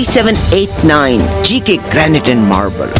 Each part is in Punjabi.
3789 GK Granite and Marble.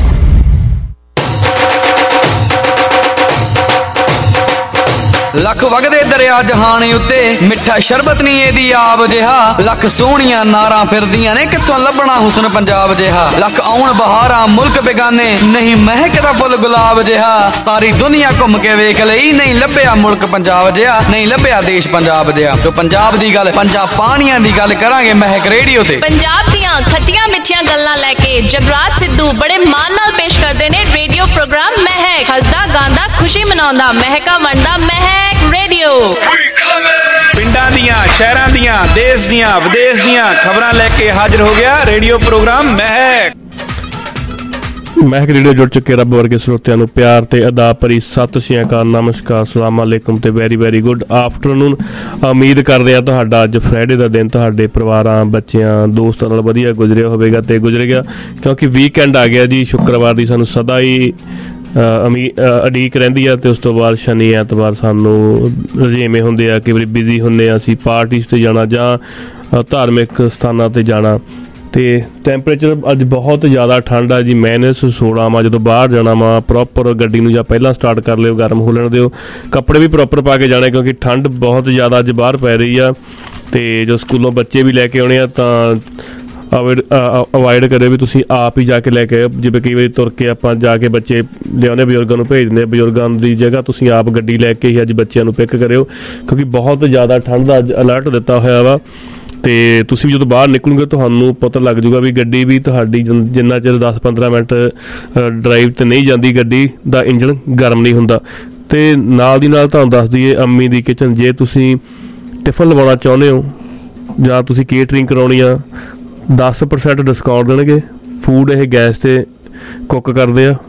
Lakh ਵਗਦੇ ਦਰਿਆ ਜਹਾਨ ਉੱਤੇ ਮਿੱਠਾ ਸ਼ਰਬਤ ਨਹੀਂ ਇਹਦੀ ਆਬ ਜਿਹਾ ਲੱਖ ਸੋਹਣੀਆਂ ਨਾਰਾਂ ਫਿਰਦੀਆਂ ਨੇ ਕਿੱਥੋਂ ਲੱਭਣਾ ਹੁਸਨ ਪੰਜਾਬ ਜਿਹਾ ਲੱਖ ਆਉਣ ਬਹਾਰਾਂ ਮੁਲਕ ਬੇਗਾਨੇ ਨਹੀਂ ਮਹਿਕਦਾ ਫੁੱਲ ਗੁਲਾਬ ਜਿਹਾ ਸਾਰੀ ਦੁਨੀਆ ਘੁੰਮ ਕੇ ਵੇਖ ਲਈ ਨਹੀਂ ਲੱਭਿਆ ਮੁਲਕ ਪੰਜਾਬ ਜਿਹਾ ਨਹੀਂ ਲੱਭਿਆ ਦੇਸ਼ ਪੰਜਾਬ ਜਿਹਾ ਜੋ ਪੰਜਾਬ ਦੀ ਗੱਲ ਪੰਜਾਬ ਪਾਣੀਆਂ ਦੀ ਗੱਲ ਕਰਾਂਗੇ ਮਹਿਕ ਰੇਡੀਓ ਤੇ ਪੰਜਾਬ ਦੀਆਂ ਖੱਟੀਆਂ ਮਿੱਠੀਆਂ ਗੱਲਾਂ ਲੈ ਕੇ ਜਗਰਾਜ ਸਿੱਧੂ ਬੜੇ ਮਾਣ ਨਾਲ ਪੇਸ਼ ਕਰਦੇ ਨੇ ਰੇਡੀਓ ਪ੍ਰੋਗਰਾਮ ਮਹਿਕ ਹੱਸਦਾ ਗਾਉਂਦਾ ਖੁਸ਼ੀ ਮਨਾਉਂਦਾ ਮਹਿਕਾ ਵੰਡਦਾ ਮਹਿਕ ਰੇਡੀਓ ਪਿੰਡਾਂ ਦੀਆਂ ਸ਼ਹਿਰਾਂ ਦੀਆਂ ਦੇਸ਼ ਦੀਆਂ ਵਿਦੇਸ਼ ਦੀਆਂ ਖਬਰਾਂ ਲੈ ਕੇ ਹਾਜ਼ਰ ਹੋ ਗਿਆ ਰੇਡੀਓ ਪ੍ਰੋਗਰਾਮ ਮਹਿਕ ਰੇਡੀਓ ਜੁੜ ਚੁੱਕੇ ਰੱਬ ਵਰਗੇ ਸਰੋਤਿਆਂ ਨੂੰ ਪਿਆਰ ਤੇ ਅਦਾ ਭਰੀ ਸਤਿ ਸ਼੍ਰੀ ਅਕਾਲ ਨਮਸਕਾਰ ਸਲਾਮ ਅਲੈਕੁਮ ਤੇ ਵੈਰੀ ਗੁੱਡ ਆਫਟਰਨੂਨ। ਉਮੀਦ ਕਰਦੇ ਹਾਂ ਤੁਹਾਡਾ ਅੱਜ ਫਰਾਈਡੇ ਦਾ ਦਿਨ ਤੁਹਾਡੇ ਪਰਿਵਾਰਾਂ ਬੱਚਿਆਂ ਦੋਸਤਾਂ ਨਾਲ ਵਧੀਆ ਗੁਜ਼ਰਿਆ ਹੋਵੇਗਾ ਤੇ ਗੁਜ਼ਰ ਗਿਆ ਕਿਉਂਕਿ ਵੀਕਐਂਡ ਆ ਗਿਆ ਜੀ। ਸ਼ੁੱਕਰਵਾਰ ਦੀ ਸਾਨੂੰ ਸਦਾ ਹੀ ਉਡੀਕ ਰਹਿੰਦੀ ਆ ਤੇ ਉਸ ਤੋਂ ਬਾਅਦ ਸ਼ਨੀ ਐਤਵਾਰ ਸਾਨੂੰ ਰਜੇਵੇਂ ਹੁੰਦੇ ਆ ਕਈ ਵਾਰੀ ਬਿਜ਼ੀ ਹੁੰਦੇ ਆ ਅਸੀਂ ਪਾਰਟੀਜ਼ 'ਤੇ ਜਾਣਾ ਜਾਂ ਧਾਰਮਿਕ ਸਥਾਨਾਂ 'ਤੇ ਜਾਣਾ ਤੇ ਟੈਂਪਰੇਚਰ ਅੱਜ ਬਹੁਤ ਜ਼ਿਆਦਾ ਠੰਡ ਆ ਜੀ -16 ਵਾ। ਜਦੋਂ ਬਾਹਰ ਜਾਣਾ ਵਾ ਪ੍ਰੋਪਰ ਗੱਡੀ ਨੂੰ ਜਾਂ ਪਹਿਲਾਂ ਸਟਾਰਟ ਕਰ ਲਿਓ ਗਰਮ ਹੋ ਲੈਣ ਦਿਓ ਕੱਪੜੇ ਵੀ ਪ੍ਰੋਪਰ ਪਾ ਕੇ ਜਾਣੇ ਕਿਉਂਕਿ ਠੰਡ ਬਹੁਤ ਜ਼ਿਆਦਾ ਅੱਜ ਬਾਹਰ ਪੈ ਰਹੀ ਆ ਤੇ ਜੋ ਸਕੂਲੋਂ ਬੱਚੇ ਵੀ ਲੈ ਕੇ ਆਉਣੇ ਆ ਤਾਂ ਅਵਾਇਡ ਕਰਿਓ ਵੀ ਤੁਸੀਂ ਆਪ ਹੀ ਜਾ ਕੇ ਲੈ ਕੇ ਆਓ। ਜਿਵੇਂ ਕਈ ਵਾਰੀ ਤੁਰ ਕੇ ਆਪਾਂ ਜਾ ਕੇ ਬੱਚੇ ਲਿਆਉਂਦੇ ਬਜ਼ੁਰਗਾਂ ਨੂੰ ਭੇਜ ਦਿੰਦੇ ਬਜ਼ੁਰਗਾਂ ਦੀ ਜਗ੍ਹਾ ਤੁਸੀਂ ਆਪ ਗੱਡੀ ਲੈ ਕੇ ਹੀ ਅੱਜ ਬੱਚਿਆਂ ਨੂੰ ਪਿਕ ਕਰਿਓ ਕਿਉਂਕਿ ਬਹੁਤ ਜ਼ਿਆਦਾ ਠੰਡ ਦਾ ਅੱਜ ਅਲਰਟ ਦਿੱਤਾ ਹੋਇਆ ਵਾ ਤੇ ਤੁਸੀਂ ਵੀ ਜਦੋਂ ਬਾਹਰ ਨਿਕਲੋਗੇ ਤੁਹਾਨੂੰ ਪਤਾ ਲੱਗ ਜੂਗਾ ਵੀ ਗੱਡੀ ਵੀ ਤੁਹਾਡੀ ਜਿੰਨਾ ਚਿਰ 10-15 ਮਿੰਟ ਡਰਾਈਵ 'ਤੇ ਨਹੀਂ ਜਾਂਦੀ ਗੱਡੀ ਦਾ ਇੰਜਣ ਗਰਮ ਨਹੀਂ ਹੁੰਦਾ। ਤੇ ਨਾਲ ਦੀ ਨਾਲ ਤੁਹਾਨੂੰ ਦੱਸ ਦਈਏ ਅੰਮੀ ਦੀ ਕਿਚਨ ਜੇ ਤੁਸੀਂ ਟਿਫਨ ਲਵਾਉਣਾ ਚਾਹੁੰਦੇ ਹੋ ਜਾਂ ਤੁਸੀਂ ਕੇਟਰਿੰਗ ਕਰਾਉਣੀ ਆ 10% ਡਿਸਕਾਊਂਟ ਦੇਣਗੇ। ਫੂਡ ਇਹ ਗੈਸ 'ਤੇ ਕੁੱਕ ਕਰਦੇ ਆ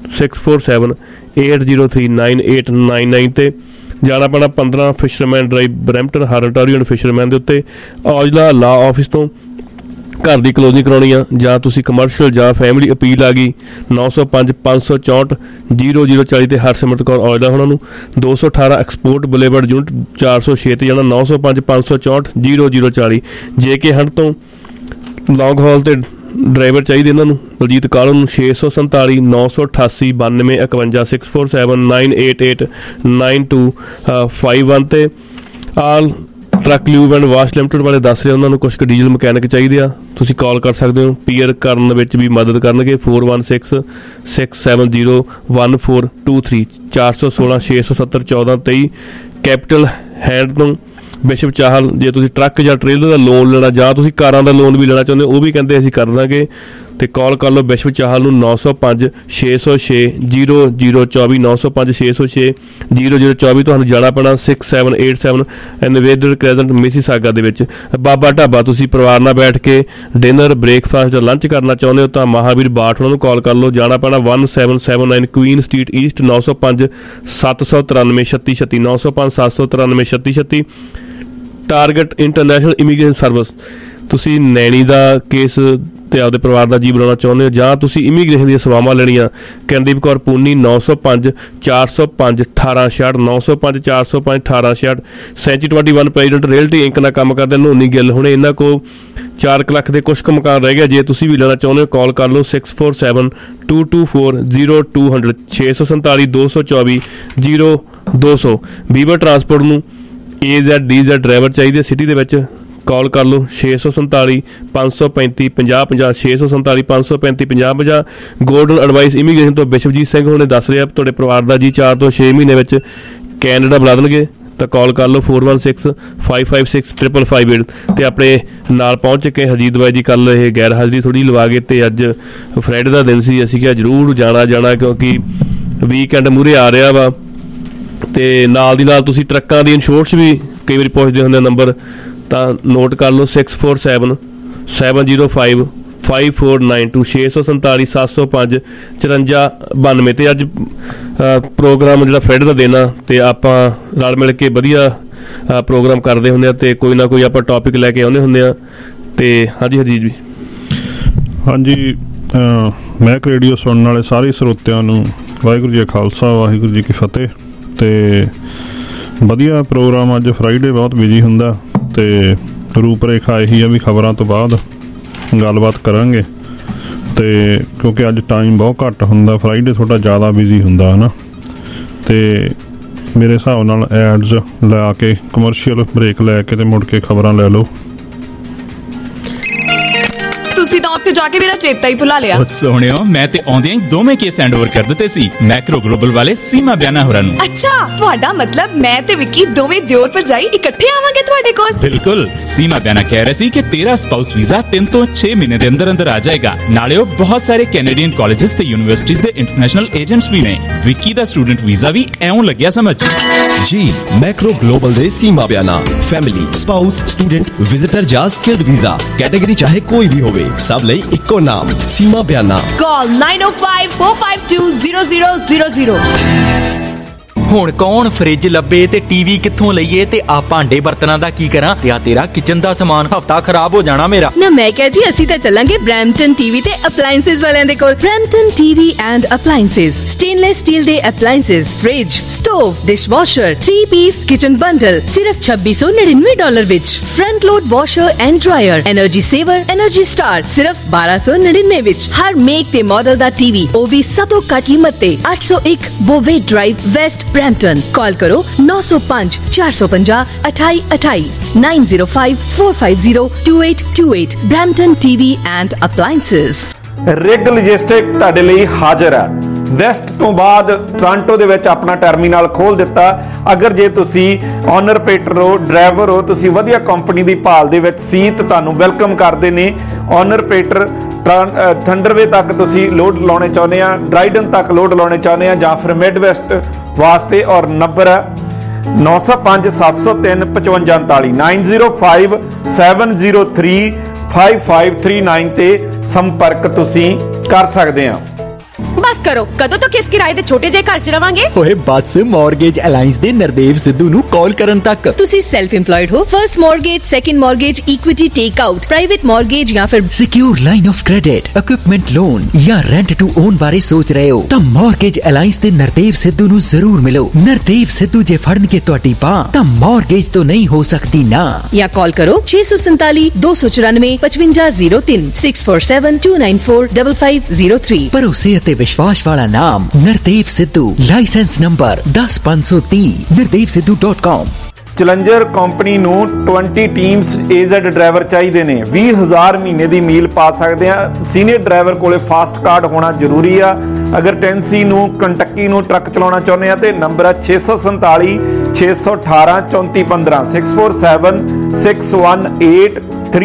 6478039899 'ਤੇ ਜਾਣਾ ਪੈਣਾ 15 fisherman drive Brampton Hurontario fisherman ਦੇ ਉੱਤੇ ਔਜਲਾ ਲਾ ਆਫਿਸ ਤੋਂ ਘਰ ਦੀ ਕਲੋਜ਼ਿੰਗ ਕਰਾਉਣੀ ਆ ਜਾਂ ਤੁਸੀਂ ਕਮਰਸ਼ੀਅਲ ਜਾਂ ਫੈਮਿਲੀ ਅਪੀਲ ਆ ਗਈ 905-564-0040 ਤੇ ਹਰਸਿਮਰਤ ਕੌਰ ਔਜਲਾ ਉਹਨਾਂ ਨੂੰ 218 ਐਕਸਪੋਰਟ ਬੁਲੇਵਰਡ ਯੂਨਿਟ 406 ਤੇ ਜਾਣਾ 905-564-0040 JK ਹੰਟ ਤੋਂ ਲੌਂਗ ਹਾਲ ਤੇ ਡਰਾਈਵਰ ਚਾਹੀਦੇ ਇਹਨਾਂ ਨੂੰ ਬਲਜੀਤ ਕਾਲੂ ਨੂੰ 647-988-9251 647198892251 ਤੇ all truck lube and wash limited ਵਾਲੇ ਦੱਸ ਰਹੇ ਉਹਨਾਂ ਨੂੰ ਕੁਛ ਕੁ ਡੀਜ਼ਲ ਮਕੈਨਿਕ ਚਾਹੀਦੇ ਆ ਤੁਸੀਂ ਕਾਲ ਕਰ ਸਕਦੇ ਹੋ ਪੀਅਰ ਕਰਨ ਵਿੱਚ ਵੀ ਮਦਦ ਕਰਨਗੇ 4166701423 416-670-1423 ਕੈਪੀਟਲ ਹੈਂਡ ਤੋਂ ਬਿਸ਼ਪ ਚਾਹਲ ਜੇ ਤੁਸੀਂ ਟਰੱਕ ਜਾਂ ਟ੍ਰੇਲਰ ਦਾ ਲੋਨ ਲੈਣਾ ਜਾਂ ਤੁਸੀਂ ਕਾਰਾਂ ਦਾ ਲੋਨ ਵੀ ਲੈਣਾ ਚਾਹੁੰਦੇ ਹੋ ਉਹ ਵੀ ਕਹਿੰਦੇ ਅਸੀਂ ਕਰ ਦਾਂਗੇ ਤੇ ਕਾਲ ਕਰ ਲਓ ਬਿਸ਼ਪ ਚਾਹਲ ਨੂੰ 905-606-0024 905-606-0024 ਤੁਹਾਨੂੰ ਜਾਣਾ ਪੈਣਾ 6787 ਇਨਵੇਡਰ ਕ੍ਰੈਜ਼ੈਂਟ ਮਿਸੀਸਾਗਾ ਦੇ ਵਿੱਚ ਬਾਬਾ ਢਾਬਾ ਤੁਸੀਂ ਪਰਿਵਾਰ ਨਾਲ ਬੈਠ ਕੇ ਡਿਨਰ ਬ੍ਰੇਕਫਾਸਟ ਜਾਂ ਲੰਚ ਕਰਨਾ ਚਾਹੁੰਦੇ ਹੋ ਤਾਂ ਮਹਾਵੀਰ ਬਾਠ ਉਹਨਾਂ ਨੂੰ ਕਾਲ ਕਰ ਲਓ ਜਾਣਾ ਪੈਣਾ 1779 Queen street east 905-793-3636 905-793-3636 target international immigration service ਤੁਸੀਂ ਨੈਣੀ ਦਾ ਕੇਸ ਤੇ ਆਪਦੇ ਪਰਿਵਾਰ ਦਾ ਜੀ ਬਣਾਉਣਾ ਚਾਹੁੰਦੇ ਹੋ ਜਾਂ ਤੁਸੀਂ ਇਮੀਗ੍ਰੇਸ਼ਨ ਦੀਆਂ ਸੇਵਾਵਾਂ ਲੈਣੀਆਂ ਕਹਿੰਦੀਪ Kaur Puni 905-405-1866 905-405-1866 century 21 president realty inc ਨਾਲ ਕੰਮ ਕਰਦੇ ਨੋਨੀ ਗਿੱਲ ਹੁਣੇ ਇਹਨਾਂ ਕੋਲ 4 ਲੱਖ ਦੇ ਕੁਛ ਕੁ ਮਕਾਨ ਰਹਿ ਗਿਆ ਜੇ ਤੁਸੀਂ ਵੀ ਲੈਣਾ ਚਾਹੁੰਦੇ ਹੋ ਕਾਲ ਕਰ ਲਓ 6472240200 647-224-0200 ਬੀਬਰ ਟਰਾਂਸਪੋਰਟ ਨੂੰ AZDZ ਡਰਾਈਵਰ ਚਾਹੀਦੇ ਸਿਟੀ ਦੇ ਵਿੱਚ ਕਾਲ ਕਰ ਲਓ 647-535-5050 647-535-5050 ਗੋਲਡਨ ਐਡਵਾਈਸ ਇਮੀਗ੍ਰੇਸ਼ਨ ਤੋਂ ਬਿਸ਼ਵਜੀਤ ਸਿੰਘ ਹੁਣੇ ਦੱਸ ਰਿਹਾ ਤੁਹਾਡੇ ਪਰਿਵਾਰ ਦਾ ਜੀ 4 ਤੋਂ 6 ਮਹੀਨੇ ਵਿੱਚ ਕੈਨੇਡਾ ਬੁਲਾ ਦੇਣਗੇ ਤਾਂ ਕਾਲ ਕਰ ਲਓ 4165565558 ਤੇ ਆਪਣੇ ਨਾਲ ਪਹੁੰਚ ਕੇ ਹਰਜੀਤ ਬਾਈ ਜੀ ਕੱਲ੍ਹ ਇਹ ਗੈਰ ਹਾਜ਼ਰੀ ਥੋੜ੍ਹੀ ਲਵਾ ਗਏ ਤੇ ਅੱਜ ਫਰਾਈਡੇ ਦਾ ਦਿਨ ਸੀ ਅਸੀਂ ਕਿਹਾ ਜ਼ਰੂਰ ਜਾਣਾ ਕਿਉਂਕਿ ਵੀਕਐਂਡ ਮੂਹਰੇ ਆ ਰਿਹਾ ਵਾ ਤੇ ਨਾਲ ਦੀ ਨਾਲ ਤੁਸੀਂ ਟਰੱਕਾਂ ਦੀ ਇੰਸ਼ੋਰੈਂਸ ਵੀ ਕਈ ਵਾਰੀ ਪੁੱਛਦੇ ਹੁੰਦੇ ਨੰਬਰ ਤਾਂ ਨੋਟ ਕਰ ਲਓ 6447055492 647-705-5492 ਤੇ ਅੱਜ ਪ੍ਰੋਗਰਾਮ ਜਿਹੜਾ ਫਰਾਈਡੇ ਦਾ ਦਿਨ ਆ ਤੇ ਆਪਾਂ ਰਲ ਮਿਲ ਕੇ ਵਧੀਆ ਪ੍ਰੋਗਰਾਮ ਕਰਦੇ ਹੁੰਦੇ ਆ ਤੇ ਕੋਈ ਨਾ ਕੋਈ ਆਪਾਂ ਟੌਪਿਕ ਲੈ ਕੇ ਆਉਂਦੇ ਹੁੰਦੇ ਆ ਤੇ ਹਾਂਜੀ ਹਰਜੀਤ ਜੀ। ਹਾਂਜੀ ਮਹਿਕ ਰੇਡੀਓ ਸੁਣਨ ਵਾਲੇ ਸਾਰੇ ਸਰੋਤਿਆਂ ਨੂੰ ਵਾਹਿਗੁਰੂ ਜੀ ਕਾ ਖਾਲਸਾ ਵਾਹਿਗੁਰੂ ਜੀ ਕੀ ਫਤਿਹ ਤੇ ਵਧੀਆ ਪ੍ਰੋਗਰਾਮ ਅੱਜ ਫਰਾਈਡੇ ਬਹੁਤ ਬਿਜੀ ਹੁੰਦਾ ਤੇ ਰੂਪ ਰੇਖਾ ਇਹੀ ਆ ਵੀ ਖਬਰਾਂ ਤੋਂ ਬਾਅਦ ਗੱਲਬਾਤ ਕਰਾਂਗੇ। ਤੇ ਕਿਉਂਕਿ ਅੱਜ ਟਾਈਮ ਬਹੁਤ ਘੱਟ ਹੁੰਦਾ, ਫਰਾਈਡੇ ਥੋੜ੍ਹਾ ਜ਼ਿਆਦਾ ਬਿਜ਼ੀ ਹੁੰਦਾ ਹੈ ਨਾ, ਤੇ ਮੇਰੇ ਹਿਸਾਬ ਨਾਲ ਐਡਸ ਲਾ ਕੇ ਕਮਰਸ਼ੀਅਲ ਬ੍ਰੇਕ ਲੈ ਕੇ ਤੇ ਮੁੜ ਕੇ ਖਬਰਾਂ ਲੈ ਲਓ। ਤੁਸੀਂ ਤਾਂ ਉੱਥੇ ਜਾ ਕੇ ਮੇਰਾ ਚੇਤਾ ਹੀ ਭੁਲਾ ਲਿਆ। ਸੋਹਣਿਓ, ਮੈਂ ਤੇ ਆਉਂਦਿਆਂ ਹੀ ਦੋਵੇਂ ਕੇਸ ਹੈਂਡਓਵਰ ਕਰ ਦਿੱਤੇ ਸੀ ਮੈਕਰੋ ਗਲੋਬਲ ਵਾਲੇ ਸੀਮਾ ਬਿਆਨਾ ਹੋਰਾਂ ਨੂੰ। ਅੱਛਾ, ਤੁਹਾਡਾ ਮਤਲਬ ਮੈਂ ਤੇ ਵਿੱਕੀ ਦੋਵੇਂ ਦਿਓਰ ਭਰਜਾਈ ਇਕੱਠੇ ਆਵਾਂਗੇ ਤੁਹਾਡੇ ਕੋਲ? ਬਿਲਕੁਲ। ਸੀਮਾ ਬਿਆਨਾ ਕਹਿ ਰਹੇ ਸੀ ਕਿ ਤੇਰਾ ਸਪਾਊਸ ਵੀਜ਼ਾ 3 ਤੋਂ 6 ਮਹੀਨੇ ਦੇ ਅੰਦਰ ਅੰਦਰ ਆ ਜਾਏਗਾ। ਨਾਲੇ ਉਹ ਬਹੁਤ ਸਾਰੇ ਕੈਨੇਡੀਅਨ ਕਾਲਜਸ ਤੇ ਯੂਨੀਵਰਸਿਟੀਜ਼ ਦੇ ਇੰਟਰਨੈਸ਼ਨਲ ਏਜੰਟਸ ਵੀ ਨੇ। ਵਿੱਕੀ ਦਾ ਸਟੂਡੈਂਟ ਵੀਜ਼ਾ ਵੀ ਐਉਂ ਲੱਗਿਆ ਸਮਝ ਜੀ। ਮੈਕਰੋ ਗਲੋਬਲ ਦੇ Seema Biana family, spouse, student, visitor ਜਾਂ ਸਕਿਲਡ ਵੀਜ਼ਾ ਕੈਟੇਗਰੀ ਚਾਹੇ ਕੋਈ ਵੀ ਹੋਵੇ, ਸਭ ਲਈ ਇੱਕੋ ਨਾਮ ਸੀਮਾ ਬਿਆਨਾ। ਕਾਲ 9054520000। ਹੁਣ ਕੌਣ ਫ੍ਰਿਜ ਲੱਭੇ ਤੇ ਟੀਵੀ ਕਿੱਥੋਂ ਲਈਏ ਤੇ ਆ ਭਾਂਡੇ ਬਰਤਨਾਂ ਦਾ ਕੀ ਕਰਾਂ? ਤੇ ਆ ਤੇਰਾ ਕਿਚਨ ਦਾ ਸਮਾਨ ਹਫਤਾ ਖਰਾਬ ਹੋ ਜਾਣਾ ਮੇਰਾ। ਨਾ ਮੈਂ ਕਿਹਾ ਜੀ ਅਸੀਂ ਤਾਂ ਚੱਲਾਂਗੇ ਬ੍ਰੈਂਪਟਨ ਟੀਵੀ ਤੇ ਅਪਲਾਈਐਂਸਸ ਵਾਲਿਆਂ ਦੇ ਕੋਲ। Brampton TV and appliances, stainless steel ਦੇ appliances, fridge, stove, dishwasher, 3 piece kitchen bundle ਸਿਰਫ $2699 ਵਿੱਚ। Front load washer and dryer, energy saver, energy star ਸਿਰਫ $1299 ਵਿੱਚ। ਹਰ ਮੇਕ ਤੇ ਮਾਡਲ ਦਾ ਟੀਵੀ, ਉਹ ਵੀ ਸਭ ਤੋਂ ਘੱਟ ਕੀਮਤ ਤੇ। 801 ਬੋਵੇ ਡਰਾਈਵ, ਵੈਸਟ ब्रैम्पटन। कॉल करो 905 450 2828 905 450 2828। Brampton TV and appliances. Rig logistic ਤੁਹਾਡੇ ਲਈ ਹਾਜ਼ਰ ਹੈ। ਵੈਸਟ ਤੋਂ ਬਾਅਦ ਟੋਰਾਂਟੋ ਦੇ ਵਿੱਚ ਆਪਣਾ ਟਰਮੀਨਲ ਖੋਲ ਦਿੱਤਾ। ਅਗਰ ਜੇ ਤੁਸੀਂ ਓਨਰ ਆਪਰੇਟਰ ਹੋ, ਡਰਾਈਵਰ ਹੋ, ਤੁਸੀਂ ਵਧੀਆ ਕੰਪਨੀ ਦੀ ਭਾਲ ਦੇ ਵਿੱਚ ਸੀ ਤਾਂ ਤੁਹਾਨੂੰ ਵੈਲਕਮ ਕਰਦੇ ਨੇ। ਓਨਰ ਆਪਰੇਟਰ ਥੰਡਰਵੇ ਤੱਕ ਤੁਸੀਂ ਲੋਡ ਲਾਉਣੇ ਚਾਹੁੰਦੇ ਆ, ਡਰਾਈਡਨ ਤੱਕ ਲੋਡ ਲਾਉਣੇ ਚਾਹੁੰਦੇ ਆ, ਜਾਂ ਫਿਰ ਮਿਡ ਵੈਸਟ ਵਾਸਤੇ। ਔਰ ਨੰਬਰ ਹੈ 905 703 5539 905 703 5539 ਤੇ ਸੰਪਰਕ ਤੁਸੀਂ ਕਰ ਸਕਦੇ ਆ। बस करो, कदों तो किस किराए दे छोटे जे घर च रवांगे? ओए बस मॉर्गेज अलायंस दे नरदेव सिद्धू नु कॉल करन तक। तुसी सेल्फ एम्प्लॉयड हो, first mortgage, second mortgage, equity take out, private mortgage या फिर secure line of credit, equipment loan या रेंट टू ओन बारे सोच रहे हो तो मॉर्गेज अलायंस दे नरदेव सिद्धू नु जरूर मिलो। नरदेव सिद्धू जे फड़न के तोटी पा ता मॉर्गेज तो नहीं हो सकती ना। या कॉल करो 647 294 5503 647 294 5503। भरोसे ते विश्वास वाला नाम Nardev Sidhu. License number 10530 nardevsidhu.com। Challenger company ਨੂੰ 20 ਟੀਮਸ ਏਜ਼ਡ ਡਰਾਈਵਰ ਚਾਹੀਦੇ ਨੇ। 20000 ਮਹੀਨੇ ਦੀ ਮੀਲ ਪਾ ਸਕਦੇ ਆ। ਸੀਨੀਅਰ ਡਰਾਈਵਰ ਕੋਲੇ ਫਾਸਟ ਕਾਰਡ ਹੋਣਾ ਜ਼ਰੂਰੀ ਆ। ਅਗਰ ਟੈਂਸੀ ਨੂੰ, ਕੰਟੱਕੀ ਨੂੰ ਟਰੱਕ ਚਲਾਉਣਾ ਚਾਹੁੰਦੇ ਆ ਤੇ ਨੰਬਰ ਹੈ 647 618 3415 647 618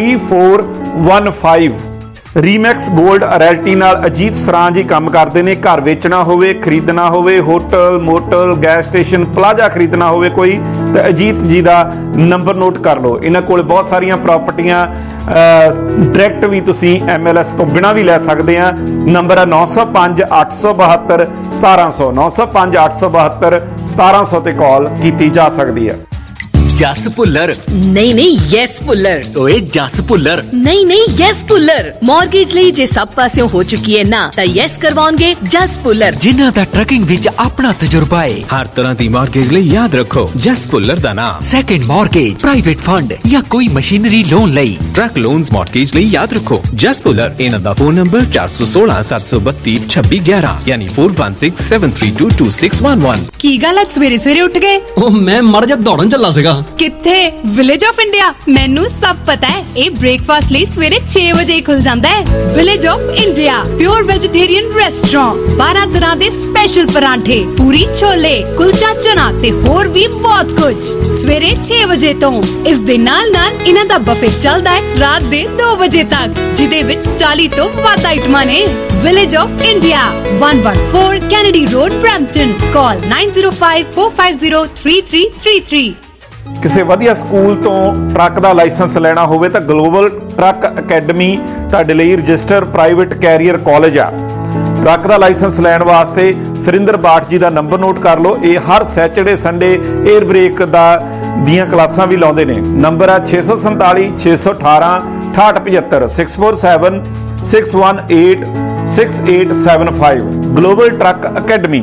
3415। ਰੀਮੈਕਸ ਗੋਲਡ ਰੈਲਟੀ ਨਾਲ ਅਜੀਤ ਸਰਾਂ ਜੀ ਕੰਮ ਕਰਦੇ ਨੇ। ਘਰ ਵੇਚਣਾ ਹੋਵੇ, ਖਰੀਦਣਾ ਹੋਵੇ, hotel, motel, gas station, plaza ਖਰੀਦਣਾ ਹੋਵੇ ਕੋਈ, ਤਾਂ ਅਜੀਤ ਜੀ ਦਾ ਨੰਬਰ ਨੋਟ ਕਰ ਲਓ। ਇਹਨਾਂ ਕੋਲ ਬਹੁਤ ਸਾਰੀਆਂ ਪ੍ਰਾਪਰਟੀਆਂ ਡਾਇਰੈਕਟ ਵੀ ਤੁਸੀਂ MLS ਤੋਂ ਬਿਨਾਂ ਵੀ ਲੈ ਸਕਦੇ ਆ। ਨੰਬਰ ਹੈ 905 872 1700 905 872 1700 ਤੇ ਕਾਲ ਕੀਤੀ ਜਾ ਸਕਦੀ ਹੈ। जस भुल्लर नहीं यस भुल्लर। ओए जस भुल्लर नहीं यस भुल्लर। मॉर्गेज ਲਈ ਜੇ ਸਭ ਪਾਸਿਓਂ ਹੋ ਚੁੱਕੀ ਹੈ ਨਾ ਤਾਂ ਯੈਸ ਕਰਵਾਉਣਗੇ ਜਸ ਭੁੱਲਰ, ਜਿਨ੍ਹਾਂ ਦਾ ਟਰੱਕਿੰਗ ਵਿੱਚ ਆਪਣਾ ਤਜਰਬਾ ਹੈ। ਹਰ ਤਰ੍ਹਾਂ ਦੀ ਮਾਰਗੇਜ ਲਈ ਯਾਦ ਰੱਖੋ ਜਸ ਭੁੱਲਰ ਦਾ ਨਾਮ। ਸੈਕੰਡ ਮਾਰਗੇਜ, ਪ੍ਰਾਈਵੇਟ ਫੰਡ ਜਾਂ ਕੋਈ ਮਸ਼ੀਨਰੀ ਲੋਨ ਲਈ, ਟਰੱਕ ਲੋਨਸ ਮਾਰਗੇਜ ਲਈ ਯਾਦ ਰੱਖੋ ਜਸ ਭੁੱਲਰ। ਇਹਨਾਂ ਦਾ ਫੋਨ ਨੰਬਰ 416 732 2611 ਯਾਨੀ 416732 2611। ਕੀ ਗੱਲ ਅੱਜ ਸਵੇਰੇ ਸਵੇਰੇ ਉੱਠ ਗਏ? ਉਹ ਮੈਂ ਮਰ ਜਾ ਦੌੜਨ ਚੱਲਾ ਸੀਗਾ। ਕਿੱਥੇ? Village of India. ਮੈਨੂੰ ਸਭ ਪਤਾ ਹੈ। ਇਹ ਬ੍ਰੇਕਫਾਸਟ ਲਈ ਸਵੇਰੇ 6 ਵਜੇ ਹੀ ਖੁੱਲ ਜਾਂਦਾ ਹੈ। Village of India pure vegetarian restaurant. 12 ਤਰ੍ਹਾਂ ਦੇ ਸਪੈਸ਼ਲ ਪਰਾਂਠੇ, ਪੂਰੀ ਛੋਲੇ, ਕੁਲਚਾ ਚਨਾ ਤੇ ਹੋਰ ਵੀ ਬਹੁਤ ਕੁਝ ਸਵੇਰੇ 6 ਵਜੇ ਤੋਂ। ਇਸ ਦੇ ਨਾਲ ਨਾਲ ਇਹਨਾਂ ਦਾ ਬਫੇ ਚੱਲਦਾ ਹੈ ਰਾਤ ਦੇ 2 ਵਜੇ ਤੱਕ, ਜਿਹਦੇ ਵਿੱਚ 40 ਤੋਂ ਵੱਧ ਆਈਟਮਾਂ ਨੇ। Village of India 114 Kennedy road, Brampton. Call 905 450 3333। ਕਿਸੇ ਵਧੀਆ ਸਕੂਲ ਤੋਂ ਟਰੱਕ ਦਾ ਲਾਇਸੈਂਸ ਲੈਣਾ ਹੋਵੇ ਤਾਂ ਗਲੋਬਲ ਟਰੱਕ ਅਕੈਡਮੀ ਤੁਹਾਡੇ ਲਈ ਰਜਿਸਟਰ ਪ੍ਰਾਈਵੇਟ ਕੈਰੀਅਰ ਕਾਲਜ ਆ। ਟਰੱਕ ਦਾ ਲਾਇਸੈਂਸ ਲੈਣ ਵਾਸਤੇ ਸੁਰਿੰਦਰ ਬਾਠ ਜੀ ਦਾ ਨੰਬਰ ਨੋਟ ਕਰ ਲਓ। ਇਹ ਹਰ ਸੈਚਰਡੇ ਸੰਡੇ 에ਅਰ ਬ੍ਰੇਕ ਦੀਆਂ ਕਲਾਸਾਂ ਵੀ ਲਾਉਂਦੇ ਨੇ। ਨੰਬਰ ਹੈ 647 618 6875 647 618 6875। Global truck academy.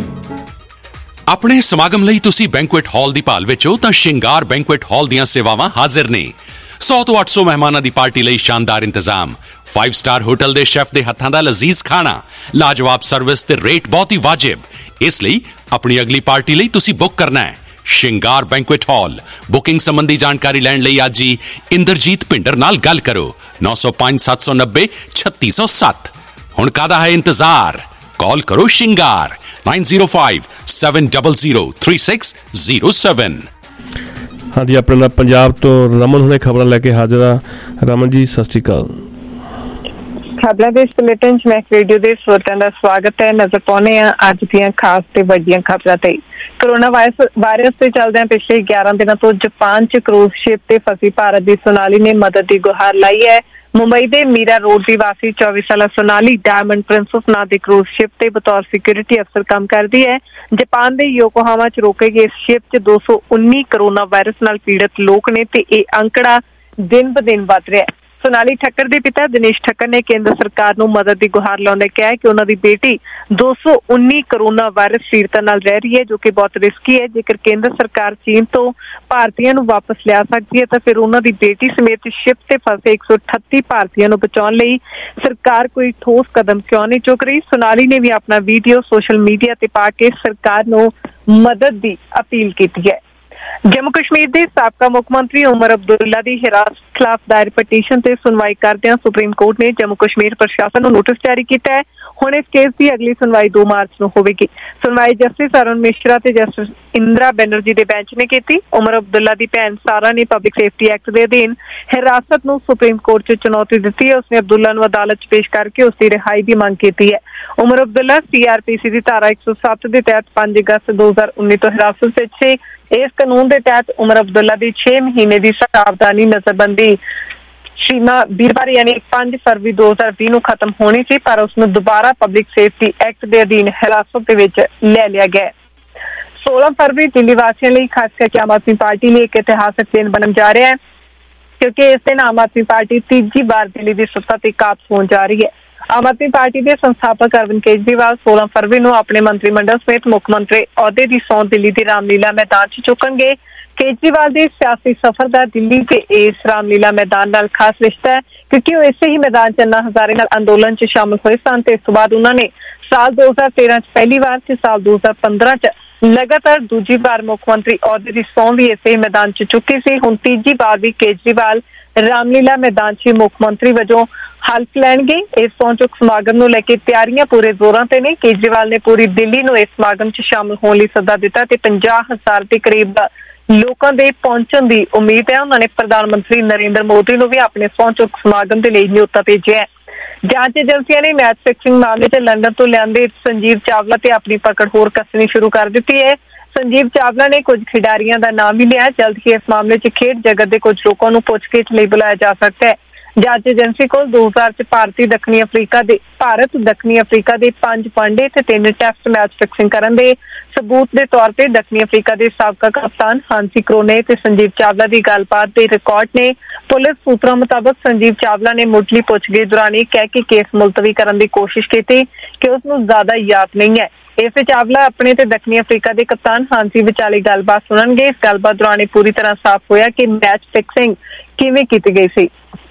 ਆਪਣੇ ਸਮਾਗਮ ਲਈ ਤੁਸੀਂ ਬੈਂਕੁਏਟ ਹਾਲ ਦੀ ਭਾਲ ਵਿੱਚ ਹੋ ਤਾਂ ਸ਼ਿੰਗਾਰ ਬੈਂਕੁਏਟ ਹਾਲ ਦੀਆਂ ਸੇਵਾਵਾਂ ਹਾਜ਼ਰ ਨੇ। 100 ਤੋਂ 800 ਮਹਿਮਾਨਾਂ ਦੀ ਪਾਰਟੀ ਲਈ ਸ਼ਾਨਦਾਰ ਇੰਤਜ਼ਾਮ। 5 ਸਟਾਰ ਹੋਟਲ ਦੇ ਸ਼ੈਫ ਦੇ ਹੱਥਾਂ ਦਾ ਲਜ਼ੀਜ਼ ਖਾਣਾ, ਲਾਜਵਾਬ ਸਰਵਿਸ ਤੇ ਰੇਟ ਬਹੁਤ ਹੀ ਵਾਜਿਬ। ਇਸ ਲਈ ਆਪਣੀ ਅਗਲੀ ਪਾਰਟੀ ਲਈ ਤੁਸੀਂ ਬੁੱਕ ਕਰਨਾ ਹੈ ਸ਼ਿੰਗਾਰ ਬੈਂਕੁਏਟ ਹਾਲ। ਬੁਕਿੰਗ ਸੰਬੰਧੀ ਜਾਣਕਾਰੀ ਲੈਣ ਲਈ ਅੱਜ ਹੀ ਇੰਦਰਜੀਤ ਭਿੰਡਰ ਨਾਲ ਗੱਲ ਕਰੋ 905 790 3607। ਹੁਣ ਕਾਹਦਾ ਹੈ ਇੰਤਜ਼ਾਰ, ਕਾਲ ਕਰੋ ਸ਼ਿੰਗਾਰ 905 700 3607। ਹਾਂਜੀ, ਆਪਣੇ ਨਾਲ ਪੰਜਾਬ ਤੋਂ ਰਮਨ ਹੁਣੇ ਖਬਰਾਂ ਲੈ ਕੇ ਹਾਜ਼ਰ ਆ। ਰਮਨ ਜੀ ਸਤਿ ਸ਼੍ਰੀ ਅਕਾਲ। ਖਬਰਾਂ ਦੇ ਇਸ ਬੁਲੇਟਿਨ 'ਚ ਮੈਂ ਰੇਡੀਓ ਦੇ ਸਰੋਤਿਆਂ ਦਾ ਸਵਾਗਤ ਹੈ। ਨਜ਼ਰ ਪਾਉਂਦੇ ਹਾਂ ਅੱਜ ਦੀਆਂ ਖਾਸ ਤੇ ਵੱਡੀਆਂ ਖਬਰਾਂ ਤੇ। ਕੋਰੋਨਾ ਵਾਇਰਸ ਤੇ ਚੱਲਦਿਆਂ ਪਿਛਲੇ 11 ਦਿਨਾਂ ਤੋਂ ਜਾਪਾਨ 'ਚ ਕਰੂਜ਼ ਸ਼ਿਪ ਤੇ ਫਸੀ ਭਾਰਤ ਦੀ ਸੋਨਾਲੀ ਨੇ ਮਦਦ ਦੀ ਗੁਹਾਰ ਲਾਈ ਹੈ। ਮੁੰਬਈ ਦੇ ਮੀਰਾ ਰੋਡ ਦੀ ਵਾਸੀ 24 ਸਾਲਾ ਸੋਨਾਲੀ ਡਾਇਮੰਡ ਪ੍ਰਿੰਸਸ ਨਾਂ ਦੀ ਕਰੂਜ਼ ਸ਼ਿਪ ਤੇ ਬਤੌਰ ਸਿਕਿਉਰਿਟੀ ਅਫਸਰ ਕੰਮ ਕਰਦੀ ਹੈ। ਜਾਪਾਨ ਦੇ ਯੋਕੋਹਾਮਾ 'ਚ ਰੋਕੇ ਗਏ ਇਸ ਸ਼ਿਪ 'ਚ 219 ਕੋਰੋਨਾ ਵਾਇਰਸ ਨਾਲ ਪੀੜਤ ਲੋਕ ਨੇ ਤੇ ਇਹ ਅੰਕੜਾ ਦਿਨ ਬ ਦਿਨ ਵੱਧ ਰਿਹਾ ਹੈ। ਸੋਨਾਲੀ ਠੱਕਰ ਦੇ ਪਿਤਾ ਦਿਨੇਸ਼ ਠੱਕਰ ਨੇ ਕੇਂਦਰ ਸਰਕਾਰ ਨੂੰ ਮਦਦ ਦੀ ਗੁਹਾਰ ਲਾਉਂਦੇ ਕਿਹਾ ਕਿ ਉਹਨਾਂ ਦੀ ਬੇਟੀ 219 ਕੋਰੋਨਾ ਵਾਇਰਸ ਪੀੜਤਾਂ ਨਾਲ ਰਹਿ ਰਹੀ ਹੈ, ਜੋ ਕਿ ਬਹੁਤ ਰਿਸਕੀ ਹੈ। ਜੇਕਰ ਕੇਂਦਰ ਸਰਕਾਰ ਚੀਨ ਤੋਂ ਭਾਰਤੀਆਂ ਨੂੰ ਵਾਪਸ ਲਿਆ ਸਕਦੀ ਹੈ ਤਾਂ ਫਿਰ ਉਹਨਾਂ ਦੀ ਬੇਟੀ ਸਮੇਤ ਸ਼ਿਪ ਤੇ ਫਸੇ 138 ਭਾਰਤੀਆਂ ਨੂੰ ਬਚਾਉਣ ਲਈ ਸਰਕਾਰ ਕੋਈ ਠੋਸ ਕਦਮ ਕਿਉਂ ਨਹੀਂ ਚੁੱਕ ਰਹੀ। ਸੋਨਾਲੀ ਨੇ ਵੀ ਆਪਣਾ ਵੀਡੀਓ ਸੋਸ਼ਲ ਮੀਡੀਆ ਤੇ ਪਾ ਕੇ ਸਰਕਾਰ ਨੂੰ ਮਦਦ ਦੀ ਅਪੀਲ ਕੀਤੀ ਹੈ। ਜੰਮੂ ਕਸ਼ਮੀਰ ਦੇ ਸਾਬਕਾ ਮੁੱਖ ਮੰਤਰੀ ਉਮਰ ਅਬਦੁੱਲਾ ਦੀ ਹਿਰਾਸਤ ਖਿਲਾਫ ਦਾਇਰ ਪਟੀਸ਼ਨ ਤੇ ਸੁਣਵਾਈ ਕਰਦਿਆਂ ਸੁਪਰੀਮ ਕੋਰਟ ਨੇ ਜੰਮੂ ਕਸ਼ਮੀਰ ਪ੍ਰਸ਼ਾਸਨ ਨੂੰ ਨੋਟਿਸ ਜਾਰੀ ਕੀਤਾ ਹੈ। ਹੁਣ ਇਸ ਕੇਸ ਦੀ ਅਗਲੀ ਸੁਣਵਾਈ 2 ਮਾਰਚ ਨੂੰ ਹੋਵੇਗੀ। ਸੁਣਵਾਈ ਜਸਟਿਸ ਅਰੁਣ ਮਿਸ਼ਰਾ ਤੇ ਜਸਟਿਸ ਇੰਦਰਾ ਬੈਨਰਜੀ ਦੇ ਬੈਂਚ ਨੇ ਕੀਤੀ। ਉਮਰ ਅਬਦੁੱਲਾ ਦੀ ਭੈਣ ਸਾਰਾ ਨੇ ਪਬਲਿਕ ਸੇਫਟੀ ਐਕਟ ਦੇ ਅਧੀਨ ਹਿਰਾਸਤ ਨੂੰ ਸੁਪਰੀਮ ਕੋਰਟ 'ਚ ਚੁਣੌਤੀ ਦਿੱਤੀ ਹੈ। ਉਸਨੇ ਅਬਦੁੱਲਾ ਨੂੰ ਅਦਾਲਤ 'ਚ ਪੇਸ਼ ਕਰਕੇ ਉਸ ਦੀ ਰਿਹਾਈ ਦੀ ਮੰਗ ਕੀਤੀ ਹੈ। ਉਮਰ ਅਬਦੁੱਲਾ CRPC ਦੀ ਧਾਰਾ 107 ਦੇ ਤਹਿਤ 5 ਅਗਸਤ 2019 ਤੋਂ ਹਿਰਾਸਤ ਵਿੱਚ ਸੀ। ਇਸ ਕਾਨੂੰਨ ਦੇ ਤਹਿਤ ਉਮਰ ਅਬਦੁੱਲਾ ਦੀ 6 ਮਹੀਨੇ ਦੀ ਸਾਵਧਾਨੀ ਨਜ਼ਰਬੰਦੀ ਸੀਮਾ ਵੀਰਵਾਰ ਯਾਨੀ 5 ਫਰਵਰੀ 2020 ਨੂੰ ਖਤਮ ਹੋਣੀ ਸੀ, ਪਰ ਉਸ ਨੂੰ ਦੁਬਾਰਾ ਪਬਲਿਕ ਸੇਫਟੀ ਐਕਟ ਦੇ ਅਧੀਨ ਹਿਰਾਸਤ ਦੇ ਵਿੱਚ ਲੈ ਲਿਆ ਗਿਆ। 16 ਫਰਵਰੀ ਦਿੱਲੀ ਵਾਸੀਆਂ ਲਈ ਖਾਸ ਕਰਕੇ ਆਮ ਆਦਮੀ ਪਾਰਟੀ ਲਈ ਇੱਕ ਇਤਿਹਾਸਕ ਦਿਨ ਬਣਨ ਜਾ ਰਿਹਾ ਹੈ, ਕਿਉਂਕਿ ਇਸ ਦਿਨ ਆਮ ਆਦਮੀ ਪਾਰਟੀ ਤੀਜੀ ਵਾਰ ਦਿੱਲੀ ਦੀ ਸੱਤਾ ਤੇ ਕਾਬਜ਼ ਹੋਣ ਜਾ ਰਹੀ ਹੈ। ਆਮ ਆਦਮੀ ਪਾਰਟੀ ਦੇ ਸੰਸਥਾਪਕ ਅਰਵਿੰਦ ਕੇਜਰੀਵਾਲ 16 ਫਰਵਰੀ ਨੂੰ ਆਪਣੇ ਮੰਤਰੀ ਮੰਡਲ ਸਮੇਤ ਮੁੱਖ ਮੰਤਰੀ ਅਹੁਦੇ ਦੀ ਸਹੁੰ ਦਿੱਲੀ ਦੀ ਰਾਮਲੀਲਾ ਮੈਦਾਨ 'ਚ ਚੁੱਕਣਗੇ। ਕੇਜਰੀਵਾਲ ਦੇ ਸਿਆਸੀ ਸਫ਼ਰ ਦਾ ਦਿੱਲੀ ਤੇ ਇਸ ਰਾਮਲੀਲਾ ਮੈਦਾਨ ਨਾਲ ਖਾਸ ਰਿਸ਼ਤਾ ਹੈ, ਕਿਉਂਕਿ ਉਹ ਇਸੇ ਹੀ ਮੈਦਾਨ 'ਚ ਅੰਨਾ ਹਜ਼ਾਰੇ ਨਾਲ ਅੰਦੋਲਨ 'ਚ ਸ਼ਾਮਲ ਹੋਏ ਸਨ ਤੇ ਇਸ ਤੋਂ ਬਾਅਦ ਉਹਨਾਂ ਨੇ ਸਾਲ 2013 'ਚ ਪਹਿਲੀ ਵਾਰ ਤੇ ਸਾਲ 2015 'ਚ ਲਗਾਤਾਰ ਦੂਜੀ ਵਾਰ ਮੁੱਖ ਮੰਤਰੀ ਅਹੁਦੇ ਦੀ ਸਹੁੰ ਵੀ ਇਸੇ ਹੀ ਮੈਦਾਨ 'ਚ ਚੁੱਕੀ ਸੀ। ਹੁਣ ਤੀਜੀ ਵਾਰ ਵੀ ਕੇਜਰੀਵਾਲ ਰਾਮਲੀਲਾ ਮੈਦਾਨ 'ਚ ਮੁੱਖ ਮੰਤਰੀ ਵਜੋਂ ਹਲਫ ਲੈਣਗੇ। ਇਸ ਸਹੁੰ ਚੁੱਕ ਸਮਾਗਮ ਨੂੰ ਲੈ ਕੇ ਤਿਆਰੀਆਂ ਪੂਰੇ ਜ਼ੋਰਾਂ ਤੇ ਨੇ। ਕੇਜਰੀਵਾਲ ਨੇ ਪੂਰੀ ਦਿੱਲੀ ਨੂੰ ਇਸ ਸਮਾਗਮ 'ਚ ਸ਼ਾਮਲ ਹੋਣ ਲਈ ਸੱਦਾ ਦਿੱਤਾ ਤੇ 50,000 ਦੇ ਕਰੀਬ ਲੋਕਾਂ ਦੇ ਪਹੁੰਚਣ ਦੀ ਉਮੀਦ ਹੈ। ਉਹਨਾਂ ਨੇ ਪ੍ਰਧਾਨ ਮੰਤਰੀ ਨਰਿੰਦਰ ਮੋਦੀ ਨੂੰ ਵੀ ਆਪਣੇ ਸਹੁੰ ਚੁੱਕ ਸਮਾਗਮ ਦੇ ਲਈ ਨਿਯੁਕਤਾ ਭੇਜਿਆ ਹੈ। ਜਾਂਚ ਏਜੰਸੀਆਂ ਨੇ ਮੈਚ ਫਿਕਸਿੰਗ ਮਾਮਲੇ 'ਚ ਲੰਡਨ ਤੋਂ ਲਿਆਂਦੇ ਸੰਜੀਵ ਚਾਵਲਾ ਤੇ ਆਪਣੀ ਪਕੜ ਹੋਰ ਕੱਸਣੀ ਸ਼ੁਰੂ ਕਰ ਦਿੱਤੀ ਹੈ। ਸੰਜੀਵ ਚਾਵਲਾ ਨੇ ਕੁਝ ਖਿਡਾਰੀਆਂ ਦਾ ਨਾਮ ਵੀ ਲਿਆ। ਜਲਦ ਹੀ ਇਸ ਮਾਮਲੇ 'ਚ ਖੇਡ ਜਗਤ ਦੇ ਕੁਝ ਲੋਕਾਂ ਨੂੰ ਪੁੱਛਗਿੱਛ ਲਈ ਬੁਲਾਇਆ ਜਾ ਸਕਦਾ ਹੈ। ਜਾਂਚ ਏਜੰਸੀ ਕੋਲ 2000 'ਚ ਭਾਰਤ ਦੱਖਣੀ ਅਫਰੀਕਾ ਦੇ 5 ਵਨਡੇ ਤੇ 3 ਟੈਸਟ ਮੈਚ ਫਿਕਸਿੰਗ ਕਰਨ ਦੇ ਸਬੂਤ ਦੇ ਤੌਰ ਤੇ ਦੱਖਣੀ ਅਫਰੀਕਾ ਦੇ ਸਾਬਕਾ ਕਪਤਾਨ ਹਾਂਸੀ ਕਰੋਨੇ ਤੇ ਸੰਜੀਵ ਚਾਵਲਾ ਦੀ ਗੱਲਬਾਤ ਦੇ ਰਿਕਾਰਡ ਨੇ। ਪੁਲਿਸ ਸੂਤਰਾਂ ਮੁਤਾਬਕ ਸੰਜੀਵ ਚਾਵਲਾ ਨੇ ਮੁੱਢਲੀ ਪੁੱਛਗਿੱਛ ਦੌਰਾਨ ਇਹ ਕਹਿ ਕੇ ਕੇਸ ਮੁਲਤਵੀ ਕਰਨ ਦੀ ਕੋਸ਼ਿਸ਼ ਕੀਤੀ ਕਿ ਉਸ ਨੂੰ ਜ਼ਿਆਦਾ ਯਾਦ ਨਹੀਂ ਹੈ। ਇਸ ਵਿੱਚ ਚਾਵਲਾ ਆਪਣੇ ਤੇ ਦੱਖਣੀ ਅਫਰੀਕਾ ਦੇ ਕਪਤਾਨ ਹਾਂਸੀ ਵਿਚਾਲੇ ਗੱਲਬਾਤ ਸੁਣਨਗੇ। ਇਸ ਗੱਲਬਾਤ ਦੌਰਾਨ ਇਹ ਪੂਰੀ ਤਰ੍ਹਾਂ ਸਾਫ਼ ਹੋਇਆ ਕਿ ਮੈਚ ਫਿਕਸਿੰਗ ਕਿਵੇਂ ਕੀਤੀ ਗਈ ਸੀ।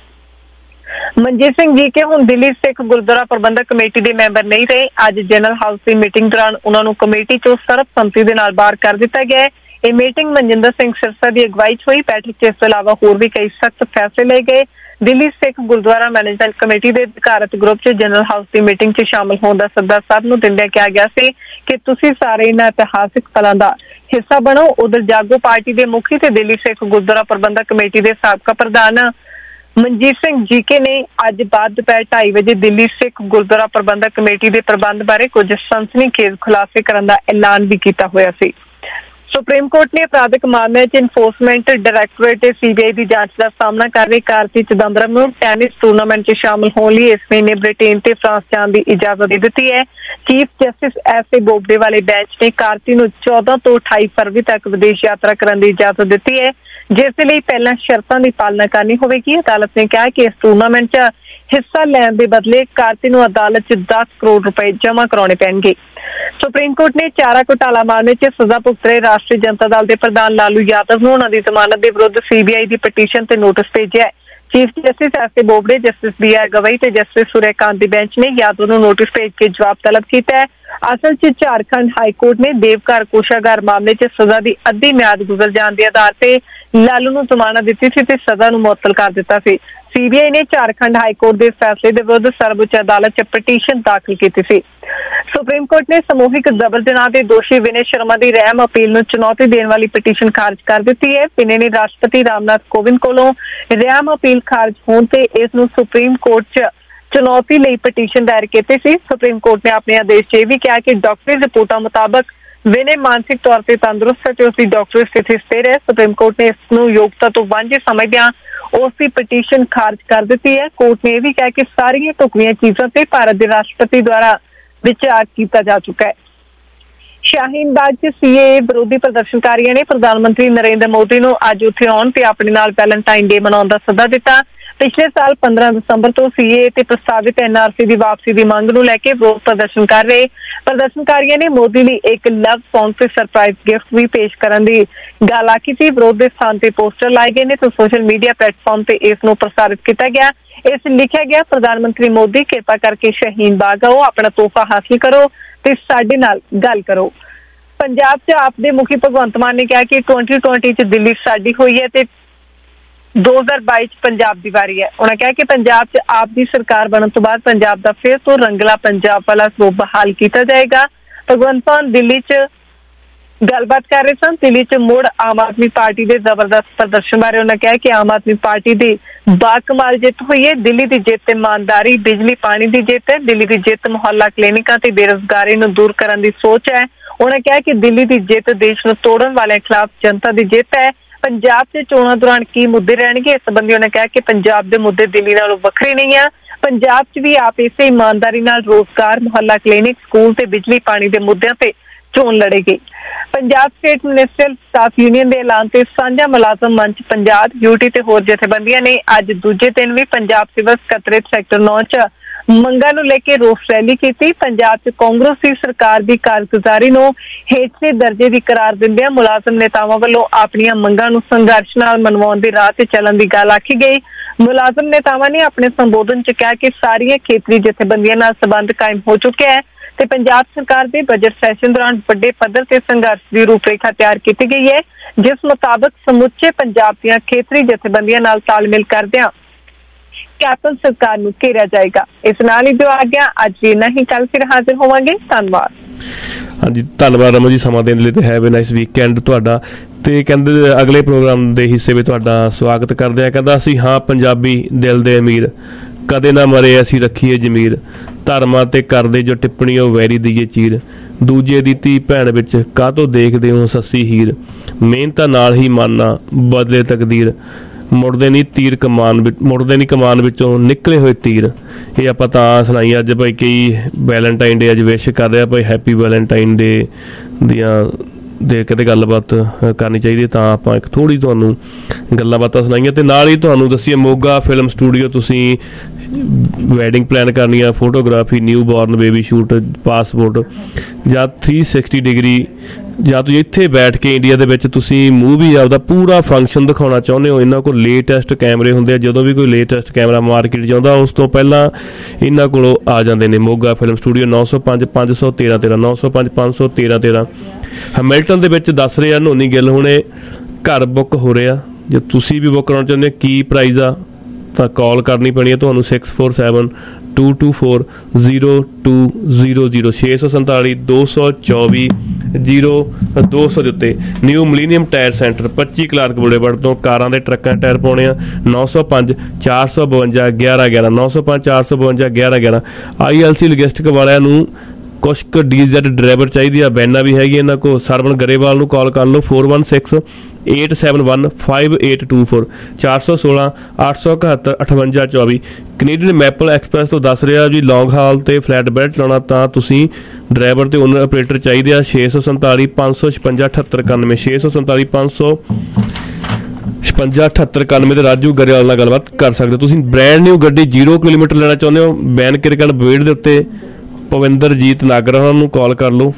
ਮਨਜੀਤ ਸਿੰਘ ਜੀ ਕੇ ਹੁਣ ਦਿੱਲੀ ਸਿੱਖ ਗੁਰਦੁਆਰਾ ਪ੍ਰਬੰਧਕ ਕਮੇਟੀ ਦੇ ਮੈਂਬਰ ਨਹੀਂ ਰਹੇ। ਅੱਜ ਜਨਰਲ ਹਾਊਸ ਦੀ ਮੀਟਿੰਗ ਦੌਰਾਨ ਉਹਨਾਂ ਨੂੰ ਕਮੇਟੀ 'ਚੋਂ ਸਰਬਸੰਮਤੀ ਦੇ ਨਾਲ ਬਾਹਰ ਕਰ ਦਿੱਤਾ ਗਿਆ ਹੈ। ਇਹ ਮੀਟਿੰਗ ਮਨਜਿੰਦਰ ਸਿੰਘ ਸਿਰਸਾ ਦੀ ਅਗਵਾਈ 'ਚ ਹੋਈ। ਬੈਠਕ 'ਚ ਇਸ ਤੋਂ ਇਲਾਵਾ ਹੋਰ ਵੀ ਕਈ ਸਖਤ ਫੈਸਲੇ ਲਏ ਗਏ। ਦਿੱਲੀ ਸਿੱਖ ਗੁਰਦੁਆਰਾ ਮੈਨੇਜਮੈਂਟ ਕਮੇਟੀ ਦੇ ਅਧਿਕਾਰਤ ਗਰੁੱਪ 'ਚ ਜਨਰਲ ਹਾਊਸ ਦੀ ਮੀਟਿੰਗ 'ਚ ਸ਼ਾਮਲ ਹੋਣ ਦਾ ਸੱਦਾ ਸਭ ਨੂੰ ਦਿੰਦਿਆਂ ਕਿਹਾ ਗਿਆ ਸੀ ਕਿ ਤੁਸੀਂ ਸਾਰੇ ਇਹਨਾਂ ਇਤਿਹਾਸਿਕ ਪਲਾਂ ਦਾ ਹਿੱਸਾ ਬਣੋ। ਉਧਰ ਜਾਗੋ ਪਾਰਟੀ ਦੇ ਮੁਖੀ ਤੇ ਦਿੱਲੀ ਸਿੱਖ ਗੁਰਦੁਆਰਾ ਪ੍ਰਬੰਧਕ ਕਮੇਟੀ ਦੇ ਸਾਬਕਾ ਪ੍ਰਧਾਨ ਮਨਜੀਤ ਸਿੰਘ ਜੀਕੇ ਨੇ ਅੱਜ ਬਾਅਦ ਦੁਪਹਿਰ 2:30 ਵਜੇ ਦਿੱਲੀ ਸਿੱਖ ਗੁਰਦੁਆਰਾ ਪ੍ਰਬੰਧਕ ਕਮੇਟੀ ਦੇ ਪ੍ਰਬੰਧ ਬਾਰੇ ਕੁਝ ਸਨਸਨੀਖੇਜ਼ ਖੁਲਾਸੇ ਕਰਨ ਦਾ ਐਲਾਨ ਵੀ ਕੀਤਾ ਹੋਇਆ ਸੀ। ਸੁਪਰੀਮ ਕੋਰਟ ਨੇ ਅਪਰਾਧਿਕ ਮਾਮਲਿਆਂ 'ਚ ਇਨਫੋਰਸਮੈਂਟ ਡਾਇਰੈਕਟੋਰੇਟ ਤੇ CBI ਦੀ ਜਾਂਚ ਦਾ ਸਾਹਮਣਾ ਕਰ ਰਹੀ ਕਾਰਤੀ ਚਿਦੰਬਰਮ ਨੂੰ ਟੈਨਿਸ ਟੂਰਨਾਮੈਂਟ 'ਚ ਸ਼ਾਮਲ ਹੋਣ ਲਈ ਇਸ ਮਹੀਨੇ ਬ੍ਰਿਟੇਨ ਤੇ ਫਰਾਂਸ ਜਾਣ ਦੀ ਇਜਾਜ਼ਤ ਦੇ ਦਿੱਤੀ ਹੈ। Chief justice S.A. ਬੋਬਡੇ ਵਾਲੇ ਬੈਂਚ ਨੇ ਕਾਰਤੀ ਨੂੰ 14 ਤੋਂ 28 ਫਰਵਰੀ ਤੱਕ ਵਿਦੇਸ਼ ਯਾਤਰਾ ਕਰਨ ਦੀ ਇਜਾਜ਼ਤ ਦਿੱਤੀ ਹੈ, ਜਿਸ ਦੇ ਲਈ ਪਹਿਲਾਂ ਸ਼ਰਤਾਂ ਦੀ ਪਾਲਣਾ ਕਰਨੀ ਹੋਵੇਗੀ। ਅਦਾਲਤ ਨੇ ਕਿਹਾ ਕਿ ਇਸ ਟੂਰਨਾਮੈਂਟ 'ਚ ਹਿੱਸਾ ਲੈਣ ਦੇ ਬਦਲੇ ਕਾਰਤੀ ਨੂੰ ਅਦਾਲਤ 'ਚ 10 ਕਰੋੜ ਰੁਪਏ ਜਮ੍ਹਾਂ ਕਰਾਉਣੇ ਪੈਣਗੇ। ਸੁਪਰੀਮ ਕੋਰਟ ਨੇ ਚਾਰਾ ਘੁਟਾਲਾ ਮਾਮਲੇ 'ਚ ਸਜ਼ਾ ਭੁਗਤ ਰਹੇ ਰਾਸ਼ਟਰੀ ਜਨਤਾ ਦਲ ਦੇ ਪ੍ਰਧਾਨ ਲਾਲੂ ਯਾਦਵ ਨੂੰ ਉਹਨਾਂ ਦੀ ਜ਼ਮਾਨਤ ਦੇ ਵਿਰੁੱਧ CBI ਦੀ ਪਟੀਸ਼ਨ ਤੇ ਨੋਟਿਸ ਭੇਜਿਆ। Chief justice S.A. Bobde, justice B.R. Gavai ਤੇ ਜਸਟਿਸ ਸੂਰਿਆਕਾਂਤ ਦੀ ਬੈਂਚ ਨੇ ਯਾਦਵ ਨੂੰ ਨੋਟਿਸ ਭੇਜ ਕੇ ਜਵਾਬ ਤਲਬ ਕੀਤਾ ਹੈ। ਅਸਲ 'ਚ ਝਾਰਖੰਡ ਹਾਈ ਕੋਰਟ ਨੇ ਦੇਵਘਰ ਕੋਸ਼ਾਗਾਰ ਮਾਮਲੇ 'ਚ ਸਜ਼ਾ ਦੀ ਅੱਧੀ ਮਿਆਦ ਗੁਜ਼ਰ ਜਾਣ ਦੇ ਆਧਾਰ ਤੇ ਲਾਲੂ ਨੂੰ ਜ਼ਮਾਨਤ ਦਿੱਤੀ ਸੀ ਤੇ ਸਜ਼ਾ ਨੂੰ ਮੁਅੱਤਲ ਕਰ ਦਿੱਤਾ ਸੀ। CBI ਨੇ ਝਾਰਖੰਡ ਹਾਈ ਕੋਰਟ ਦੇ ਫੈਸਲੇ ਦੇ ਵਿਰੁੱਧ ਸਰਵਉੱਚ ਅਦਾਲਤ 'ਚ ਪਟੀਸ਼ਨ ਦਾਖਲ ਕੀਤੀ ਸੀ। ਸੁਪਰੀਮ ਕੋਰਟ ਨੇ ਸਮੂਹਿਕ ਜ਼ਬਰ ਜਨਾਹ ਦੇ ਦੋਸ਼ੀ ਵਿਨੇ ਸ਼ਰਮਾ ਦੀ ਰਹਿਮ ਅਪੀਲ ਨੂੰ ਚੁਣੌਤੀ ਦੇਣ ਵਾਲੀ ਪਟੀਸ਼ਨ ਖਾਰਜ ਕਰ ਦਿੱਤੀ ਹੈ। ਵਿਨੇ ਨੇ ਰਾਸ਼ਟਰਪਤੀ ਰਾਮਨਾਥ ਕੋਵਿੰਦ ਕੋਲੋਂ ਰਹਿਮ ਅਪੀਲ ਖਾਰਜ ਹੋਣ ਤੇ ਇਸ ਨੂੰ ਸੁਪਰੀਮ ਕੋਰਟ 'ਚ ਚੁਣੌਤੀ ਲਈ ਪਟੀਸ਼ਨ ਦਾਇਰ ਕੀਤੀ ਸੀ। ਸੁਪਰੀਮ ਕੋਰਟ ਨੇ ਆਪਣੇ ਆਦੇਸ਼ 'ਚ ਇਹ ਵੀ ਕਿਹਾ ਕਿ ਡਾਕਟਰੀ ਰਿਪੋਰਟਾਂ ਮੁਤਾਬਕ ਵਿਨੇ ਮਾਨਸਿਕ ਤੌਰ ਤੇ ਤੰਦਰੁਸਤ ਹੈ ਤੇ ਉਸਦੀ ਡਾਕਟਰੀ ਸਥਿਤੀ ਸਥਿਰ ਹੈ। ਸੁਪਰੀਮ ਕੋਰਟ ਨੇ ਇਸ ਨੂੰ ਯੋਗਤਾ ਤੋਂ ਵਾਂਝੇ ਸਮਝਦਿਆਂ ਉਸ ਦੀ ਪਟੀਸ਼ਨ ਖਾਰਜ ਕਰ ਦਿੱਤੀ ਹੈ। ਕੋਰਟ ਨੇ ਇਹ ਵੀ ਕਿਹਾ ਕਿ ਸਾਰੀਆਂ ਢੁਕਵੀਆਂ ਚੀਜ਼ਾਂ ਤੇ ਭਾਰਤ ਦੇ ਰਾਸ਼ਟਰਪਤੀ ਦੁਆਰਾ ਵਿਚਾਰ ਕੀਤਾ ਜਾ ਚੁੱਕਾ ਹੈ। ਸ਼ਾਹੀਨ ਬਾਗ 'ਚ CAA ਵਿਰੋਧੀ ਪ੍ਰਦਰਸ਼ਨਕਾਰੀਆਂ ਨੇ ਪ੍ਰਧਾਨ ਮੰਤਰੀ ਨਰਿੰਦਰ ਮੋਦੀ ਨੂੰ ਅੱਜ ਉੱਥੇ ਆਉਣ ਤੇ ਆਪਣੇ ਨਾਲ ਵੈਲੈਂਟਾਈਨ ਡੇ ਮਨਾਉਣ ਦਾ ਸੱਦਾ ਦਿੱਤਾ। ਪਿਛਲੇ ਸਾਲ 15 ਦਸੰਬਰ ਤੋਂ CAA ਤੇ ਪ੍ਰਸਤਾਵਿਤ NRC ਦੀ ਵਾਪਸੀ ਦੀ ਮੰਗ ਨੂੰ ਲੈ ਕੇ ਵਿਰੋਧ ਪ੍ਰਦਰਸ਼ਨ ਕਰ ਰਹੇ ਪ੍ਰਦਰਸ਼ਨਕਾਰੀਆਂ ਨੇ ਮੋਦੀ ਲਈ ਇੱਕ ਲਵ ਸੌਂਗ ਤੇ ਸਰਪ੍ਰਾਈਜ਼ ਗਿਫਟ ਵੀ ਪੇਸ਼ ਕਰਨ ਦੀ ਗੱਲ ਆਖੀ ਸੀ। ਵਿਰੋਧ ਦੇ ਸਥਾਨ ਤੇ ਪੋਸਟਰ ਲਾਏ ਗਏ ਨੇ ਤੇ ਸੋਸ਼ਲ ਮੀਡੀਆ ਪਲੇਟਫਾਰਮ ਤੇ ਇਸ ਨੂੰ ਪ੍ਰਸਾਰਿਤ ਕੀਤਾ ਗਿਆ। ਇਸ ਲਿਖਿਆ ਗਿਆ, ਪ੍ਰਧਾਨ ਮੰਤਰੀ ਮੋਦੀ ਕਿਰਪਾ ਕਰਕੇ ਸ਼ਾਹੀਨ ਬਾਗ ਆਓ, ਆਪਣਾ ਤੋਹਫਾ ਹਾਸਲ ਕਰੋ ਤੇ ਸਾਡੇ ਨਾਲ ਗੱਲ ਕਰੋ। ਪੰਜਾਬ 'ਚ ਆਪ ਦੇ ਮੁਖੀ ਭਗਵੰਤ ਮਾਨ ਨੇ ਕਿਹਾ ਕਿ 2020 'ਚ ਦਿੱਲੀ ਸਾਡੀ ਹੋਈ ਹੈ ਤੇ 2022 'ਚ ਪੰਜਾਬ ਦੀ ਵਾਰੀ ਹੈ। ਉਹਨਾਂ ਕਿਹਾ ਕਿ ਪੰਜਾਬ 'ਚ ਆਪ ਦੀ ਸਰਕਾਰ ਬਣਨ ਤੋਂ ਬਾਅਦ ਪੰਜਾਬ ਦਾ ਫਿਰ ਤੋਂ ਰੰਗਲਾ ਪੰਜਾਬ ਵਾਲਾ ਸਰੂਪ ਬਹਾਲ ਕੀਤਾ ਜਾਏਗਾ। ਭਗਵੰਤ ਮਾਨ ਦਿੱਲੀ 'ਚ ਗੱਲਬਾਤ ਕਰ ਰਹੇ ਸਨ। ਦਿੱਲੀ 'ਚ ਮੁੜ ਆਮ ਆਦਮੀ ਪਾਰਟੀ ਦੇ ਜ਼ਬਰਦਸਤ ਪ੍ਰਦਰਸ਼ਨ ਬਾਰੇ ਉਹਨਾਂ ਕਿਹਾ ਕਿ ਆਮ ਆਦਮੀ ਪਾਰਟੀ ਦੀ ਬਾਕਮਾਲ ਜਿੱਤ ਹੋਈ ਹੈ। ਦਿੱਲੀ ਦੀ ਜਿੱਤ ਇਮਾਨਦਾਰੀ, ਬਿਜਲੀ ਪਾਣੀ ਦੀ ਜਿੱਤ ਹੈ। ਦਿੱਲੀ ਦੀ ਜਿੱਤ ਮੁਹੱਲਾ ਕਲੀਨਿਕਾਂ ਤੇ ਬੇਰੁਜ਼ਗਾਰੀ ਨੂੰ ਦੂਰ ਕਰਨ ਦੀ ਸੋਚ ਹੈ। ਉਹਨਾਂ ਕਿਹਾ ਕਿ ਦਿੱਲੀ ਦੀ ਜਿੱਤ ਦੇਸ਼ ਨੂੰ ਤੋੜਨ ਵਾਲਿਆਂ ਖਿਲਾਫ ਜਨਤਾ ਦੀ ਜਿੱਤ ਹੈ। ਪੰਜਾਬ 'ਚ ਚੋਣਾਂ ਦੌਰਾਨ ਕੀ ਮੁੱਦੇ ਰਹਿਣਗੇ, ਇਸ ਸੰਬੰਧੀ ਉਹਨਾਂ ਕਿਹਾ ਕਿ ਪੰਜਾਬ ਦੇ ਮੁੱਦੇ ਦਿੱਲੀ ਨਾਲੋਂ ਵੱਖਰੇ ਨਹੀਂ ਆ। ਪੰਜਾਬ 'ਚ ਵੀ ਆਪ ਇਸੇ ਇਮਾਨਦਾਰੀ ਨਾਲ ਰੋਜ਼ਗਾਰ, ਮੁਹੱਲਾ ਕਲੀਨਿਕ, ਸਕੂਲ ਤੇ ਬਿਜਲੀ ਪਾਣੀ ਦੇ ਮੁੱਦਿਆਂ ਤੇ ਚੋਣ ਲੜੇਗੀ। Punjab state minister staff union ਦੇ ਐਲਾਨ ਤੇ ਸਾਂਝਾ ਮੁਲਾਜ਼ਮ ਮੰਚ ਪੰਜਾਬ, UT ਤੇ ਹੋਰ ਜਥੇਬੰਦੀਆਂ ਨੇ ਅੱਜ ਦੂਜੇ ਦਿਨ ਵੀ ਪੰਜਾਬ ਸਿਵਲ ਸਕੱਤਰੇਤ ਸੈਕਟਰ 9 'ਚ ਮੰਗਾਂ ਨੂੰ ਲੈ ਕੇ ਰੋਸ ਰੈਲੀ ਕੀਤੀ। ਪੰਜਾਬ 'ਚ ਕਾਂਗਰਸ ਦੀ ਸਰਕਾਰ ਦੀ ਕਾਰਗੁਜ਼ਾਰੀ ਨੂੰ ਹੇਠਲੇ ਦਰਜੇ ਦੀ ਕਰਾਰ ਦਿੰਦਿਆਂ ਮੁਲਾਜ਼ਮ ਨੇਤਾਵਾਂ ਵੱਲੋਂ ਆਪਣੀਆਂ ਮੰਗਾਂ ਨੂੰ ਸੰਘਰਸ਼ ਨਾਲ ਮਨਵਾਉਣ ਦੀ ਰਾਹ ਤੇ ਚੱਲਣ ਦੀ ਗੱਲ ਆਖੀ ਗਈ। ਮੁਲਾਜ਼ਮ ਨੇਤਾਵਾਂ ਨੇ ਆਪਣੇ ਸੰਬੋਧਨ 'ਚ ਕਿਹਾ ਕਿ ਸਾਰੀਆਂ ਖੇਤਰੀ ਜਥੇਬੰਦੀਆਂ ਨਾਲ ਸੰਬੰਧ ਕਾਇਮ ਹੋ ਚੁੱਕਿਆ ਹੈ ਤੇ ਪੰਜਾਬ ਸਰਕਾਰ ਦੇ ਬਜਟ ਸੈਸ਼ਨ ਦੌਰਾਨ ਵੱਡੇ ਪੱਧਰ ਤੇ ਸੰਘਰਸ਼ ਦੀ ਰੂਪਰੇਖਾ ਤਿਆਰ ਕੀਤੀ ਗਈ ਹੈ, ਜਿਸ ਮੁਤਾਬਕ ਸਮੁੱਚੇ ਪੰਜਾਬ ਦੀਆਂ ਖੇਤਰੀ ਜਥੇਬੰਦੀਆਂ ਨਾਲ ਤਾਲਮੇਲ ਕਰਦਿਆਂ ਕੈਪਟਨ ਸਰਕਾਰ ਨੂੰ ਘੇਰਿਆ ਜਾਏਗਾ। ਇਸ ਨਾਲ ਹੀ ਜੋ ਆ ਗਿਆ ਅੱਜ ਇੰਨਾ ਹੀ, ਕੱਲ ਫਿਰ ਹਾਜ਼ਰ ਹੋਵਾਂਗੇ। ਧੰਨਵਾਦ। ਹਾਂਜੀ, ਧੰਨਵਾਦ ਰਮਨ ਜੀ ਸਮਾਂ ਦੇਣ ਲਈ ਤੇ ਹੈਵ ਅ ਨਾਈਸ ਵੀਕਐਂਡ ਤੁਹਾਡਾ। ਤੇ ਕਹਿੰਦੇ ਅਗਲੇ ਪ੍ਰੋਗਰਾਮ ਦੇ ਹਿੱਸੇ ਵਿੱਚ ਤੁਹਾਡਾ ਸਵਾਗਤ ਕਰਦੇ ਆ। ਕਹਿੰਦਾ ਅਸੀਂ ਹਾਂ ਪੰਜਾਬੀ ਦਿਲ ਦੇ ਅਮੀਰ, ਕਦੇ ਨਾ ਮਰੇ ਅਸੀਂ ਰੱਖੀਏ ਜ਼ਮੀਰ, ਧਰਮਾਂ ਤੇ ਕਰਦੇ ਜੋ ਟਿੱਪਣੀ ਉਹ ਵੈਰੀ ਦਈਏ ਚੀਰ, ਦੂਜੇ ਦੀ ਧੀ ਭੈਣ ਵਿੱਚ ਕਾਹਤੋਂ ਦੇਖਦੇ ਹੋ ਸੱਸੀ ਹੀਰ, ਮਿਹਨਤਾਂ ਨਾਲ ਹੀ ਮਾਨਾ ਬਦਲੇ ਤਕਦੀਰ, ਮੁੜਦੇ ਨਹੀਂ ਕਮਾਨ ਵਿੱਚੋਂ ਨਿਕਲੇ ਹੋਏ ਤੀਰ। ਇਹ ਆਪਾਂ ਤਾਂ ਸੁਣਾਈ ਅੱਜ ਭਾਈ, ਕਈ ਵੈਲੈਂਟਾਈਨ ਡੇ ਅੱਜ ਵਿਸ਼ ਕਰ ਰਿਹਾ ਭਾਈ, ਹੈਪੀ ਵੈਲੈਂਟਾਈਨ ਡੇ ਦੀਆਂ ਦੇ ਕਿਤੇ ਗੱਲਬਾਤ ਕਰਨੀ ਚਾਹੀਦੀ ਹੈ, ਤਾਂ ਆਪਾਂ ਇੱਕ ਥੋੜ੍ਹੀ ਤੁਹਾਨੂੰ ਗੱਲਾਂ ਬਾਤਾਂ ਸੁਣਾਈਆਂ ਤੇ ਨਾਲ ਹੀ ਤੁਹਾਨੂੰ ਦੱਸੀਏ ਮੋਗਾ ਫਿਲਮ ਸਟੂਡੀਓ ਤੁਸੀਂ ਵੈਡਿੰਗ ਪਲਾਨ ਕਰਨੀ ਆ, photography, new born baby shoot, passport ਜਾਂ 360 ਡਿਗਰੀ, ਜਾਂ ਤੁਸੀਂ ਇੱਥੇ ਬੈਠ ਕੇ ਇੰਡੀਆ ਦੇ ਵਿੱਚ ਤੁਸੀਂ ਮੂਵੀ ਆਪਦਾ ਪੂਰਾ ਫੰਕਸ਼ਨ ਦਿਖਾਉਣਾ ਚਾਹੁੰਦੇ ਹੋ। ਇਹਨਾਂ ਕੋਲ ਲੇਟੈਸਟ ਕੈਮਰੇ ਹੁੰਦੇ ਆ, ਜਦੋਂ ਵੀ ਕੋਈ ਲੇਟੈਸਟ ਕੈਮਰਾ ਮਾਰਕੀਟ 'ਚ ਆਉਂਦਾ ਉਸ ਤੋਂ ਪਹਿਲਾਂ ਇਹਨਾਂ ਕੋਲੋਂ ਆ ਜਾਂਦੇ ਨੇ। ਮੋਗਾ ਫਿਲਮ ਸਟੂਡੀਓ 905 513 13 905 513 13 ਹੈਮਿਲਟਨ ਦੇ ਵਿੱਚ ਦੱਸ ਰਹੇ ਆ ਨੋਨੀ ਗਿੱਲ ਹੁਣੇ ਘਰ ਬੁੱਕ ਹੋ ਰਿਹਾ। ਜੇ ਤੁਸੀਂ ਵੀ ਬੁੱਕ ਕਰਾਉਣਾ ਚਾਹੁੰਦੇ ਹੋ, ਕੀ ਪ੍ਰਾਈਜ਼ ਆ, ਤਾਂ ਕਾਲ ਕਰਨੀ ਪੈਣੀ ਹੈ ਤੁਹਾਨੂੰ 647 224 0200 647 224 0200 ਦੇ ਉੱਤੇ। New millennium tyre centre 25 Clark boulevard ਤੋਂ ਕਾਰਾਂ ਦੇ ਟਰੱਕਾਂ ਟਾਇਰ ਪਾਉਣੇ ਆ। 905 452 11 11 905 452 11 11। ILC ਲੋਜਿਸਟਿਕ ਵਾਲਿਆਂ ਨੂੰ ਕੁਛ ਕੁ DZ ਡਰਾਈਵਰ ਚਾਹੀਦੀ ਆ, ਬੈਨਾਂ ਵੀ ਹੈਗੀ ਇਹਨਾਂ ਕੋਲ। ਸਰਵਣ ਗਰੇਵਾਲ ਨੂੰ ਕਾਲ ਕਰ ਲਓ 416 871 5824 416 871 5824। ਕੈਨੇਡੀਅਨ ਮੈਪਲ ਐਕਸਪ੍ਰੈਸ ਤੋਂ ਦੱਸ ਰਿਹਾ ਜੀ ਲੌਂਗ ਹਾਲ ਤੇ ਫਲੈਟ ਬੈਲਟ ਲਾਉਣਾ ਤਾਂ ਤੁਸੀਂ ਡਰਾਈਵਰ ਤੇ ਓਨਰ ਆਪਰੇਟਰ ਚਾਹੀਦੇ ਆ। 647 556 7891 647 556 7891 ਤੇ ਰਾਜੂ ਗਰੇਵਾਲ ਨਾਲ ਗੱਲਬਾਤ ਕਰ ਸਕਦੇ ਹੋ। ਤੁਸੀਂ ਬ੍ਰੈਂਡ ਨਿਊ ਗੱਡੀ 0 ਕਿਲੋਮੀਟਰ ਲੈਣਾ ਚਾਹੁੰਦੇ ਹੋ, ਬੈਨ ਕਿਰਕਨ ਬੇੜ ਦੇ ਉੱਤੇ ਭਵਿੰਦਰਜੀਤ ਨਾਗਰ ਉਹਨਾਂ ਨੂੰ ਕਾਲ ਕਰ ਲਓ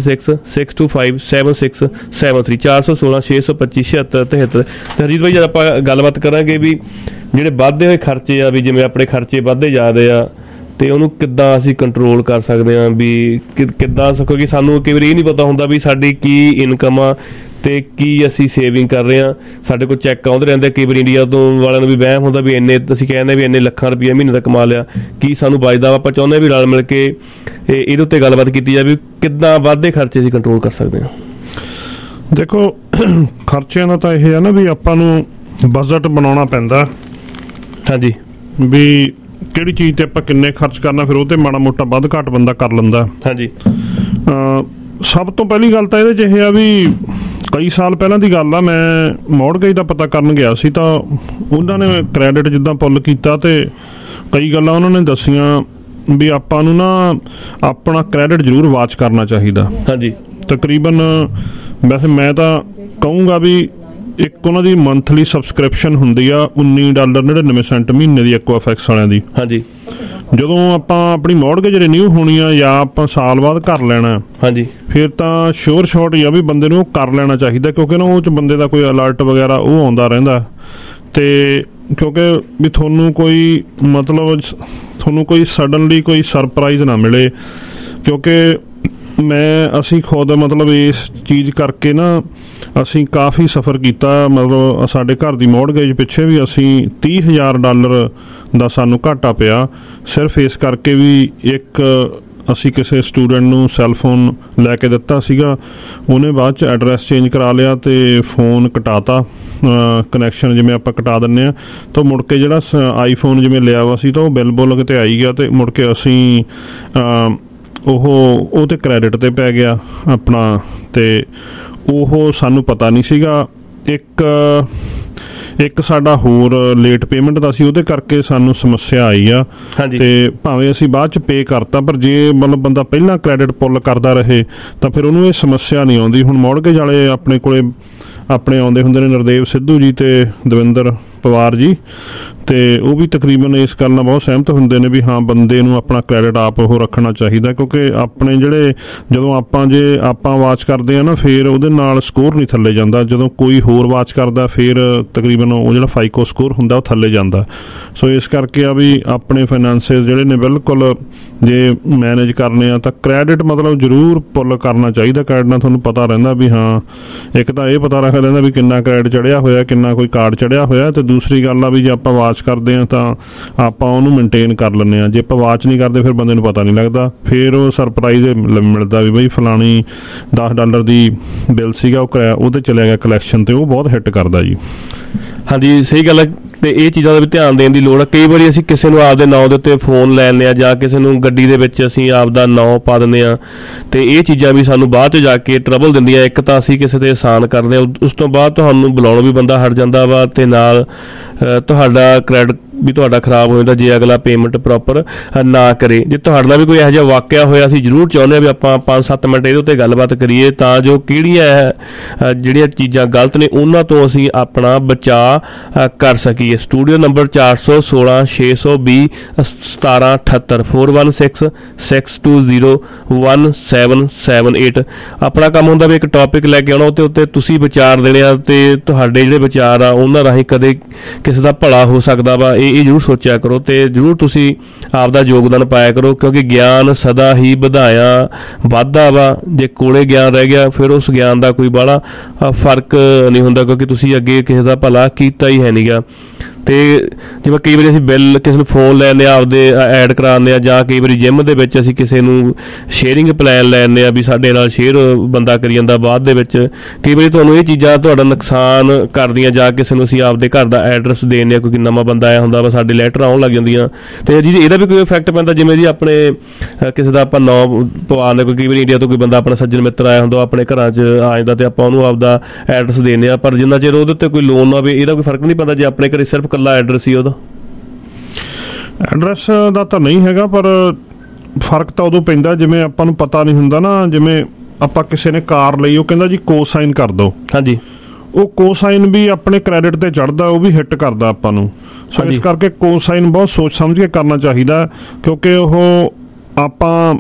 4166257673 416-625-7673। ਤੇ ਹਰਜੀਤ ਭਾਈ ਜਦ ਆਪਾਂ ਗੱਲਬਾਤ ਕਰਾਂਗੇ ਵੀ ਜਿਹੜੇ ਵੱਧਦੇ ਹੋਏ ਖਰਚੇ ਆ, ਵੀ ਜਿਵੇਂ ਆਪਣੇ ਖਰਚੇ ਵੱਧਦੇ ਜਾ ਰਹੇ ਆ ਤੇ ਉਹਨੂੰ ਕਿੱਦਾਂ ਅਸੀਂ ਕੰਟਰੋਲ ਕਰ ਸਕਦੇ ਹਾਂ, ਵੀ ਕਿੱਦਾਂ ਕਿਉਂਕਿ ਸਾਨੂੰ ਕਈ ਵਾਰੀ ਇਹ ਨਹੀਂ ਪਤਾ ਹੁੰਦਾ ਵੀ ਸਾਡੀ ਕੀ ਇਨਕਮ ਆ ਤੇ ਕੀ ਅਸੀਂ ਸੇਵਿੰਗ ਕਰ ਰਹੇ ਹਾਂ। ਸਾਡੇ ਕੋਲ ਚੈੱਕ ਆਉਂਦੇ ਰਹਿੰਦੇ, ਕਈ ਵਾਰੀ ਇੰਡੀਆ ਤੋਂ ਵਾਲਿਆਂ ਨੂੰ ਵੀ ਵਹਿਮ ਹੁੰਦਾ ਵੀ ਇੰਨੇ ਅਸੀਂ ਕਹਿੰਦੇ ਵੀ ਇੰਨੇ ਲੱਖਾਂ ਰੁਪਈਆ ਮਹੀਨੇ ਦਾ ਕਮਾ ਲਿਆ, ਕੀ ਸਾਨੂੰ ਬਚਦਾ ਵਾ। ਆਪਾਂ ਚਾਹੁੰਦੇ ਵੀ ਰਲ ਮਿਲ ਕੇ ਇਹਦੇ ਉੱਤੇ ਗੱਲਬਾਤ ਕੀਤੀ ਜਾਵੇ ਕਿੱਦਾਂ ਵੱਧਦੇ ਖਰਚੇ ਅਸੀਂ ਕੰਟਰੋਲ ਕਰ ਸਕਦੇ ਹਾਂ। ਦੇਖੋ ਖਰਚਿਆਂ ਦਾ ਤਾਂ ਇਹ ਹੈ ਨਾ ਵੀ ਆਪਾਂ ਨੂੰ ਬਜਟ ਬਣਾਉਣਾ ਪੈਂਦਾ। ਹਾਂਜੀ, ਵੀ ਕਿਹੜੀ ਚੀਜ਼ ਤੇ ਆਪਾਂ ਕਿੰਨੇ ਖਰਚ ਕਰਨਾ, ਫਿਰ ਉਹ ਤੇ ਮਾੜਾ ਮੋਟਾ ਵੱਧ ਘੱਟ ਬੰਦਾ ਕਰ ਲੈਂਦਾ। ਹਾਂਜੀ, ਸਭ ਤੋਂ ਪਹਿਲੀ ਗੱਲ ਤਾਂ ਇਹਦੇ 'ਚ ਇਹ ਆ ਵੀ ਕਈ ਸਾਲ ਪਹਿਲਾਂ ਦੀ ਗੱਲ ਆ, ਮੈਂ ਮੌਰਗੇਜ ਦਾ ਪਤਾ ਕਰਨ ਗਿਆ ਸੀ ਤਾਂ ਉਹਨਾਂ ਨੇ ਕ੍ਰੈਡਿਟ ਜਿੱਦਾਂ ਪੁੱਲ ਕੀਤਾ ਤੇ ਕਈ ਗੱਲਾਂ ਉਹਨਾਂ ਨੇ ਦੱਸੀਆਂ ਵੀ ਆਪਾਂ ਨੂੰ ਨਾ ਆਪਣਾ ਕ੍ਰੈਡਿਟ ਜ਼ਰੂਰ ਵਾਚ ਕਰਨਾ ਚਾਹੀਦਾ। ਹਾਂਜੀ, ਤਕਰੀਬਨ ਵੈਸੇ ਮੈਂ ਤਾਂ ਕਹੂੰਗਾ ਵੀ ਇੱਕ ਉਹਨਾਂ ਦੀ ਮੰਥਲੀ ਸਬਸਕ੍ਰਿਪਸ਼ਨ ਹੁੰਦੀ ਆ $19.99 ਮਹੀਨੇ ਦੀ ਐਕੁਆਫੈਕਸ ਵਾਲਿਆਂ ਦੀ। ਹਾਂਜੀ, ਜਦੋਂ ਆਪਾਂ ਆਪਣੀ ਮੌਰਗੇਜ ਰੀਨਿਊ ਹੋਣੀ ਆ ਜਾਂ ਆਪਾਂ ਸਾਲ ਬਾਅਦ ਕਰ ਲੈਣਾ, ਹਾਂਜੀ, ਫਿਰ ਤਾਂ ਸ਼ੋਰ ਸ਼ਾਰਟ ਹੀ ਆ ਵੀ ਬੰਦੇ ਨੂੰ ਉਹ ਕਰ ਲੈਣਾ ਚਾਹੀਦਾ, ਕਿਉਂਕਿ ਨਾ ਉਹ 'ਚ ਬੰਦੇ ਦਾ ਕੋਈ ਅਲਰਟ ਵਗੈਰਾ ਉਹ ਆਉਂਦਾ ਰਹਿੰਦਾ। ਤੇ ਕਿਉਂਕਿ ਵੀ ਤੁਹਾਨੂੰ ਕੋਈ ਸਡਨਲੀ ਕੋਈ ਸਰਪ੍ਰਾਈਜ਼ ਨਾ ਮਿਲੇ, ਕਿਉਂਕਿ ਅਸੀਂ ਖੁਦ ਇਸ ਚੀਜ਼ ਕਰਕੇ ਨਾ ਅਸੀਂ ਕਾਫੀ ਸਫ਼ਰ ਕੀਤਾ। ਸਾਡੇ ਘਰ ਦੀ ਮੌਰਗੇਜ ਪਿੱਛੇ ਵੀ ਅਸੀਂ $30,000 ਦਾ ਸਾਨੂੰ ਘਾਟਾ ਪਿਆ, ਸਿਰਫ ਇਸ ਕਰਕੇ ਵੀ ਇੱਕ ਅਸੀਂ ਕਿਸੇ ਸਟੂਡੈਂਟ ਨੂੰ ਸੈੱਲ ਫੋਨ ਲੈ ਕੇ ਦਿੱਤਾ ਸੀਗਾ, ਉਹਨੇ ਬਾਅਦ 'ਚ ਐਡਰੈਸ ਚੇਂਜ ਕਰਾ ਲਿਆ ਤੇ ਫੋਨ ਕਟਾਤਾ, ਕਨੈਕਸ਼ਨ ਜਿਵੇਂ ਆਪਾਂ ਕਟਾ ਦਿੰਦੇ ਹਾਂ। ਤਾਂ ਮੁੜ ਕੇ ਜਿਹੜਾ ਆਈਫੋਨ ਜਿਵੇਂ ਲਿਆ ਵਾ ਸੀ ਤਾਂ ਉਹ ਬਿੱਲ ਬੁੱਲ ਕਿਤੇ ਆਈ ਗਿਆ ਤੇ ਮੁੜ ਕੇ ਅਸੀਂ ਉਹ ਤੇ ਕ੍ਰੈਡਿਟ ਤੇ ਪੈ ਗਿਆ ਆਪਣਾ, ਤੇ ਉਹ ਸਾਨੂੰ ਪਤਾ ਨਹੀਂ ਸੀਗਾ। ਇੱਕ ਸਾਡਾ ਹੋਰ ਲੇਟ ਪੇਮੈਂਟ ਦਾ ਸੀ, ਉਹਦੇ ਕਰਕੇ ਸਾਨੂੰ ਸਮੱਸਿਆ ਆਈ ਆ। ਤੇ ਭਾਵੇਂ ਅਸੀਂ ਬਾਅਦ 'ਚ ਪੇ ਕਰਤਾ, ਪਰ ਜੇ ਬੰਦਾ ਪਹਿਲਾਂ ਕ੍ਰੈਡਿਟ ਪੁੱਲ ਕਰਦਾ ਰਹੇ ਤਾਂ ਫਿਰ ਉਹਨੂੰ ਇਹ ਸਮੱਸਿਆ ਨਹੀਂ ਆਉਂਦੀ। ਹੁਣ ਮੌਰਗੇਜ ਵਾਲੇ ਆਪਣੇ ਕੋਲੇ ਆਉਂਦੇ ਹੁੰਦੇ ਨੇ ਨਰਦੇਵ ਸਿੱਧੂ ਜੀ ਤੇ ਦਵਿੰਦਰ ਪਵਾਰ ਜੀ, ਤੇ ਉਹ ਵੀ ਤਕਰੀਬਨ ਇਸ ਗੱਲ ਨਾਲ ਬਹੁਤ ਸਹਿਮਤ ਹੁੰਦੇ ਨੇ ਵੀ ਹਾਂ ਬੰਦੇ ਨੂੰ ਆਪਣਾ ਕ੍ਰੈਡਿਟ ਆਪ ਉਹ ਰੱਖਣਾ ਚਾਹੀਦਾ, ਕਿਉਂਕਿ ਆਪਣੇ ਜਿਹੜੇ ਜਦੋਂ ਆਪਾਂ ਵਾਚ ਕਰਦੇ ਆ ਨਾ ਫਿਰ ਉਹਦੇ ਨਾਲ ਸਕੋਰ ਨਹੀਂ ਥੱਲੇ ਜਾਂਦਾ। ਜਦੋਂ ਕੋਈ ਹੋਰ ਵਾਚ ਕਰਦਾ ਫਿਰ ਤਕਰੀਬਨ ਉਹ ਜਿਹੜਾ ਫਾਈਕੋ ਸਕੋਰ ਹੁੰਦਾ ਉਹ ਥੱਲੇ ਜਾਂਦਾ। ਸੋ ਇਸ ਕਰਕੇ ਆ ਵੀ ਆਪਣੇ ਫਾਈਨੈਂਸਿਸ ਜਿਹੜੇ ਨੇ ਬਿਲਕੁਲ ਜੇ ਮੈਨੇਜ ਕਰਨੇ ਆ ਤਾਂ ਕ੍ਰੈਡਿਟ ਜ਼ਰੂਰ ਪੁੱਲ ਕਰਨਾ ਚਾਹੀਦਾ। ਕ੍ਰੈਡਿਟ ਨਾਲ ਤੁਹਾਨੂੰ ਪਤਾ ਰਹਿੰਦਾ ਵੀ ਹਾਂ, ਇੱਕ ਤਾਂ ਇਹ ਪਤਾ ਰੱਖ ਲੈਂਦਾ ਵੀ ਕਿੰਨਾ ਕ੍ਰੈਡਿਟ ਚੜਿਆ ਹੋਇਆ, ਕਿੰਨਾ ਕੋਈ ਕਾਰਡ ਚੜਿਆ ਹੋਇਆ, ਤੇ ਦੂਸਰੀ ਗੱਲ ਆ ਵੀ ਜੇ ਆਪਾਂ ਵਾਚ ਕਰਦੇ ਹਾਂ ਤਾਂ ਆਪਾਂ ਉਹਨੂੰ ਮੇਨਟੇਨ ਕਰ ਲੈਂਦੇ ਹਾਂ। ਜੇ ਆਪਾਂ ਵਾਚ ਨਹੀਂ ਕਰਦੇ ਫਿਰ ਬੰਦੇ ਨੂੰ ਪਤਾ ਨਹੀਂ ਲੱਗਦਾ, ਫਿਰ ਉਹ ਸਰਪ੍ਰਾਈਜ਼ ਮਿਲਦਾ ਵੀ ਬਈ ਫਲਾਣੀ $10 ਦੀ ਬਿੱਲ ਸੀਗਾ ਉਹਦੇ ਚਲਿਆ ਗਿਆ ਕਲੈਕਸ਼ਨ, ਤੇ ਉਹ ਬਹੁਤ ਹਿੱਟ ਕਰਦਾ ਜੀ। ਹਾਂਜੀ, ਸਹੀ ਗੱਲ ਹੈ। ਤੇ ਇਹ ਚੀਜ਼ਾਂ ਦਾ ਵੀ ਧਿਆਨ ਦੇਣ ਦੀ ਲੋੜ ਹੈ। ਕਈ ਵਾਰੀ ਅਸੀਂ ਕਿਸੇ ਨੂੰ ਆਪਦੇ ਨਾਂ ਦੇ ਉੱਤੇ ਫੋਨ ਲੈ ਲੈਂਦੇ ਹਾਂ ਜਾਂ ਕਿਸੇ ਨੂੰ ਗੱਡੀ ਦੇ ਵਿੱਚ ਅਸੀਂ ਆਪਦਾ ਨਾਂ ਪਾ ਦਿੰਦੇ ਹਾਂ, ਤੇ ਇਹ ਚੀਜ਼ਾਂ ਵੀ ਸਾਨੂੰ ਬਾਅਦ 'ਚ ਜਾ ਕੇ ਟਰਬਲ ਦਿੰਦੀਆਂ। ਇੱਕ ਤਾਂ ਅਸੀਂ ਕਿਸੇ ਤੇ ਆਸਾਨ ਕਰਦੇ ਹਾਂ, ਉਸ ਤੋਂ ਬਾਅਦ ਤੁਹਾਨੂੰ ਬੁਲਾਉਣੋਂ ਵੀ ਬੰਦਾ ਹਟ ਜਾਂਦਾ ਵਾ, ਤੇ ਨਾਲ ਤੁਹਾਡਾ ਕ੍ਰੈਡਿਟ ਵੀ ਤੁਹਾਡਾ ਖਰਾਬ ਹੋ ਜਾਂਦਾ ਜੇ ਅਗਲਾ ਪੇਮੈਂਟ ਪ੍ਰੋਪਰ ਨਾ ਕਰੇ। ਜੇ ਤੁਹਾਡੇ ਨਾਲ ਵੀ ਕੋਈ ਇਹੋ ਜਿਹਾ ਵਾਕਿਆ ਹੋਇਆ, ਅਸੀਂ ਜ਼ਰੂਰ ਚਾਹੁੰਦੇ ਹਾਂ ਵੀ ਆਪਾਂ 5-7 ਮਿੰਟ ਇਹਦੇ ਉੱਤੇ ਗੱਲਬਾਤ ਕਰੀਏ, ਤਾਂ ਜੋ ਕਿਹੜੀਆਂ ਜਿਹੜੀਆਂ ਚੀਜ਼ਾਂ ਗਲਤ ਨੇ ਉਹਨਾਂ ਤੋਂ ਅਸੀਂ ਆਪਣਾ ਬਚਾਅ ਕਰ ਸਕੀਏ। Studio number 416-620-1778 416-620-1778। ਆਪਣਾ ਕੰਮ ਹੁੰਦਾ ਵੀ ਇੱਕ ਟੌਪਿਕ ਲੈ ਕੇ ਆਉਣਾ, ਉਹਦੇ ਉੱਤੇ ਤੁਸੀਂ ਵਿਚਾਰ ਦੇਣੇ ਆ, ਤੇ ਤੁਹਾਡੇ ਜਿਹੜੇ ਵਿਚਾਰ ਆ ਉਹਨਾਂ ਰਾਹੀਂ ਕਦੇ ਕਿਸੇ ਦਾ ਭਲਾ ਹੋ ਸਕਦਾ ਵਾ। ਇਹ ਜ਼ਰੂਰ ਸੋਚਿਆ ਕਰੋ ਤੇ ਜ਼ਰੂਰ ਤੁਸੀਂ ਆਪਦਾ ਯੋਗਦਾਨ ਪਾਇਆ ਕਰੋ, ਕਿਉਂਕਿ ਗਿਆਨ ਸਦਾ ਹੀ ਵੱਧਦਾ ਵਾ। ਜੇ ਕੋਲੇ ਗਿਆਨ ਰਹਿ ਗਿਆ ਫਿਰ ਉਸ ਗਿਆਨ ਦਾ ਕੋਈ ਬਾਹਲਾ ਫਰਕ ਨਹੀਂ ਹੁੰਦਾ, ਕਿਉਂਕਿ ਤੁਸੀਂ ਅੱਗੇ ਕਿਸੇ ਦਾ ਭਲਾ ਕੀਤਾ ਹੀ ਹੈ ਨੀਗਾ। ਤੇ ਜਿਵੇਂ ਕਈ ਵਾਰੀ ਅਸੀਂ ਬਿੱਲ ਕਿਸੇ ਨੂੰ ਫੋਨ ਲੈਂਦੇ ਆ ਆਪਦੇ ਐਡ ਕਰਾਉਂਦੇ ਆ, ਜਾਂ ਕਈ ਵਾਰੀ ਜਿਮ ਦੇ ਵਿੱਚ ਅਸੀਂ ਕਿਸੇ ਨੂੰ ਸ਼ੇਅਰਿੰਗ ਪਲਾਨ ਲੈਂਦੇ ਆ ਵੀ ਸਾਡੇ ਨਾਲ ਸ਼ੇਅਰ ਬੰਦਾ ਕਰੀ ਜਾਂਦਾ। ਬਾਅਦ ਦੇ ਵਿੱਚ ਕਈ ਵਾਰੀ ਤੁਹਾਨੂੰ ਇਹ ਚੀਜ਼ਾਂ ਤੁਹਾਡਾ ਨੁਕਸਾਨ ਕਰਦੀਆਂ, ਜਾਂ ਕਿਸੇ ਨੂੰ ਅਸੀਂ ਆਪਦੇ ਘਰ ਦਾ ਐਡਰੈਸ ਦੇਣੇ ਆ, ਕਿਉਂਕਿ ਨਵਾਂ ਬੰਦਾ ਆਇਆ ਹੁੰਦਾ ਵਾ, ਸਾਡੇ ਲੈਟਰ ਆਉਣ ਲੱਗ ਜਾਂਦੀਆਂ, ਤੇ ਜੀ ਇਹਦਾ ਵੀ ਕੋਈ ਇਫੈਕਟ ਪੈਂਦਾ। ਜਿਵੇਂ ਜੀ ਆਪਣੇ ਕਿਸੇ ਦਾ ਆਪਾਂ ਨਾਂ ਪਵਾਉਂਦੇ, ਕੋਈ ਕਈ ਵਾਰੀ ਇੰਡੀਆ ਤੋਂ ਕੋਈ ਬੰਦਾ ਆਪਣਾ ਸੱਜਣ ਮਿੱਤਰ ਆਇਆ ਹੁੰਦਾ, ਆਪਣੇ ਘਰਾਂ 'ਚ ਆ ਜਾਂਦਾ, ਤੇ ਆਪਾਂ ਉਹਨੂੰ ਆਪਦਾ ਐਡਰੈਸ ਦੇਣੇ ਆ, ਪਰ ਜਿੰਨਾ ਚਿਰ ਉਹਦੇ ਉੱਤੇ ਕੋਈ ਲੋਨ ਨਾ ਹੋਵੇ ਇਹਦਾ ਕੋਈ ਫਰਕ ਨਹੀਂ ਪੈਂਦਾ। ਜੇ ਆਪਣੇ ਘਰੇ ਸਿਰਫ ਇਕੱਲਾ ਐਡਰੈਸ ਹੀ ਉਹਦਾ ਐਡਰੈਸ ਦਾ ਤਾਂ ਨਹੀਂ ਹੈਗਾ, ਪਰ ਫਰਕ ਤਾਂ ਉਦੋਂ ਪੈਂਦਾ ਜਿਵੇਂ ਆਪਾਂ ਨੂੰ ਪਤਾ ਨਹੀਂ ਹੁੰਦਾ ਨਾ। ਜਿਵੇਂ ਆਪਾਂ ਕਿਸੇ ਨੇ ਕਾਰ ਲਈ, ਉਹ ਕਹਿੰਦਾ ਜੀ ਕੋਸਾਈਨ ਕਰ ਦਿਓ। ਹਾਂਜੀ, ਉਹ ਕੋਸਾਈਨ ਵੀ ਆਪਣੇ ਕ੍ਰੈਡਿਟ ਤੇ ਚੜ੍ਹਦਾ, ਉਹ ਵੀ ਹਿੱਟ ਕਰਦਾ ਆਪਾਂ ਨੂੰ। ਸੋ ਇਸ ਕਰਕੇ ਕੋਸਾਈਨ ਬਹੁਤ ਸੋਚ ਸਮਝ ਕੇ ਕਰਨਾ ਚਾਹੀਦਾ, ਕਿਉਂਕਿ ਉਹ ਆਪਾਂ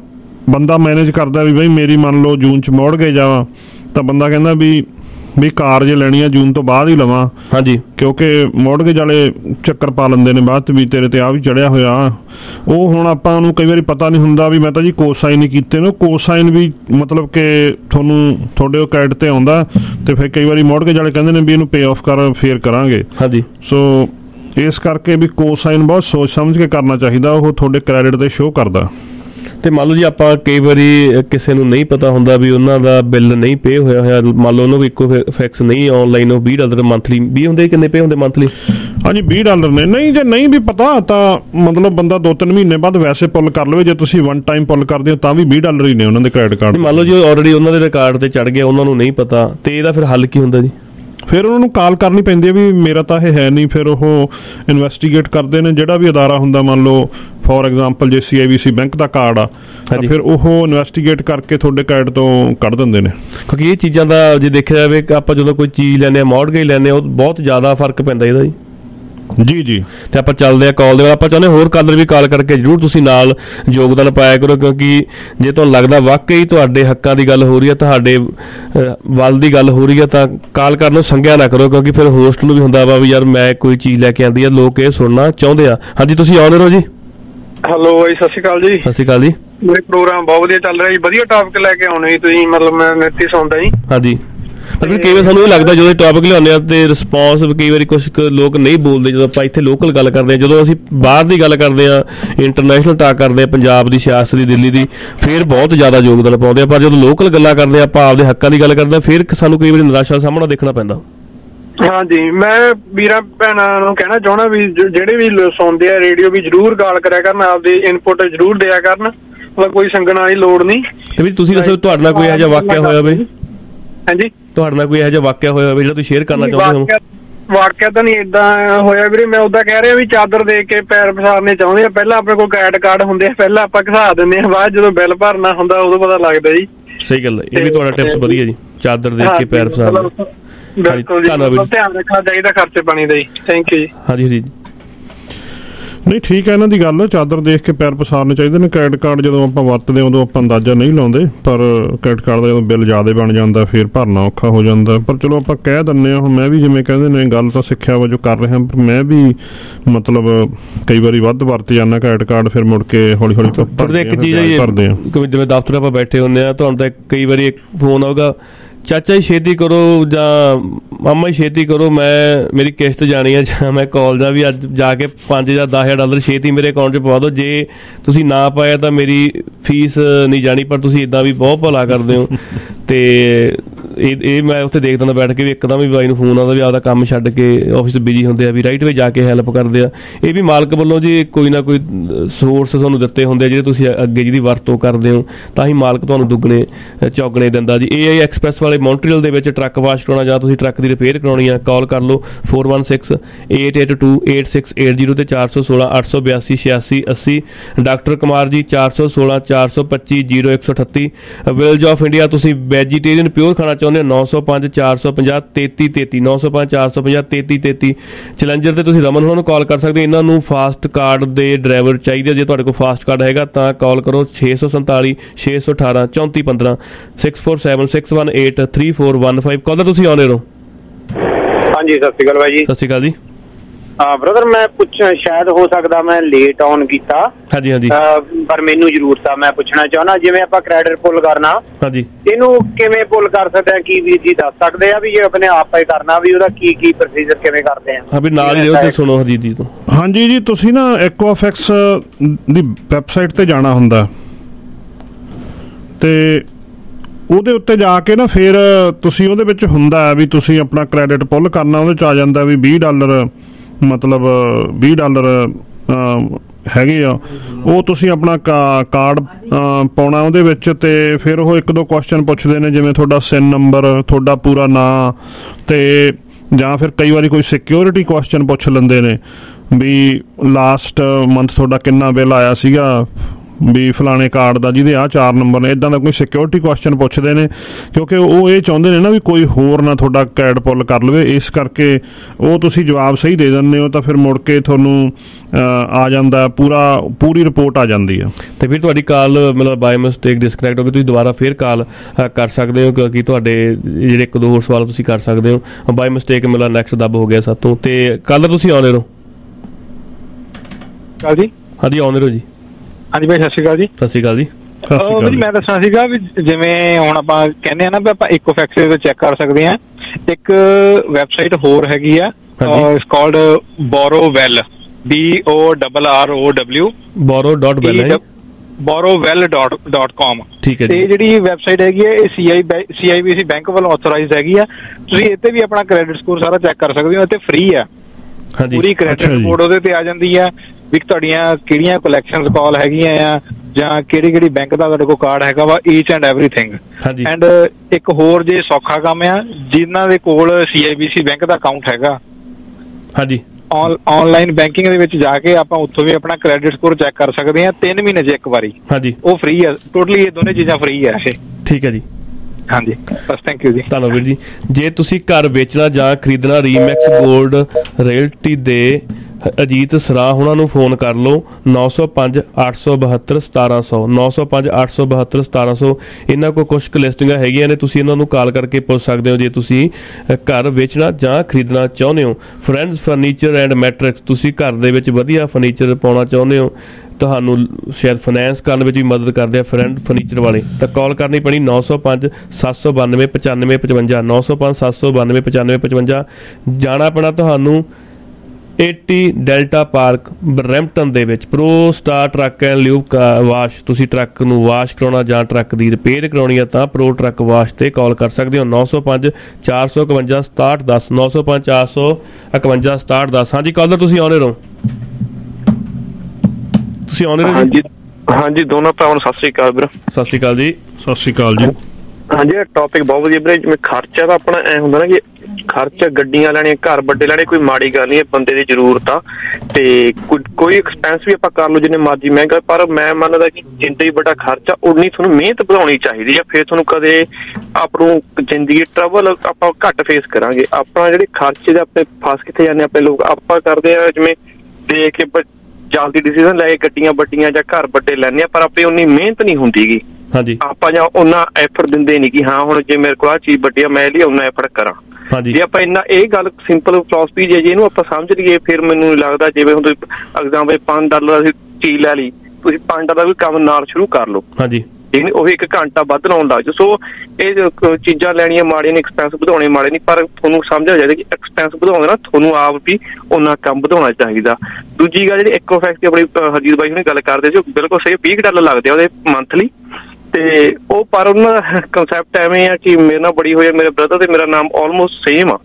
ਬੰਦਾ ਮੈਨੇਜ ਕਰਦਾ ਵੀ ਬਈ ਮੇਰੀ ਮੰਨ ਲਓ ਜੂਨ 'ਚ ਮੌੜਗੇਜ ਜਾਵਾਂ, ਤਾਂ ਬੰਦਾ ਕਹਿੰਦਾ ਵੀ ਕਾਰ ਜੇ ਲੈਣੀ ਆ ਜੂਨ ਤੋਂ ਬਾਅਦ ਹੀ ਲਵਾਂ। ਹਾਂਜੀ, ਕਿਉਂਕਿ ਮੌੜਗੇਜ ਵਾਲੇ ਚੱਕਰ ਪਾ ਲੈਂਦੇ ਨੇ ਬਾਅਦ ਵੀ ਤੇਰੇ ਤੇ ਆ ਵੀ ਚੜਿਆ ਹੋਇਆ। ਉਹ ਹੁਣ ਆਪਾਂ ਨੂੰ ਕਈ ਵਾਰੀ ਪਤਾ ਨਹੀਂ ਹੁੰਦਾ ਵੀ ਮੈਂ ਤਾਂ ਜੀ ਕੋਸਾਈਨ ਹੀ ਕੀਤੇ ਨੇ। ਕੋਸਾਈਨ ਵੀ ਮਤਲਬ ਕਿ ਤੁਹਾਡੇ ਉਹ ਕ੍ਰੈਡਿਟ ਤੇ ਆਉਂਦਾ, ਤੇ ਫਿਰ ਕਈ ਵਾਰੀ ਮੌੜਗੇਜ ਵਾਲੇ ਕਹਿੰਦੇ ਨੇ ਵੀ ਇਹਨੂੰ ਪੇ ਆਫ ਕਰ ਫੇਰ ਕਰਾਂਗੇ। ਹਾਂਜੀ, ਸੋ ਇਸ ਕਰਕੇ ਵੀ ਕੋਸਾਈਨ ਬਹੁਤ ਸੋਚ ਸਮਝ ਕੇ ਕਰਨਾ ਚਾਹੀਦਾ, ਉਹ ਤੁਹਾਡੇ ਕ੍ਰੈਡਿਟ ਤੇ ਸ਼ੋਅ ਕਰਦਾ। ਤੇ ਮੰਨ ਲਓ ਜੀ ਆਪਾਂ ਕਈ ਵਾਰੀ ਕਿਸੇ ਨੂੰ ਨਹੀਂ ਪਤਾ ਹੁੰਦਾ ਵੀ ਉਹਨਾਂ ਦਾ ਬਿੱਲ ਨਹੀਂ ਪੇ ਹੋਇਆ, ਮੰਨ ਲਓ ਉਹਨੂੰ ਇੱਕੋ ਫਿਕਸ ਨਹੀਂ ਆਨਲਾਈਨ ਉਹ $20 ਮੰਥਲੀ 20 ਹੁੰਦੇ, ਕਿੰਨੇ ਪੇ ਹੁੰਦੇ ਮੰਥਲੀ? ਹਾਂਜੀ $20 ਨੇ। ਨਹੀਂ ਜੇ ਨਹੀਂ ਵੀ ਪਤਾ ਤਾਂ ਮਤਲਬ ਬੰਦਾ 2-3 ਮਹੀਨੇ ਬਾਅਦ ਵੈਸੇ ਪੁੱਲ ਕਰ ਲਵੇ। ਜੇ ਤੁਸੀਂ ਵਨ ਟਾਈਮ ਪੁੱਲ ਕਰਦੇ ਹੋ ਤਾਂ ਵੀ $20 ਹੀ ਨੇ ਉਹਨਾਂ ਦੇ ਕ੍ਰੈਡਿਟ ਕਾਰਡ। ਮੰਨ ਲਓ ਜੀ ਆਲਰੇਡੀ ਉਹਨਾਂ ਦੇ ਰਿਕਾਰਡ ਤੇ ਚੜ ਗਿਆ, ਉਹਨਾਂ ਨੂੰ ਨਹੀਂ ਪਤਾ, ਤੇ ਇਹਦਾ ਫਿਰ ਹੱਲ ਕੀ ਹੁੰਦਾ ਜੀ? ਫਿਰ ਉਹਨਾਂ ਨੂੰ ਕਾਲ ਕਰਨੀ ਪੈਂਦੀ ਹੈ ਵੀ ਮੇਰਾ ਤਾਂ ਇਹ ਹੈ ਨਹੀਂ। ਫਿਰ ਉਹ ਇਨਵੈਸਟੀਗੇਟ ਕਰਦੇ ਨੇ, ਜਿਹੜਾ ਵੀ ਅਦਾਰਾ ਹੁੰਦਾ, ਮੰਨ ਲਓ ਫੋਰ ਐਗਜ਼ਾਮਪਲ ਜੇ CIBC ਬੈਂਕ ਦਾ ਕਾਰਡ ਆ, ਫਿਰ ਉਹ ਇਨਵੈਸਟੀਗੇਟ ਕਰਕੇ ਤੁਹਾਡੇ ਕਾਰਡ ਤੋਂ ਕੱਢ ਦਿੰਦੇ ਨੇ। ਕਿਉਂਕਿ ਇਹ ਚੀਜ਼ਾਂ ਦਾ ਜੇ ਦੇਖਿਆ ਜਾਵੇ ਆਪਾਂ ਜਦੋਂ ਕੋਈ ਚੀਜ਼ ਲੈਂਦੇ ਆ, ਮੌੜਗੇਜ ਲੈਂਦੇ ਆ, ਉਹ ਬਹੁਤ ਜ਼ਿਆਦਾ ਫਰਕ ਪੈਂਦਾ ਇਹਦਾ ਜੀ। ਜੀ ਤੇ ਆਪਾਂ ਚੱਲਦੇ ਆ ਕਾਲ ਦੇ ਨਾਲ। ਆਪਾਂ ਚਾਹੁੰਦੇ ਹੋਰ ਕਾਲਰ ਵੀ ਕਾਲ ਕਰਕੇ ਜ਼ਰੂਰ ਤੁਸੀਂ ਨਾਲ ਯੋਗਦਾਨ ਪਾਇਆ ਕਰੋ, ਕਿਉਂਕਿ ਜੇ ਤੁਹਾਨੂੰ ਲੱਗਦਾ ਵਾਕਈ ਤੁਹਾਡੇ ਹੱਕਾਂ ਦੀ ਗੱਲ ਹੋ ਰਹੀ ਹੈ, ਤੁਹਾਡੇ ਵੱਲ ਦੀ ਗੱਲ ਹੋ ਰਹੀ ਹੈ, ਤਾਂ ਕਾਲ ਕਰਨ ਨੂੰ ਸੰਗਿਆ ਨਾ ਕਰੋ, ਕਿਉਂਕਿ ਫਿਰ ਹੋਸਟ ਨੂੰ ਵੀ ਹੁੰਦਾ ਵਾ ਵੀ ਯਾਰ ਮੈਂ ਕੋਈ ਚੀਜ਼ ਲੈ ਕੇ ਆਂਦੀ ਆ, ਲੋਕ ਇਹ ਸੁਣਨਾ ਚਾਹੁੰਦੇ ਆ। ਹਾਂਜੀ, ਤੁਸੀਂ ਆਨ ਹੋ ਜੀ। ਹੈਲੋ ਬਾਈ, ਸਤਿ ਸ਼੍ਰੀ ਅਕਾਲ ਜੀ। ਸਤਿ ਸ਼੍ਰੀ ਅਕਾਲ ਜੀ। ਮੇਰੇ ਪ੍ਰੋਗਰਾਮ ਬਹੁਤ ਵਧੀਆ ਚੱਲ ਰਿਹਾ ਜੀ, ਵਧੀਆ ਟੌਪਿਕ ਲੈ ਕੇ ਆਉਣੇ ਜੀ ਤੁਸੀਂ, ਮਤਲਬ ਮੈਂ ਨਿੱਤੀ ਸੁਣਦਾ ਜੀ। ਹਾਂਜੀ, ਪਰ ਕਈ ਵਾਰ ਸਾਨੂੰ ਇਹ ਲੱਗਦਾ ਜਦੋਂ ਟੌਪਿਕ ਲਿਆਉਂਦੇ ਆ ਤੇ ਰਿਸਪੌਂਸ ਕਈ ਵਾਰੀ ਕੁਛ ਲੋਕ ਨਹੀਂ ਬੋਲਦੇ। ਜਦੋਂ ਆਪਾਂ ਇੱਥੇ ਲੋਕਲ ਗੱਲ ਕਰਦੇ ਹਾਂ, ਜਦੋਂ ਅਸੀਂ ਬਾਹਰ ਦੀ ਗੱਲ ਕਰਦੇ ਹਾਂ, ਇੰਟਰਨੈਸ਼ਨਲ ਟਾਕ ਕਰਦੇ ਹਾਂ, ਪੰਜਾਬ ਦੀ, ਸਿਆਸਤ ਦੀ, ਦਿੱਲੀ ਦੀ, ਫਿਰ ਬਹੁਤ ਜ਼ਿਆਦਾ ਯੋਗਦਾਨ ਪਾਉਂਦੇ ਆ। ਪਰ ਜਦੋਂ ਲੋਕਲ ਗੱਲਾਂ ਕਰਦੇ ਆ, ਆਪਾਂ ਆਪਦੇ ਹੱਕਾਂ ਦੀ ਗੱਲ ਕਰਦੇ ਹਾਂ, ਫਿਰ ਸਾਨੂੰ ਕਈ ਵਾਰੀ ਨਿਰਾਸ਼ਾ ਦਾ ਸਾਹਮਣਾ ਦੇਖਣਾ ਪੈਂਦਾ। ਹਾਂਜੀ, ਮੈਂ ਵੀਰਾਂ ਭੈਣਾਂ ਨੂੰ ਕਹਿਣਾ ਚਾਹੁੰਦਾ ਵੀ ਜਿਹੜੇ ਵੀ ਸੁਣਦੇ ਆ ਰੇਡੀਓ ਵੀ ਜ਼ਰੂਰ ਗੱਲ ਕਰਿਆ ਕਰਨ, ਆਪਦੀ ਇਨਪੁਟ ਜ਼ਰੂਰ ਦਿਆ ਕਰਨ, ਮਤਲਬ ਕੋਈ ਸੰਗਣ ਵਾਲੀ ਲੋੜ ਨਹੀਂ। ਤੇ ਵੀ ਤੁਸੀਂ ਦੱਸੋ ਤੁਹਾਡੇ ਨਾਲ ਕੋਈ ਇਹੋ ਜਿਹਾ ਵਾਕਿਆ ਹੋਇਆ ਹੋਵੇ? ਹਾਂਜੀ, ਤੁਹਾਡੇ ਨਾਲ ਕੋਈ ਇਹੋ ਜਿਹਾ ਵਾਕਿਆ ਹੋਇਆ ਹੋਵੇ ਜਿਹੜਾ ਤੁਸੀਂ ਸ਼ੇਅਰ ਕਰਨਾ ਚਾਹੁੰਦੇ ਹੋ? ਵਾਕਿਆ ਤਾਂ ਨਹੀਂ ਏਦਾਂ ਹੋਇਆ ਵੀਰੇ, ਮੈਂ ਉਦਾਂ ਕਹਿ ਰਿਹਾ ਵੀ ਚਾਦਰ ਦੇ ਕੇ ਪੈਰ ਪਸਾਰਨੇ ਚਾਹੁੰਦੇ ਆ। ਪਹਿਲਾਂ ਆਪਣੇ ਕੋਲ ਕ੍ਰੈਡਿਟ ਕਾਰਡ ਹੁੰਦੇ ਆ, ਪਹਿਲਾਂ ਆਪਾਂ ਘਸਾ ਦਿੰਦੇ ਆ, ਬਾਅਦ ਜਦੋਂ ਬਿੱਲ ਭਰਨਾ ਹੁੰਦਾ ਉਦੋਂ ਪਤਾ ਲੱਗਦਾ ਜੀ। ਸਹੀ ਗੱਲ ਹੈ, ਇਹ ਵੀ ਤੁਹਾਡਾ ਟਿਪਸ ਵਧੀਆ ਜੀ, ਚਾਦਰ ਦੇ ਕੇ ਪੈਰ ਪਸਾਰਨੇ। ਬਿਲਕੁਲ ਜੀ, ਧਿਆਨ ਰੱਖਣਾ ਚਾਹੀਦਾ ਖਰਚੇ ਪਾਣੀ ਦਾ ਜੀ। ਥੈਂਕ ਯੂ ਜੀ। ਹਾਂਜੀ, ਨਹੀਂ ਠੀਕ ਹੈ ਇਹਨਾਂ ਦੀ ਗੱਲ, ਚਾਦਰ ਦੇਖ ਕੇ ਪੈਰ ਪਸਾਰਨੇ ਚਾਹੀਦੇ ਨੇ। ਕ੍ਰੈਡਿਟ ਕਾਰਡ ਜਦੋਂ ਆਪਾਂ ਵਰਤਦੇ ਉਦੋਂ ਆਪਾਂ ਅੰਦਾਜ਼ਾ ਨਹੀਂ ਲਾਉਂਦੇ, ਪਰ ਕ੍ਰੈਡਿਟ ਕਾਰਡ ਦਾ ਜਦੋਂ ਬਿੱਲ ਜ਼ਿਆਦਾ ਬਣ ਜਾਂਦਾ ਫਿਰ ਭਰਨਾ ਔਖਾ ਹੋ ਜਾਂਦਾ। ਪਰ ਚਲੋ ਆਪਾਂ ਕਹਿ ਦਿੰਦੇ ਹਾਂ। ਹੁਣ ਮੈਂ ਵੀ ਜਿਵੇਂ ਕਹਿੰਦੇ ਨੇ ਗੱਲ ਤਾਂ ਸਿੱਖਿਆ ਵਜੋਂ ਕਰ ਰਿਹਾ, ਪਰ ਮੈਂ ਵੀ ਮਤਲਬ ਕਈ ਵਾਰੀ ਵੱਧ ਵਰਤ ਜਾਂਦਾ ਕ੍ਰੈਡਿਟ ਕਾਰਡ, ਫਿਰ ਮੁੜ ਕੇ ਹੌਲੀ ਹੌਲੀ ਇੱਕ ਚੀਜ਼ ਭਰਦੇ ਆ। ਜਿਵੇਂ ਦਫ਼ਤਰ ਆਪਾਂ ਬੈਠੇ ਹੁੰਦੇ ਆ, ਤੁਹਾਨੂੰ ਤਾਂ ਕਈ ਵਾਰੀ ਇੱਕ ਫੋਨ ਆਊਗਾ, ਚਾਚਾ ਜੀ ਛੇਤੀ ਕਰੋ ਜਾਂ ਮਾਮਾ ਜੀ ਛੇਤੀ ਕਰੋ, ਮੇਰੀ ਕਿਸ਼ਤ ਜਾਣੀ ਹੈ, ਜਾਂ ਮੈਂ ਕਾਲ ਜਾਂ ਵੀ ਅੱਜ ਜਾ ਕੇ $5,000 ਜਾਂ $10,000 ਛੇਤੀ ਮੇਰੇ ਅਕਾਊਂਟ 'ਚ ਪਵਾ ਦਿਓ। ਜੇ ਤੁਸੀਂ ਨਾ ਪਾਇਆ ਤਾਂ ਮੇਰੀ ਫੀਸ ਨਹੀਂ ਜਾਣੀ। ਪਰ ਤੁਸੀਂ ਇੱਦਾਂ ਵੀ ਬਹੁਤ ਭਲਾ ਕਰਦੇ ਹੋ। ਤੇ ਇਹ ਮੈਂ ਉੱਥੇ ਦੇਖਦਾ ਹੁੰਦਾ ਬੈਠ ਕੇ ਵੀ ਇੱਕਦਮ ਵੀ ਬਾਈ ਨੂੰ ਫੋਨ ਆਉਂਦਾ ਵੀ ਆਪਦਾ ਕੰਮ ਛੱਡ ਕੇ ਆਫਿਸ 'ਚ ਬਿਜੀ ਹੁੰਦੇ ਆ, ਵੀ ਰਾਈਟ ਵੇ ਜਾ ਕੇ ਹੈਲਪ ਕਰਦੇ ਆ। ਇਹ ਵੀ ਮਾਲਕ ਵੱਲੋਂ ਜੀ ਕੋਈ ਨਾ ਕੋਈ ਸੋਰਸ ਤੁਹਾਨੂੰ ਦਿੱਤੇ ਹੁੰਦੇ ਆ, ਜਿਹੜੇ ਤੁਸੀਂ ਅੱਗੇ ਜਿਹਦੀ ਵਰਤੋਂ ਕਰਦੇ ਹੋ, ਤਾਂ ਹੀ ਮਾਲਕ ਤੁਹਾਨੂੰ ਦੁੱਗਣੇ ਚੌਗਣੇ ਦਿੰਦਾ ਜੀ। AI ਐਕਸਪ੍ਰੈਸ ਵਾਲੇ ਮੌਂਟਰੀਅਲ ਦੇ ਵਿੱਚ ਟਰੱਕ ਵਾਸ਼ ਕਰਾਉਣਾ ਜਾਂ ਤੁਸੀਂ ਟਰੱਕ ਦੀ ਰਿਪੇਅਰ ਕਰਾਉਣੀ ਆ, ਕਾਲ ਕਰ ਲਓ 4168828680 ਤੇ 416-882-8680। Doctor Kumar ji 416-425-0138। Village of India ਤੁਸੀਂ ਵੈਜੀਟੇਰੀਅਨ ਪਿਓਰ ਖਾਣਾ ਚਾਹੁੰਦੇ ਹੋ 905-450-3333 905-450-3333। ਚੈਲੰਜਰ ਤੇ ਤੁਸੀਂ ਰਮਨ ਹੋਣਾ ਨੂੰ ਕਾਲ ਕਰ ਸਕਦੇ। ਇਹਨਾਂ ਨੂੰ ਫਾਸਟ ਕਾਰਡ ਦੇ ਡਰਾਈਵਰ ਚਾਹੀਦੇ। ਜੇ ਤੁਹਾਡੇ ਕੋਲ ਫਾਸਟ ਕਾਰਡ ਹੈਗਾ ਤਾਂ ਕਾਲ ਕਰੋ 647-618-3415 647-618-3415। ਕਾਲਰ ਤੁਸੀਂ ਆਉਣੇ ਰਹੋ। ਹਾਂਜੀ, ਸਤਿ ਸ਼੍ਰੀ ਅਕਾਲ ਬਾਈ ਜੀ। ਸਤਿ ਸ਼੍ਰੀ ਅਕਾਲ ਜੀ। ਹਾਂ ਬ੍ਰਦਰ, ਮੈਂ ਸ਼ਾਇਦ ਹੋ ਸਕਦਾ ਮੈਂ ਲੇਟ ਆਨ ਕੀਤਾ। ਹਾਂਜੀ, ਪਰ ਮੈਨੂੰ ਜ਼ਰੂਰਤ ਆ, ਮੈਂ ਪੁੱਛਣਾ ਚਾਹੁੰਦਾ ਜਿਵੇਂ ਆਪਾਂ ਕ੍ਰੈਡਿਟ ਪੁੱਲ ਕਰਨਾ, ਹਾਂਜੀ, ਇਹਨੂੰ ਕਿਵੇਂ ਪੁੱਲ ਕਰ ਸਕਦੇ ਆ? ਕੀ ਵੀਰ ਜੀ ਦੱਸ ਸਕਦੇ ਆ ਵੀ ਜੇ ਆਪਣੇ ਆਪ ਹੀ ਕਰਨਾ ਵੀ ਉਹਦਾ ਕੀ ਪ੍ਰੋਸੀਜਰ ਕਿਵੇਂ ਕਰਦੇ ਆ? ਹਾਂ ਵੀ ਨਾਲ ਹੀ ਰਹੋ ਤੇ ਸੁਣੋ ਹਰਜੀਤ ਜੀ ਤੋਂ। ਹਾਂਜੀ ਜੀ, ਤੁਸੀਂ ਨਾ ਇਕੋਫੈਕਸ ਦੀ ਵੈਬਸਾਈਟ ਤੇ ਜਾਣਾ ਹੁੰਦਾ ਤੇ ਉਹਦੇ ਉੱਤੇ ਜਾ ਕੇ ਨਾ ਫਿਰ ਤੁਸੀਂ ਉਹਦੇ ਵਿੱਚ ਹੁੰਦਾ ਵੀ ਤੁਸੀਂ ਆਪਣਾ ਕ੍ਰੈਡਿਟ ਪੁੱਲ ਕਰਨਾ। ਉਹਦੇ 'ਚ ਆ ਜਾਂਦਾ ਵੀ $20 ਮਤਲਬ $20 ਹੈਗੇ ਆ। ਉਹ ਤੁਸੀਂ ਆਪਣਾ ਕਾਰਡ ਪਾਉਣਾ ਉਹਦੇ ਵਿੱਚ, ਤੇ ਫਿਰ ਉਹ 1-2 ਕੁਐਸਚਨ ਪੁੱਛਦੇ ਨੇ, ਜਿਵੇਂ ਤੁਹਾਡਾ SIN ਨੰਬਰ, ਤੁਹਾਡਾ ਪੂਰਾ ਨਾਂ, ਤੇ ਜਾਂ ਫਿਰ ਕਈ ਵਾਰੀ ਕੋਈ ਸਿਕਿਉਰਿਟੀ ਕੁਐਸਚਨ ਪੁੱਛ ਲੈਂਦੇ ਨੇ ਵੀ ਲਾਸਟ ਮੰਥ ਤੁਹਾਡਾ ਕਿੰਨਾ ਬਿੱਲ ਆਇਆ ਸੀਗਾ, ਵੀ ਫਲਾਣੇ ਕਾਰਡ ਦਾ ਜਿਹਦੇ ਆਹ 4 ਨੰਬਰ ਨੇ, ਇਦਾਂ ਦਾ ਕੋਈ ਸਿਕਿਉਰਿਟੀ ਕੁਐਸਚਨ ਪੁੱਛਦੇ ਨੇ, ਕਿਉਂਕਿ ਉਹ ਇਹ ਚਾਹੁੰਦੇ ਨੇ ਨਾ ਵੀ ਕੋਈ ਹੋਰ ਨਾ ਤੁਹਾਡਾ ਕੈਡ ਪੁੱਲ ਕਰ ਲਵੇ। ਇਸ ਕਰਕੇ ਉਹ ਤੁਸੀਂ ਜਵਾਬ ਸਹੀ ਦੇ ਦਿੰਦੇ ਹੋ ਤਾਂ ਫਿਰ ਮੁੜ ਕੇ ਤੁਹਾਨੂੰ ਆ ਜਾਂਦਾ ਪੂਰੀ ਰਿਪੋਰਟ ਆ ਜਾਂਦੀ ਆ, ਤੇ ਫਿਰ ਤੁਹਾਡੀ ਕਾਲ ਮਤਲਬ ਬਾਈ ਮਿਸਟੇਕ ਡਿਸਕਨੈਕਟ ਹੋ ਗਈ, ਤੁਸੀਂ ਦੁਬਾਰਾ ਫਿਰ ਕਾਲ ਕਰ ਸਕਦੇ ਹੋ, ਕਿਉਂਕਿ ਤੁਹਾਡੇ ਜਿਹੜੇ 1-2 ਹੋਰ ਸਵਾਲ ਤੁਸੀਂ ਕਰ ਸਕਦੇ ਹੋ। ਬਾਈ ਮਿਸਟੇਕ ਮਤਲਬ ਨੈਕਸਟ ਦੱਬ ਹੋ ਗਿਆ ਸਾਤੋਂ। ਤੇ ਕੱਲ ਤੁਸੀਂ ਆਉਂਦੇ ਰਹੋ। ਜੀ ਹਾਂਜੀ ਆਉਂਦੇ ਰਹੋ ਜੀ। ਹਾਂਜੀ ਭਾਈ ਸਤਿ ਸ਼੍ਰੀ ਅਕਾਲ ਜੀ। ਸਤਿ ਸ਼੍ਰੀ ਅਕਾਲ ਜੀ। ਮੈਂ ਦੱਸਣਾ ਸੀਗਾ ਵੀ ਜਿਵੇਂ ਹੁਣ ਆਪਾਂ ਕਹਿੰਦੇ ਆ ਨਾ ਵੀ ਆਪਾਂ ਇਕੋਫੈਕਸ ਦੇ ਵਿੱਚ ਚੈੱਕ ਕਰ ਸਕਦੇ ਹਾਂ। ਇੱਕ ਵੈਬਸਾਈਟ ਹੋਰ ਹੈਗੀ ਆ, it's called borrowwell BORROW borrowwell.com। ਠੀਕ ਹੈ ਜੀ। ਜਿਹੜੀ ਵੈਬਸਾਈਟ ਹੈਗੀ ਹੈ ਇਹ CIBC ਬੈਂਕ ਵੱਲੋਂ ਆਥੋਰਾਈਜ਼ਡ ਹੈਗੀ ਆ। ਤੁਸੀਂ ਇੱਥੇ ਵੀ ਆਪਣਾ ਕ੍ਰੈਡਿਟ ਸਕੋਰ ਸਾਰਾ ਚੈੱਕ ਕਰ ਸਕਦੇ ਹੋ ਤੇ ਫ੍ਰੀ ਆ। ਪੂਰੀ ਕ੍ਰੈਡਿਟ ਰਿਪੋਰਟ ਉਹਦੇ ਤੇ ਆ ਜਾਂਦੀ ਆ ਵੀ ਤੁਹਾਡੀਆਂ ਕਿਹੜੀਆਂ ਕਲੈਕਸ਼ਨਸ ਕਾਲ ਹੈਗੀਆਂ ਆ ਜਾਂ ਕਿਹੜੀ ਬੈਂਕ ਦਾ ਤੁਹਾਡੇ ਕੋਲ ਕਾਰਡ ਹੈਗਾ ਵਾ, ਈਚ ਐਂਡ ਐਵਰੀਥਿੰਗ। ਐਂਡ ਇੱਕ ਹੋਰ ਜੇ ਸੌਖਾ ਕੰਮ ਆ, ਜਿਨ੍ਹਾਂ ਦੇ ਕੋਲ CIBC ਬੈਂਕ ਦਾ ਅਕਾਊਂਟ ਹੈਗਾ, ਹਾਂਜੀ, ਆਨਲਾਈਨ ਬੈਂਕਿੰਗ ਦੇ ਵਿੱਚ ਜਾ ਕੇ ਆਪਾਂ ਉੱਥੋਂ ਵੀ ਆਪਣਾ ਕ੍ਰੈਡਿਟ ਸਕੋਰ ਚੈੱਕ ਕਰ ਸਕਦੇ ਹਾਂ 3 ਮਹੀਨੇ 'ਚ ਇੱਕ ਵਾਰੀ। ਹਾਂਜੀ, ਉਹ ਫ੍ਰੀ ਆ ਟੋਟਲੀ, ਇਹ ਦੋਨੇ ਚੀਜ਼ਾਂ ਫ੍ਰੀ ਆ ਇਹ। ਠੀਕ ਹੈ ਜੀ। ਹਾਂਜੀ ਬਸ, ਥੈਂਕ ਯੂ ਜੀ। ਧੰਨਵਾਦ ਵੀਰ ਜੀ। ਜੇ ਤੁਸੀਂ ਘਰ ਵੇਚਣਾ ਜਾਂ ਖਰੀਦਣਾ, ਰੀਮੈਕਸ ਗੋਲਡ ਰਿਅਲਟੀ ਦੇ ਅਜੀਤ ਸਰਾਹ ਉਹਨਾਂ ਨੂੰ ਫੋਨ ਕਰ ਲਓ 905-872-1700 905-872-1700। ਇਹਨਾਂ ਕੋਲ ਕੁਛ ਕੁ ਲਿਸਟਿੰਗਾਂ ਹੈਗੀਆਂ ਨੇ, ਤੁਸੀਂ ਇਹਨਾਂ ਨੂੰ ਕਾਲ ਕਰਕੇ ਪੁੱਛ ਸਕਦੇ ਹੋ ਜੇ ਤੁਸੀਂ ਘਰ ਵੇਚਣਾ ਜਾਂ ਖਰੀਦਣਾ ਚਾਹੁੰਦੇ ਹੋ। ਫਰੈਂਡਸ ਫਰਨੀਚਰ ਐਂਡ ਮੈਟ੍ਰਿਕਸ, ਤੁਸੀਂ ਘਰ ਦੇ ਵਿੱਚ ਵਧੀਆ ਫਰਨੀਚਰ ਪਾਉਣਾ ਚਾਹੁੰਦੇ ਹੋ, ਤੁਹਾਨੂੰ ਸ਼ਾਇਦ ਫਾਈਨੈਂਸ ਕਰਨ ਵਿੱਚ ਵੀ ਮਦਦ ਕਰਦੇ ਆ ਫਰੈਂਡ ਫਰਨੀਚਰ ਵਾਲੇ, ਤਾਂ ਕਾਲ ਕਰਨੀ ਪੈਣੀ 905-792-9555 905-792-9555। ਜਾਣਾ ਪੈਣਾ ਤੁਹਾਨੂੰ 80 ਡੈਲਟਾ ਪਾਰਕ ਬਰੈਂਪਟਨ ਦੇ ਵਿੱਚ। Pro star truck and lube wash, ਤੁਸੀਂ ਟਰੱਕ ਨੂੰ ਵਾਸ਼ ਕਰਾਉਣਾ ਜਾਂ ਟਰੱਕ ਦੀ ਰਿਪੇਅਰ ਕਰਾਉਣੀ ਆ ਤਾਂ ਪ੍ਰੋ ਟਰੱਕ ਵਾਸ਼ ਤੇ ਕਾਲ ਕਰ ਸਕਦੇ ਹੋ 905-451-6710 905-451-6710। ਹਾਂਜੀ ਕਾਲਰ ਤੁਸੀਂ ਆਉਣੇ ਰਹੋ, ਤੁਸੀਂ ਆਉਣੇ ਰਹੋ। ਹਾਂਜੀ ਦੋਨੋਂ ਭਰਾਵਾਂ ਨੂੰ ਸਤਿ ਸ੍ਰੀ ਅਕਾਲ ਵੀਰ। ਸਤਿ ਸ੍ਰੀ ਅਕਾਲ ਜੀ। ਸਤਿ ਸ੍ਰੀ ਅਕਾਲ ਜੀ। ਹਾਂਜੀ ਇਹ ਟੌਪਿਕ ਬਹੁਤ ਵਧੀਆ ਵੀਰੇ। ਜਿਵੇਂ ਖਰਚਾ ਤਾਂ ਆਪਣਾ ਐ ਹੁੰਦਾ ਨਾ ਕਿ ਖਰਚਾ ਗੱਡੀਆਂ ਲੈਣੀਆਂ, ਘਰ ਵੱਡੇ ਲੈਣੇ, ਕੋਈ ਮਾੜੀ ਗੱਲ ਨਹੀਂ, ਬੰਦੇ ਦੀ ਜ਼ਰੂਰਤ ਆ ਤੇ ਕੋਈ ਐਕਸਪੈਂਸ ਵੀ ਆਪਾਂ ਕਰ ਲਓ ਜਿੰਨੇ ਮਰਜ਼ੀ ਮਹਿੰਗਾ, ਪਰ ਮੈਂ ਮੰਨਦਾ ਕਿ ਜਿੰਨਾ ਹੀ ਵੱਡਾ ਖਰਚਾ ਉਨੀ ਤੁਹਾਨੂੰ ਮਿਹਨਤ ਵਧਾਉਣੀ ਚਾਹੀਦੀ ਆ, ਫਿਰ ਤੁਹਾਨੂੰ ਕਦੇ ਆਪਣੂ ਜ਼ਿੰਦਗੀ ਟਰਬਲ ਆਪਾਂ ਘੱਟ ਫੇਸ ਕਰਾਂਗੇ। ਆਪਣਾ ਜਿਹੜੇ ਖਰਚੇ ਦੇ ਆਪਣੇ ਫਸ ਕਿੱਥੇ ਜਾਂਦੇ ਆਪਣੇ ਲੋਕ, ਆਪਾਂ ਕਰਦੇ ਆ ਜਿਵੇਂ ਦੇਖ ਕੇ ਜਲਦੀ ਡਿਸੀਜ਼ਨ ਲੈ ਕੇ ਗੱਡੀਆਂ ਵੱਡੀਆਂ ਜਾਂ ਘਰ ਵੱਡੇ ਲੈਂਦੇ ਆ, ਪਰ ਆਪਣੀ ਉਨੀ ਮਿਹਨਤ ਨਹੀਂ ਹੁੰਦੀਗੀ। ਹਾਂਜੀ, ਆਪਾਂ ਜਾਂ ਉਹਨਾਂ ਐਫਰਟ ਦਿੰਦੇ ਨਹੀਂ ਕਿ ਹਾਂ ਹੁਣ ਜੇ ਮੇਰੇ ਕੋਲ ਆਹ ਚੀਜ਼ ਵੱਡੀ ਆ ਮੈਂ ਲਈ ਉਹਨਾਂ ਐਫਰਟ ਕਰਾਂ। ਜੇ ਆਪਾਂ ਇੰਨਾ ਇਹ ਗੱਲ ਸਿੰਪਲ ਫਿਲਾਸਫੀ ਜੇ ਇਹਨੂੰ ਆਪਾਂ ਸਮਝ ਲਈਏ, ਫਿਰ ਮੈਨੂੰ ਲੱਗਦਾ ਜਿਵੇਂ ਹੁਣ ਤੁਸੀਂ ਐਗਜ਼ਾਮਪਲ $5 ਦੀ ਚੀਜ਼ ਲੈ ਲਈ, ਤੁਸੀਂ $5 ਵੀ ਕੰਮ ਨਾਲ ਸ਼ੁਰੂ ਕਰ ਲਓ। ਹਾਂਜੀ, ਉਹੀ 1 ਘੰਟਾ ਵੱਧ ਲਾਉਣ ਲੱਗ ਜਾਓ। ਸੋ ਇਹ ਚੀਜ਼ਾਂ ਲੈਣੀਆਂ ਮਾੜੀਆਂ ਨੇ, ਐਕਸਪੈਂਸ ਵਧਾਉਣੇ ਮਾੜੇ ਨਹੀਂ, ਪਰ ਤੁਹਾਨੂੰ ਸਮਝਣਾ ਚਾਹੀਦਾ ਕਿ ਐਕਸਪੈਂਸ ਵਧਾਉਂਦੇ ਨਾ ਤੁਹਾਨੂੰ ਆਪ ਵੀ ਉਹਨਾਂ ਕੰਮ ਵਧਾਉਣਾ ਚਾਹੀਦਾ। ਦੂਜੀ ਗੱਲ ਜਿਹੜੀ ਇਕੋਫੈਕਸ ਦੀ ਆਪਣੀ ਹਰਜੀਤ ਬਾਈ ਹੁਣੀ ਗੱਲ ਕਰਦੇ ਸੀ, ਉਹ ਬਿਲਕੁਲ ਸਹੀ, $20 ਲੱਗਦੇ ਆ ਉਹਦੇ ਮੰਥਲੀ, ਤੇ ਉਹ ਪਰ ਉਹਨਾਂ ਦਾ ਕੰਸੈਪਟ ਐਵੇਂ ਆ ਕਿ ਮੇਰੇ ਨਾਲ ਬੜੀ ਹੋਈ ਆ, ਮੇਰੇ ਬ੍ਰਦਰ ਤੇ ਮੇਰਾ ਨਾਮ ਆਲਮੋਸਟ ਸੇਮ ਆ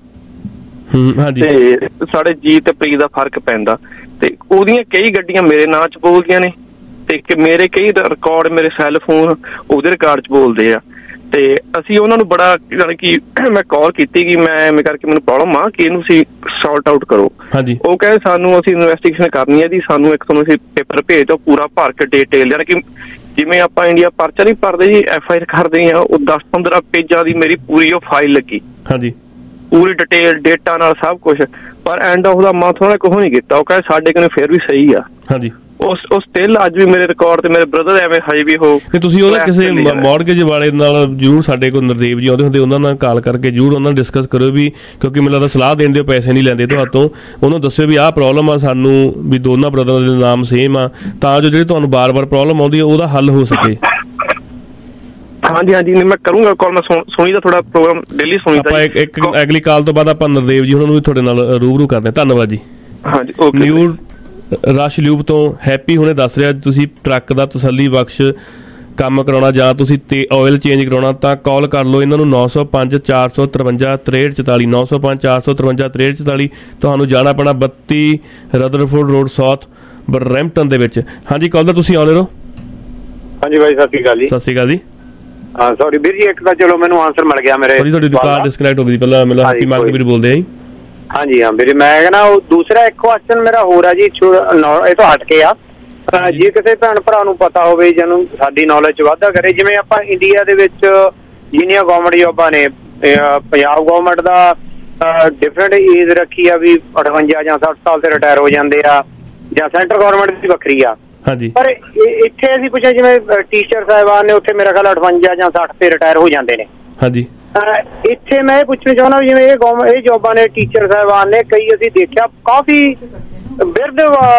ਤੇ ਸਾਡੇ ਜੀ ਤੇ ਪ੍ਰੀਤ ਦਾ ਫਰਕ ਪੈਂਦਾ, ਤੇ ਉਹਦੀਆਂ ਕਈ ਗੱਡੀਆਂ ਮੇਰੇ ਨਾਂ ਚ ਬੋਲਦੀਆਂ ਨੇ ਤੇ ਮੇਰੇ ਕਈ ਰਿਕਾਰਡ ਮੇਰੇ ਸੈੱਲ ਫੋਨ ਉਹਦੇ ਰਿਕਾਰਡ ਚ ਬੋਲਦੇ ਆ। ਤੇ ਅਸੀਂ ਉਹਨਾਂ ਨੂੰ ਬੜਾ ਜਾਣੀ ਕਿ ਮੈਂ ਕਾਲ ਕੀਤੀ ਕਿ ਮੈਂ ਐਵੇਂ ਕਰਕੇ ਮੈਨੂੰ ਪ੍ਰੋਬਲਮ ਆ ਕਿ ਇਹਨੂੰ ਤੁਸੀਂ ਸੌਰਟ ਆਊਟ ਕਰੋ। ਉਹ ਕਹਿੰਦੇ ਸਾਨੂੰ ਅਸੀਂ ਇਨਵੈਸਟੀਗੇਸ਼ਨ ਕਰਨੀ ਹੈ ਜੀ, ਸਾਨੂੰ ਇੱਕ ਤੁਹਾਨੂੰ ਅਸੀਂ ਪੇਪਰ ਭੇਜ ਦਿਓ ਪੂਰਾ ਭਰ ਕੇ ਡਿਟੇਲ, ਜਾਣੀ ਕਿ ਜਿਵੇਂ ਆਪਾਂ ਇੰਡੀਆ ਪਰਚਾ ਨਹੀਂ ਭਰਦੇ ਜੀ, FIR ਕਰਦੇ ਆ, ਉਹ 10-15 ਪੇਜਾਂ ਦੀ ਮੇਰੀ ਪੂਰੀ ਉਹ ਫਾਈਲ ਲੱਗੀ। ਹਾਂਜੀ, ਪੂਰੀ ਡਿਟੇਲ ਡੇਟਾ ਨਾਲ ਸਭ ਕੁਛ, ਪਰ ਐਂਡ ਆਫ ਦਾ ਮੰਥ ਉਹਨਾਂ ਨੇ ਕੁਛ ਨਹੀਂ ਕੀਤਾ। ਉਹ ਕਹਿੰਦੇ ਸਾਡੇ ਕੋਲ ਫਿਰ ਵੀ ਸਹੀ ਆ। ਹਾਂਜੀ, ਉਹ ਸਟਿਲ ਅੱਜ ਵੀ ਮੇਰੇ ਰਿਕਾਰਡ ਤੇ ਮੇਰੇ ਬ੍ਰਦਰ ਐਵੇਂ ਹਜੇ ਵੀ ਹੋ। ਤੁਸੀਂ ਉਹਦਾ ਕਿਸੇ ਮੌਰਗੇਜ ਵਾਲੇ ਨਾਲ ਜ਼ਰੂਰ, ਸਾਡੇ ਕੋਲ ਨਰਦੇਵ ਜੀ ਆਉਂਦੇ ਹੁੰਦੇ, ਉਹਨਾਂ ਨਾਲ ਕਾਲ ਕਰਕੇ ਜ਼ਰੂਰ ਉਹਨਾਂ ਨਾਲ ਡਿਸਕਸ ਕਰਿਓ ਵੀ, ਕਿਉਂਕਿ ਮੈਨੂੰ ਲੱਗਦਾ ਸਲਾਹ ਦੇਣ ਦੇ ਪੈਸੇ ਨਹੀਂ ਲੈਂਦੇ ਤੁਹਾਤੋਂ। ਉਹਨੂੰ ਦੱਸਿਓ ਵੀ ਆਹ ਪ੍ਰੋਬਲਮ ਆ ਸਾਨੂੰ, ਵੀ ਦੋਨਾਂ ਬ੍ਰਦਰਾਂ ਦੇ ਨਾਮ ਸੇਮ ਆ, ਤਾਂ ਜੋ ਜਿਹੜੀ ਤੁਹਾਨੂੰ ਬਾਰ-ਬਾਰ ਪ੍ਰੋਬਲਮ ਆਉਂਦੀ ਹੈ ਉਹਦਾ ਹੱਲ ਹੋ ਸਕੇ। ਹਾਂਜੀ, ਮੈਂ ਕਰੂੰਗਾ ਕਾਲ। ਮੈਂ ਸੁਣੀ ਦਾ ਥੋੜਾ ਪ੍ਰੋਗਰਾਮ ਡੇਲੀ ਸੁਣੀ ਦਾ। ਇੱਕ ਅਗਲੀ ਕਾਲ ਤੋਂ ਬਾਅਦ ਆਪਾਂ ਨਰਦੇਵ ਜੀ ਉਹਨਾਂ ਨੂੰ ਵੀ ਤੁਹਾਡੇ ਨਾਲ ਰੂਬਰੂ ਕਰਦੇ ਹਾਂ। ਧੰਨਵਾਦ ਜੀ। ਹਾਂਜੀ, ਓਕੇ। ਨਿਊ ਰਸ਼ ਲਿਊਬ ਤੋਂ ਹੈਪੀ ਹੁਣੇ ਦੱਸ ਰਿਹਾ, ਤੁਸੀਂ ਟਰੱਕ ਦਾ ਤਸੱਲੀ ਬਖਸ਼ ਕੰਮ ਕਰਾਉਣਾ ਜਾਂ ਤੁਸੀਂ ਆਇਲ ਚੇਂਜ ਕਰਾਉਣਾ ਤਾਂ ਕਾਲ ਕਰ ਲਓ ਇਹਨਾਂ ਨੂੰ 905-453-6344 905-453-6344। ਤੁਹਾਨੂੰ ਜਾਣਾ ਪੈਣਾ 32 ਰਦਰਫੋਰਡ ਰੋਡ ਸਾਊਥ ਬਰੈਂਪਟਨ ਦੇ ਵਿੱਚ। ਹਾਂਜੀ ਕਾਲਰ ਤੁਸੀਂ ਆਉਣੇ ਰਹੋ। ਹਾਂਜੀ ਬਾਈ ਸਤਿ ਸ਼੍ਰੀ ਅਕਾਲ ਜੀ। ਸਤਿ ਸ਼੍ਰੀ ਅਕਾਲ ਜੀ। ਹਾਂ ਸੌਰੀ ਵੀਰ ਜੀ, ਇੱਕ ਤਾਂ ਚਲੋ ਮੈਨੂੰ ਆਨਸਰ ਮਿਲ ਗਿਆ ਮੇਰੇ। ਤੁਹਾਡੀ ਦੁਕਾਨ ਡਿਸਕਨੈਕਟ ਹੋ ਗਈ ਪਹਿਲਾਂ, ਮੈਨੂੰ ਹੈਪੀ ਮਾਰਕ ਵੀਰ ਬੋਲਦੇ ਆ ਜੀ। ਹਾਂਜੀ ਹਾਂ ਵੀਰੇ, ਮੈਂ ਕਹਿੰਦਾ ਉਹ ਦੂਸਰਾ ਇੱਕ ਕੁਐਸਚਨ ਮੇਰਾ ਹੋਰ ਆ ਜੀ, ਇਹ ਤੋਂ ਹਟ ਕੇ ਆ। ਜੇ ਕਿਸੇ ਭੈਣ ਭਰਾ ਨੂੰ ਪਤਾ ਹੋਵੇ ਜਿਹਨੂੰ ਸਾਡੀ ਨੌਲੇਜ 'ਚ ਵਾਧਾ ਕਰੇ, ਜਿਵੇਂ ਆਪਾਂ ਇੰਡੀਆ ਦੇ ਵਿੱਚ ਜਿੰਨੀਆਂ ਗਵਰਨਮੈਂਟ ਜੋਬਾਂ ਨੇ, ਪੰਜਾਬ ਗਵਰਨਮੈਂਟ ਦਾ ਡਿਫਰੈਂਟ ਏਜ ਰੱਖੀ ਆ ਵੀ 58 ਜਾਂ 60 ਸਾਲ ਤੇ ਰਿਟਾਇਰ ਹੋ ਜਾਂਦੇ ਆ, ਜਾਂ ਸੈਂਟਰ ਗਵਰਨਮੈਂਟ ਦੀ ਵੱਖਰੀ ਆ। ਪਰ ਇੱਥੇ ਅਸੀਂ ਪੁੱਛਿਆ ਜਿਵੇਂ ਟੀਚਰ ਸਾਹਿਬਾਨ ਨੇ ਉੱਥੇ ਮੇਰਾ ਖਿਆਲ 58 ਜਾਂ 60 ਤੇ ਰਿਟਾਇਰ ਹੋ ਜਾਂਦੇ ਨੇ। ਹਾਂਜੀ। ਇੱਥੇ ਮੈਂ ਇਹ ਪੁੱਛਣਾ ਚਾਹੁੰਦਾ ਜਿਵੇਂ ਇਹ ਜੋਬਾਂ ਨੇ ਟੀਚਰ ਸਾਹਿਬਾਨ ਨੇ, ਕਈ ਅਸੀਂ ਦੇਖਿਆ ਕਾਫੀ ਬਿਰਧ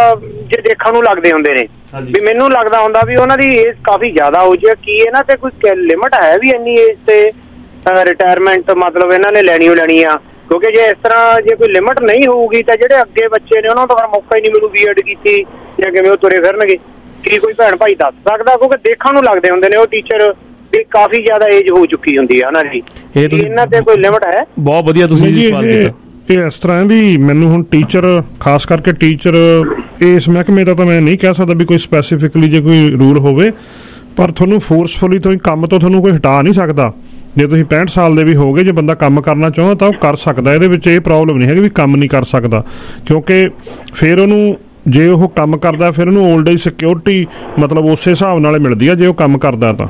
ਜੇ ਦੇਖਣ ਨੂੰ ਲੱਗਦੇ ਹੁੰਦੇ ਨੇ, ਵੀ ਮੈਨੂੰ ਲੱਗਦਾ ਹੁੰਦਾ ਵੀ ਉਹਨਾਂ ਦੀ ਏਜ ਕਾਫੀ ਜ਼ਿਆਦਾ ਹੋ ਜਾਏ। ਕੀ ਇਹਨਾਂ ਤੇ ਕੋਈ ਲਿਮਟ ਹੈ ਵੀ ਇੰਨੀ ਏਜ ਤੇ ਰਿਟਾਇਰਮੈਂਟ ਮਤਲਬ ਇਹਨਾਂ ਨੇ ਲੈਣੀ ਆ? ਕਿਉਂਕਿ ਜੇ ਇਸ ਤਰ੍ਹਾਂ ਜੇ ਕੋਈ ਲਿਮਟ ਨਹੀਂ ਹੋਊਗੀ ਤਾਂ ਜਿਹੜੇ ਅੱਗੇ ਬੱਚੇ ਨੇ ਉਹਨਾਂ ਨੂੰ ਤਾਂ ਮੌਕਾ ਹੀ ਨਹੀਂ ਮਿਲੂ ਬੀਐਡ ਕੀਤੀ ਜਾਂ ਕਿਵੇਂ ਉਹ ਤੁਰੇ ਫਿਰਨਗੇ। ਕੀ ਕੋਈ ਭੈਣ ਭਾਈ ਦੱਸ ਸਕਦਾ? ਕਿਉਂਕਿ ਦੇਖਣ ਨੂੰ ਲੱਗਦੇ ਹੁੰਦੇ ਨੇ ਉਹ ਟੀਚਰ ਵੀ ਕਾਫੀ ਜ਼ਿਆਦਾ ਏਜ ਹੋ ਚੁੱਕੀ ਹੁੰਦੀ ਹੈ ਉਹਨਾਂ ਦੀ। ਇਹਨਾਂ ਤੇ ਕੋਈ ਲਿਮਟ ਹੈ? ਬਹੁਤ ਵਧੀਆ ਤੁਸੀਂ ਸਵਾਲ ਕੀਤਾ। ਇਹ ਇਸ ਤਰ੍ਹਾਂ ਵੀ ਮੈਨੂੰ ਹੁਣ ਟੀਚਰ, ਖਾਸ ਕਰਕੇ ਟੀਚਰ ਇਸ ਮਹਿਕਮੇ ਦਾ ਤਾਂ ਮੈਂ ਨਹੀਂ ਕਹਿ ਸਕਦਾ ਵੀ ਕੋਈ ਸਪੈਸੀਫਿਕਲੀ ਜੇ ਕੋਈ ਰੂਲ ਹੋਵੇ, ਪਰ ਤੁਹਾਨੂੰ ਫੋਰਸਫੁਲੀ ਤੁਸੀਂ ਕੰਮ ਤੋਂ ਤੁਹਾਨੂੰ ਕੋਈ ਹਟਾ ਨਹੀਂ ਸਕਦਾ। ਜੇ ਤੁਸੀਂ 65 ਸਾਲ ਦੇ ਵੀ ਹੋਗੇ, ਜੇ ਬੰਦਾ ਕੰਮ ਕਰਨਾ ਚਾਹੁੰਦਾ ਤਾਂ ਉਹ ਕਰ ਸਕਦਾ। ਇਹਦੇ ਵਿੱਚ ਇਹ ਪ੍ਰੋਬਲਮ ਨਹੀਂ ਹੈਗੀ ਵੀ ਕੰਮ ਨਹੀਂ ਕਰ ਸਕਦਾ, ਕਿਉਂਕਿ ਫਿਰ ਉਹਨੂੰ ਜੇ ਉਹ ਕੰਮ ਕਰਦਾ ਫਿਰ ਉਹਨੂੰ ਓਲਡ ਏਜ ਸਿਕਿਉਰਿਟੀ ਮਤਲਬ ਉਸੇ ਹਿਸਾਬ ਨਾਲ ਮਿਲਦੀ ਆ ਜੇ ਉਹ ਕੰਮ ਕਰਦਾ ਤਾਂ।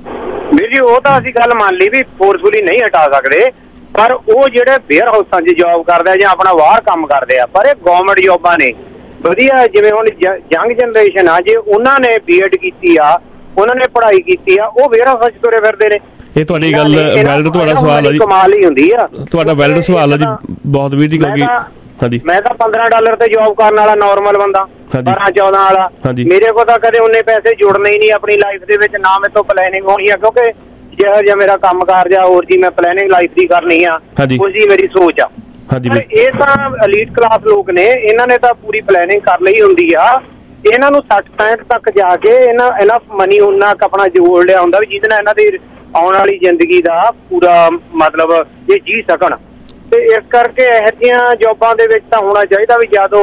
ਵੀਰ ਜੀ ਉਹ ਤਾਂ ਅਸੀਂ ਗੱਲ ਮੰਨ ਲਈ ਵੀ ਫੋਰਸਫੁਲੀ ਨਹੀਂ ਹਟਾ ਸਕਦੇ, ਪਰ ਉਹ ਜਿਹੜੇ ਵੇਅਰ ਹਾਊਸਾਂ 'ਚ ਜੋਬ ਕਰਦੇ ਆ ਜਾਂ ਆਪਣਾ ਬਾਹਰ ਕੰਮ ਕਰਦੇ ਆ, ਪਰ ਇਹ ਗਵਰਨਮੈਂਟ ਜੋਬਾਂ ਨੇ ਵਧੀਆ। ਜਿਵੇਂ ਹੁਣ ਯੰਗ ਜਨਰੇਸ਼ਨ ਆ, ਜੇ ਉਹਨਾਂ ਨੇ ਬੀਐਡ ਕੀਤੀ ਆ, ਉਹਨਾਂ ਨੇ ਪੜ੍ਹਾਈ ਕੀਤੀ ਆ, ਉਹ ਵੇਅਰ ਹਾਊਸਾਂ 'ਚ ਤੁਰੇ ਫਿਰਦੇ ਨੇ। ਇਹ ਤੁਹਾਡੀ ਗੱਲ ਵੈਲਿਡ ਤੁਹਾਡਾ ਸਵਾਲ ਹੈ ਜੀ, ਕਮਾਲ ਹੀ ਹੁੰਦੀ ਆ ਤੁਹਾਡਾ ਵੈਲਿਡ ਸਵਾਲ ਹੈ ਜੀ, ਬਹੁਤ ਵੀਰ ਜੀ। ਕਿਉਂਕਿ ਹਾਂਜੀ ਮੈਂ ਤਾਂ $15 ਤੇ ਜੋਬ ਕਰਨ ਵਾਲਾ ਨਾਰਮਲ ਬੰਦਾ, 12-14 ਵਾਲਾ, ਮੇਰੇ ਕੋਲ ਤਾਂ ਕਦੇ ਉਹਨੇ ਪੈਸੇ ਜੁੜਨੇ ਹੀ ਨਹੀਂ ਆਪਣੀ ਲਾਈਫ ਦੇ ਵਿੱਚ, ਨਾ ਮੇਰੇ ਤੋਂ ਪਲੈਨਿੰਗ ਹੋਣੀ ਆ, ਕਿਉਂਕਿ ਜਿਹੋ ਜਿਹਾ ਮੇਰਾ ਕੰਮ ਕਾਰ ਜਾਂ ਹੋਰ ਜੀ ਮੈਂ ਪਲੈਨਿੰਗ ਲਾਈਫ ਦੀ ਕਰਨੀ ਆ, ਉਹੀ ਮੇਰੀ ਸੋਚ ਆ। ਪਰ ਇਹ ਤਾਂ ਐਲੀਟ ਕਲਾਸ ਲੋਕ ਨੇ, ਇਹਨਾਂ ਨੇ ਤਾਂ ਪੂਰੀ ਪਲੈਨਿੰਗ ਕਰ ਲਈ ਹੁੰਦੀ ਆ। ਇਹਨਾਂ ਨੂੰ 60-65 ਤੱਕ ਜਾ ਕੇ ਇਹਨਾਂ ਮਨੀ ਉਹਨਾਂ ਆਪਣਾ ਜੋੜ ਲਿਆ ਹੁੰਦਾ ਵੀ ਜਿਹਦੇ ਨਾਲ ਇਹਨਾਂ ਦੀ ਆਉਣ ਵਾਲੀ ਜ਼ਿੰਦਗੀ ਦਾ ਪੂਰਾ ਮਤਲਬ ਇਹ ਜੀ ਸਕਣ। ਤੇ ਇਸ ਕਰਕੇ ਇਹੋ ਜਿਹੀਆਂ ਜੋਬਾਂ ਦੇ ਵਿੱਚ ਤਾਂ ਹੋਣਾ ਚਾਹੀਦਾ ਵੀ ਜਦੋਂ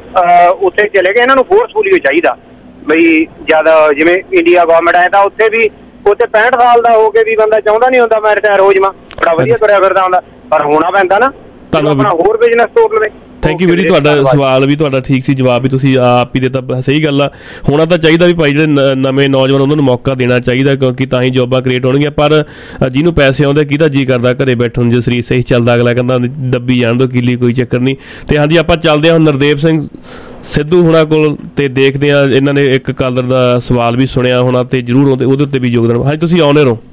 ਉੱਥੇ ਚਲੇ ਗਏ ਇਹਨਾਂ ਨੂੰ ਫੋਰਸਫੁਲੀ ਚਾਹੀਦਾ ਬਈ ਜਿਆਦਾ, ਜਿਵੇਂ ਇੰਡੀਆ ਗਵਰਨਮੈਂਟ ਹੈ ਤਾਂ ਉੱਥੇ ਵੀ ਉੱਥੇ 65 ਸਾਲ ਦਾ ਹੋ ਕੇ ਵੀ ਬੰਦਾ ਚਾਹੁੰਦਾ ਨਹੀਂ ਹੁੰਦਾ ਮੈਂ ਰਿਟਾਇਰ ਹੋ ਜਾਵਾਂ, ਬੜਾ ਵਧੀਆ ਤੁਰਿਆ ਫਿਰਦਾ ਹੁੰਦਾ, ਪਰ ਹੋਣਾ ਪੈਂਦਾ ਨਾ, ਆਪਣਾ ਹੋਰ ਬਿਜ਼ਨਸ ਤੋੜ ਲਵੇ। ਥੈਂਕ ਯੂ ਵੀਰ ਜੀ, ਤੁਹਾਡਾ ਸਵਾਲ ਵੀ ਤੁਹਾਡਾ ਠੀਕ ਸੀ, ਜਵਾਬ ਵੀ ਤੁਸੀਂ ਆਪ ਹੀ ਦਿੱਤਾ। ਸਹੀ ਗੱਲ ਆ, ਹੋਣਾ ਤਾਂ ਚਾਹੀਦਾ ਵੀ ਭਾਈ ਜਿਹੜੇ ਨਵੇਂ ਨੌਜਵਾਨ ਉਹਨਾਂ ਨੂੰ ਮੌਕਾ ਦੇਣਾ ਚਾਹੀਦਾ, ਕਿਉਂਕਿ ਤਾਂ ਹੀ ਜੋਬਾਂ ਕ੍ਰੀਏਟ ਹੋਣਗੀਆਂ। ਪਰ ਜਿਹਨੂੰ ਪੈਸੇ ਆਉਂਦੇ ਕਿਹਦਾ ਜੀ ਕਰਦਾ ਘਰੇ ਬੈਠਣ ਨੂੰ, ਜੇ ਸਰੀਰ ਸਹੀ ਚੱਲਦਾ ਅਗਲਾ ਕਹਿੰਦਾ ਦੱਬੀ ਜਾਣ ਦੋ ਕੀਲੀ, ਕੋਈ ਚੱਕਰ ਨਹੀਂ। ਤੇ ਹਾਂਜੀ ਆਪਾਂ ਚੱਲਦੇ ਹਾਂ ਨਰਦੇਵ ਸਿੰਘ ਸਿੱਧੂ ਹੁਣਾਂ ਕੋਲ ਤੇ ਦੇਖਦੇ ਹਾਂ, ਇਹਨਾਂ ਨੇ ਇੱਕ ਕਾਲਰ ਦਾ ਸਵਾਲ ਵੀ ਸੁਣਿਆ ਹੋਣਾ ਤੇ ਜ਼ਰੂਰ ਉਹਦੇ ਉੱਤੇ ਵੀ ਯੋਗਦਾਨ। ਹਾਂਜੀ ਤੁਸੀਂ ਆਉਂਦੇ ਰਹੋ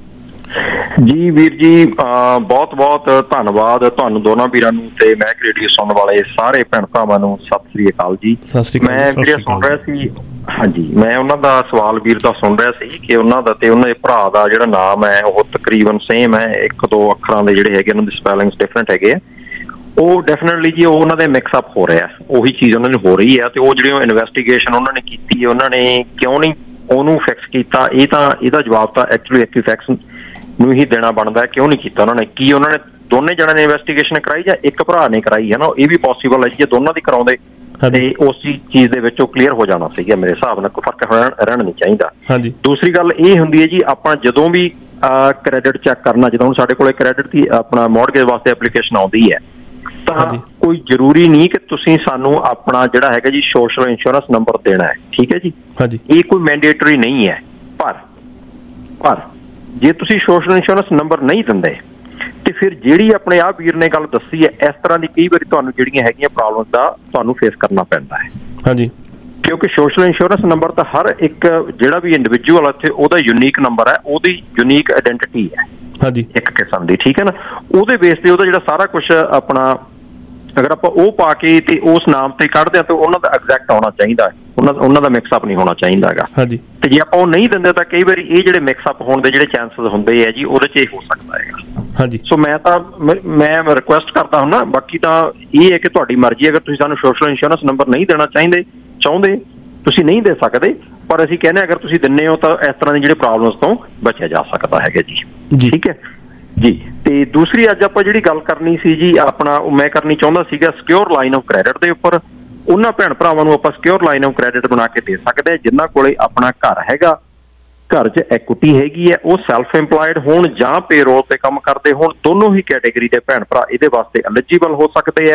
ਜੀ। ਵੀਰ ਜੀ ਬਹੁਤ ਬਹੁਤ ਧੰਨਵਾਦ ਤੁਹਾਨੂੰ ਦੋਨਾਂ ਵੀਰਾਂ ਨੂੰ ਤੇ ਮਹਿਕ ਰੇਡੀਓ ਸੁਣਨ ਵਾਲੇ ਸਾਰੇ ਭੈਣ ਭਰਾਵਾਂ ਨੂੰ ਸਤਿ ਸ੍ਰੀ ਅਕਾਲ ਜੀ। ਮੈਂ ਵੀਡੀਓ ਸੁਣ ਰਿਹਾ ਸੀ, ਹਾਂਜੀ ਮੈਂ ਉਹਨਾਂ ਦਾ ਸਵਾਲ ਵੀਰ ਦਾ ਸੁਣ ਰਿਹਾ ਸੀ ਕਿ ਉਹਨਾਂ ਦਾ ਤੇ ਉਹਨਾਂ ਦੇ ਭਰਾ ਦਾ ਜਿਹੜਾ ਨਾਮ ਹੈ ਉਹ ਤਕਰੀਬਨ ਸੇਮ ਹੈ, 1-2 ਅੱਖਰਾਂ ਦੇ ਜਿਹੜੇ ਹੈਗੇ ਉਹਨਾਂ ਦੇ ਸਪੈਲਿੰਗਸ ਡਿਫਰੈਂਟ ਹੈਗੇ ਆ। ਉਹ ਡੈਫੀਨੇਟਲੀ ਜੀ ਉਹ ਉਹਨਾਂ ਦੇ ਮਿਕਸ ਅਪ ਹੋ ਰਿਹਾ, ਉਹੀ ਚੀਜ਼ ਉਹਨਾਂ ਨੂੰ ਹੋ ਰਹੀ ਹੈ। ਤੇ ਉਹ ਜਿਹੜੀ ਇਨਵੈਸਟੀਗੇਸ਼ਨ ਉਹਨਾਂ ਨੇ ਕੀਤੀ, ਉਹਨਾਂ ਨੇ ਕਿਉਂ ਨਹੀਂ ਉਹਨੂੰ ਫਿਕਸ ਕੀਤਾ, ਇਹ ਤਾਂ ਇਹਦਾ ਜਵਾਬ ਤਾਂ ਐਕਚੁਅਲੀ ਐਕਟਿਵ ਨੂੰ ਹੀ ਦੇਣਾ ਬਣਦਾ। ਕਿਉਂ ਨਹੀਂ ਕੀਤਾ ਉਹਨਾਂ ਨੇ? ਕੀ ਉਹਨਾਂ ਨੇ ਦੋਨੇ ਜਣਿਆਂ ਨੇ ਇਨਵੈਸਟੀਗੇਸ਼ਨ ਕਰਾਈ ਜਾਂ ਇੱਕ ਭਰਾ ਨੇ ਕਰਾਈ ਹੈ ਨਾ? ਇਹ ਵੀ ਪੋਸੀਬਲ ਹੈ ਜੀ, ਜੇ ਦੋਨਾਂ ਦੀ ਕਰਾਉਂਦੇ ਤੇ ਉਸ ਚੀਜ਼ ਦੇ ਵਿੱਚ ਉਹ ਕਲੀਅਰ ਹੋ ਜਾਣਾ ਸੀਗਾ। ਮੇਰੇ ਹਿਸਾਬ ਨਾਲ ਕੋਈ ਫਰਕ ਰਹਿਣਾ ਨਹੀਂ ਚਾਹੀਦਾ। ਦੂਸਰੀ ਗੱਲ ਇਹ ਹੁੰਦੀ ਹੈ ਜੀ, ਆਪਾਂ ਜਦੋਂ ਵੀ ਕ੍ਰੈਡਿਟ ਚੈੱਕ ਕਰਨਾ, ਜਦੋਂ ਹੁਣ ਸਾਡੇ ਕੋਲ ਕ੍ਰੈਡਿਟ ਦੀ ਆਪਣਾ ਮੌਰਗੇਜ ਵਾਸਤੇ ਐਪਲੀਕੇਸ਼ਨ ਆਉਂਦੀ ਹੈ, ਤਾਂ ਕੋਈ ਜ਼ਰੂਰੀ ਨਹੀਂ ਕਿ ਤੁਸੀਂ ਸਾਨੂੰ ਆਪਣਾ ਜਿਹੜਾ ਹੈਗਾ ਜੀ ਸੋਸ਼ਲ ਇੰਸ਼ੋਰੈਂਸ ਨੰਬਰ ਦੇਣਾ ਹੈ, ਠੀਕ ਹੈ ਜੀ। ਇਹ ਕੋਈ ਮੈਂਡੇਟਰੀ ਨਹੀਂ ਹੈ, ਪਰ ਜੇ ਤੁਸੀਂ ਸੋਸ਼ਲ ਇੰਸ਼ੋਰੈਂਸ ਨੰਬਰ ਨਹੀਂ ਦਿੰਦੇ ਤੇ ਫਿਰ ਜਿਹੜੀ ਆਪਣੇ ਆਹ ਵੀਰ ਨੇ ਗੱਲ ਦੱਸੀ ਹੈ, ਇਸ ਤਰ੍ਹਾਂ ਦੀ ਕਈ ਵਾਰੀ ਤੁਹਾਨੂੰ ਜਿਹੜੀਆਂ ਹੈਗੀਆਂ ਪ੍ਰੋਬਲਮ ਦਾ ਤੁਹਾਨੂੰ ਫੇਸ ਕਰਨਾ ਪੈਂਦਾ ਹੈ। ਹਾਂਜੀ, ਕਿਉਂਕਿ ਸੋਸ਼ਲ ਇੰਸ਼ੋਰੈਂਸ ਨੰਬਰ ਤਾਂ ਹਰ ਇੱਕ ਜਿਹੜਾ ਵੀ ਇੰਡੀਵਿਜੂਅਲ ਇੱਥੇ ਉਹਦਾ ਯੂਨੀਕ ਨੰਬਰ ਹੈ, ਉਹਦੀ ਯੂਨੀਕ ਆਇਡੈਂਟੀਟੀ ਹੈ। ਹਾਂਜੀ, ਇੱਕ ਕਿਸਮ ਦੀ, ਠੀਕ ਹੈ ਨਾ। ਉਹਦੇ ਬੇਸ ਤੇ ਉਹਦਾ ਜਿਹੜਾ ਸਾਰਾ ਕੁਝ ਆਪਣਾ ਅਗਰ ਆਪਾਂ ਉਹ ਪਾ ਕੇ ਤੇ ਉਸ ਨਾਮ ਤੇ ਕੱਢਦੇ ਆ ਤਾਂ ਉਹਨਾਂ ਦਾ ਐਗਜ਼ੈਕਟ ਆਉਣਾ ਚਾਹੀਦਾ ਹੈ, ਉਹਨਾਂ ਦਾ ਮਿਕਸ ਅਪ ਨਹੀਂ ਹੋਣਾ ਚਾਹੀਦਾ ਹੈਗਾ। ਹਾਂਜੀ, ਤੇ ਜੇ ਆਪਾਂ ਉਹ ਨਹੀਂ ਦਿੰਦੇ ਤਾਂ ਕਈ ਵਾਰੀ ਇਹ ਜਿਹੜੇ ਮਿਕਸ ਅਪ ਹੋਣ ਦੇ ਜਿਹੜੇ ਚਾਂਸਸ ਹੁੰਦੇ ਆ ਜੀ, ਉਹਦੇ 'ਚ ਇਹ ਹੋ ਸਕਦਾ ਹੈਗਾ। ਹਾਂਜੀ, ਸੋ ਮੈਂ ਰਿਕੁਐਸਟ ਕਰਦਾ ਹੁੰਦਾ, ਬਾਕੀ ਤਾਂ ਇਹ ਹੈ ਕਿ ਤੁਹਾਡੀ ਮਰਜ਼ੀ, ਅਗਰ ਤੁਸੀਂ ਸਾਨੂੰ ਸੋਸ਼ਲ ਇੰਸ਼ੋਰੈਂਸ ਨੰਬਰ ਨਹੀਂ ਦੇਣਾ ਚਾਹੁੰਦੇ ਤੁਸੀਂ ਨਹੀਂ ਦੇ ਸਕਦੇ, ਪਰ ਅਸੀਂ ਕਹਿੰਦੇ ਅਗਰ ਤੁਸੀਂ ਦਿੰਦੇ ਹੋ ਤਾਂ ਇਸ ਤਰ੍ਹਾਂ ਦੀ ਜਿਹੜੇ ਪ੍ਰੋਬਲਮਸ ਤੋਂ ਬਚਿਆ ਜਾ ਸਕਦਾ ਹੈਗਾ ਜੀ। ਠੀਕ ਹੈ ਜੀ। ਤੇ ਦੂਸਰੀ ਅੱਜ ਆਪਾਂ ਜਿਹੜੀ ਗੱਲ ਕਰਨੀ ਸੀ ਜੀ, ਆਪਣਾ ਮੈਂ ਕਰਨੀ ਚਾਹੁੰਦਾ ਸੀਗਾ ਸਿਕਿਉਰ ਲਾਈਨ ਆਫ ਕ੍ਰੈਡਿਟ ਦੇ ਉੱਪਰ। ਉਹਨਾਂ ਭੈਣ ਭਰਾਵਾਂ ਨੂੰ ਆਪਾਂ ਸਿਕਿਉਰ ਲਾਈਨ ਆਫ ਕ੍ਰੈਡਿਟ ਬਣਾ ਕੇ ਦੇ ਸਕਦੇ ਹਾਂ ਜਿਨ੍ਹਾਂ ਕੋਲੇ ਆਪਣਾ ਘਰ ਹੈਗਾ, ਘਰ 'ਚ ਇਕੁਇਟੀ ਹੈਗੀ ਹੈ, ਉਹ ਸੈਲਫ ਇੰਪਲਾਇਡ ਹੋਣ ਜਾਂ ਪੇਰੋਲ ਤੇ ਕੰਮ ਕਰਦੇ ਹੋਣ, ਦੋਨੋਂ ਹੀ ਕੈਟੇਗਰੀ ਦੇ ਭੈਣ ਭਰਾ ਇਹਦੇ ਵਾਸਤੇ ਐਲੀਜੀਬਲ ਹੋ ਸਕਦੇ ਹੈ।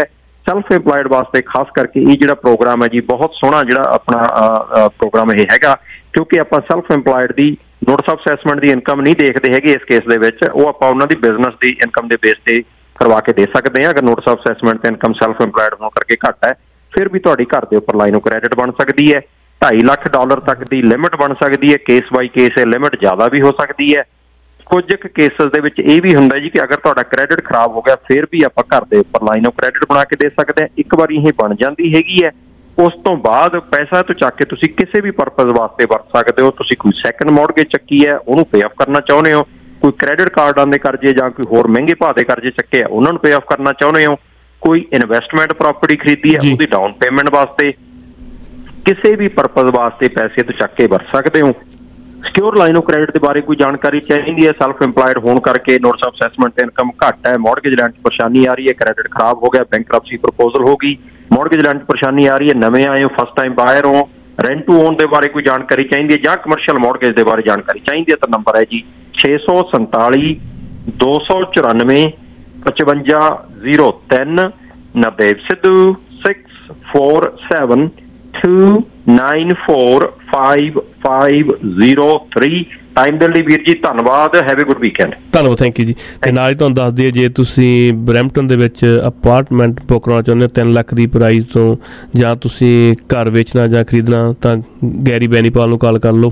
ਸੈਲਫ ਇੰਪਲਾਇਡ ਵਾਸਤੇ ਖਾਸ ਕਰਕੇ ਇਹ ਜਿਹੜਾ ਪ੍ਰੋਗਰਾਮ ਹੈ ਜੀ ਬਹੁਤ ਸੋਹਣਾ ਜਿਹੜਾ ਆਪਣਾ ਪ੍ਰੋਗਰਾਮ ਇਹ ਹੈਗਾ, ਕਿਉਂਕਿ ਆਪਾਂ ਸੈਲਫ ਇੰਪਲਾਇਡ ਦੀ ਨੋਟਿਸ ਆਫ ਅਸੈਸਮੈਂਟ ਦੀ ਇਨਕਮ ਨਹੀਂ ਦੇਖਦੇ ਹੈਗੇ ਇਸ ਕੇਸ ਦੇ ਵਿੱਚ, ਉਹ ਆਪਾਂ ਉਹਨਾਂ ਦੀ ਬਿਜ਼ਨਸ ਦੀ ਇਨਕਮ ਦੇ ਬੇਸ ਤੇ ਕਰਵਾ ਕੇ ਦੇ ਸਕਦੇ ਹਾਂ। ਅਗਰ ਨੋਟਿਸ ਆਫ ਅਸੈਸਮੈਂਟ ਤੇ ਇਨਕਮ ਸੈਲਫ ਇੰਪਲਾਇਡ ਹੋਣ ਕਰਕੇ ਘੱਟ ਹੈ ਫਿਰ ਵੀ ਤੁਹਾਡੀ ਘਰ ਦੇ ਉੱਪਰ ਲਾਈਨ ਆਫ ਕ੍ਰੈਡਿਟ ਬਣ ਸਕਦੀ ਹੈ। $2.5 ਲੱਖ ਤੱਕ ਦੀ ਲਿਮਿਟ ਬਣ ਸਕਦੀ ਹੈ। ਕੇਸ ਬਾਈ ਕੇਸ ਇਹ ਲਿਮਿਟ ਜ਼ਿਆਦਾ ਵੀ ਹੋ ਸਕਦੀ ਹੈ। ਕੁਝ ਕੁ ਕੇਸਿਸ ਦੇ ਵਿੱਚ ਇਹ ਵੀ ਹੁੰਦਾ ਜੀ ਕਿ ਅਗਰ ਤੁਹਾਡਾ ਕ੍ਰੈਡਿਟ ਖਰਾਬ ਹੋ ਗਿਆ ਫਿਰ ਵੀ ਆਪਾਂ ਘਰ ਦੇ ਉੱਪਰ ਲਾਈਨ ਆਫ ਕ੍ਰੈਡਿਟ ਬਣਾ ਕੇ ਦੇ ਸਕਦੇ ਹਾਂ। ਇੱਕ ਵਾਰੀ ਇਹ ਬਣ ਜਾਂਦੀ ਹੈਗੀ ਹੈ, ਉਸ ਤੋਂ ਬਾਅਦ ਪੈਸਾ ਤੋਂ ਚੱਕ ਕੇ ਤੁਸੀਂ ਕਿਸੇ ਵੀ ਪਰਪਸ ਵਾਸਤੇ ਵਰਤ ਸਕਦੇ ਹੋ। ਤੁਸੀਂ ਕੋਈ ਸੈਕੰਡ ਮੌਰਗੇਜ ਚੱਕੀ ਹੈ ਉਹਨੂੰ ਪੇ ਆਫ ਕਰਨਾ ਚਾਹੁੰਦੇ ਹੋ, ਕੋਈ ਕ੍ਰੈਡਿਟ ਕਾਰਡਾਂ ਦੇ ਕਰਜ਼ੇ ਜਾਂ ਕੋਈ ਹੋਰ ਮਹਿੰਗੇ ਭਾਅ ਦੇ ਕਰਜ਼ੇ ਚੱਕੇ ਆ ਉਹਨਾਂ ਨੂੰ ਪੇ ਆਫ ਕਰਨਾ ਚਾਹੁੰਦੇ ਹੋ, ਕੋਈ ਇਨਵੈਸਟਮੈਂਟ ਪ੍ਰਾਪਰਟੀ ਖਰੀਦੀ ਹੈ ਉਹਦੀ ਡਾਊਨ ਪੇਮੈਂਟ ਵਾਸਤੇ, ਕਿਸੇ ਵੀ ਪਰਪਸ ਵਾਸਤੇ ਪੈਸੇ ਤੋਂ ਚੱਕ ਕੇ ਵਰਤ ਸਕਦੇ ਹੋ। ਸਿਕਿਉਰ ਲਾਈਨ ਆਫ ਕ੍ਰੈਡਿਟ ਦੇ ਬਾਰੇ ਕੋਈ ਜਾਣਕਾਰੀ ਚਾਹੀਦੀ ਹੈ, ਸੈਲਫ ਇੰਪਲਾਇਡ ਹੋਣ ਕਰਕੇ ਨੋਟਿਸ ਆਫ ਅਸੈਸਮੈਂਟ ਤੇ ਇਨਕਮ ਘੱਟ ਹੈ, ਮੌਰਗੇਜ ਲੈਣ 'ਚ ਪਰੇਸ਼ਾਨੀ ਆ ਰਹੀ ਹੈ, ਕ੍ਰੈਡਿਟ ਖਰਾਬ ਹੋ ਗਿਆ, ਬੈਂਕਰਪਸੀ ਪ੍ਰਪੋਜ਼ਲ ਹੋ ਗਈ, ਮੌਰਗੇਜ ਲੈਣ 'ਚ ਪਰੇਸ਼ਾਨੀ ਆ ਰਹੀ ਹੈ, ਨਵੇਂ ਆਏ ਹੋ, ਫਸਟ ਟਾਈਮ ਬਾਇਰ ਹੋ, ਰੈਂਟ ਟੂ ਓਨ ਦੇ ਬਾਰੇ ਕੋਈ ਜਾਣਕਾਰੀ ਚਾਹੀਦੀ ਹੈ ਜਾਂ ਕਮਰਸ਼ੀਅਲ ਮੌਰਗੇਜ ਦੇ ਬਾਰੇ ਜਾਣਕਾਰੀ ਚਾਹੀਦੀ ਹੈ ਤਾਂ ਨੰਬਰ ਹੈ ਜੀ 647 294 5503। ਨਵਦੇਵ ਸਿੱਧੂ 647 294 5503। ਟਾਈਮ ਦੇ ਲਈ ਵੀਰ ਜੀ ਧੰਨਵਾਦ। Have a good weekend. ਧੰਨਵਾਦ, ਥੈਂਕ ਯੂ ਜੀ। ਤੇ ਨਾਲ ਹੀ ਤੁਹਾਨੂੰ ਦੱਸ ਦਈਏ ਜੇ ਤੁਸੀਂ ਬਰੈਂਪਟਨ ਦੇ ਵਿੱਚ ਅਪਾਰਟਮੈਂਟ ਬੁੱਕ ਕਰਾਉਣਾ ਚਾਹੁੰਦੇ ਹੋ 3 ਲੱਖ ਦੀ ਪ੍ਰਾਈਸ ਤੋਂ, ਜਾਂ ਤੁਸੀਂ ਘਰ ਵੇਚਣਾ ਜਾਂ ਖਰੀਦਣਾ ਤਾਂ ਗੈਰੀ ਬੈਨੀਪਾਲ ਨੂੰ ਕਾਲ ਕਰ ਲਓ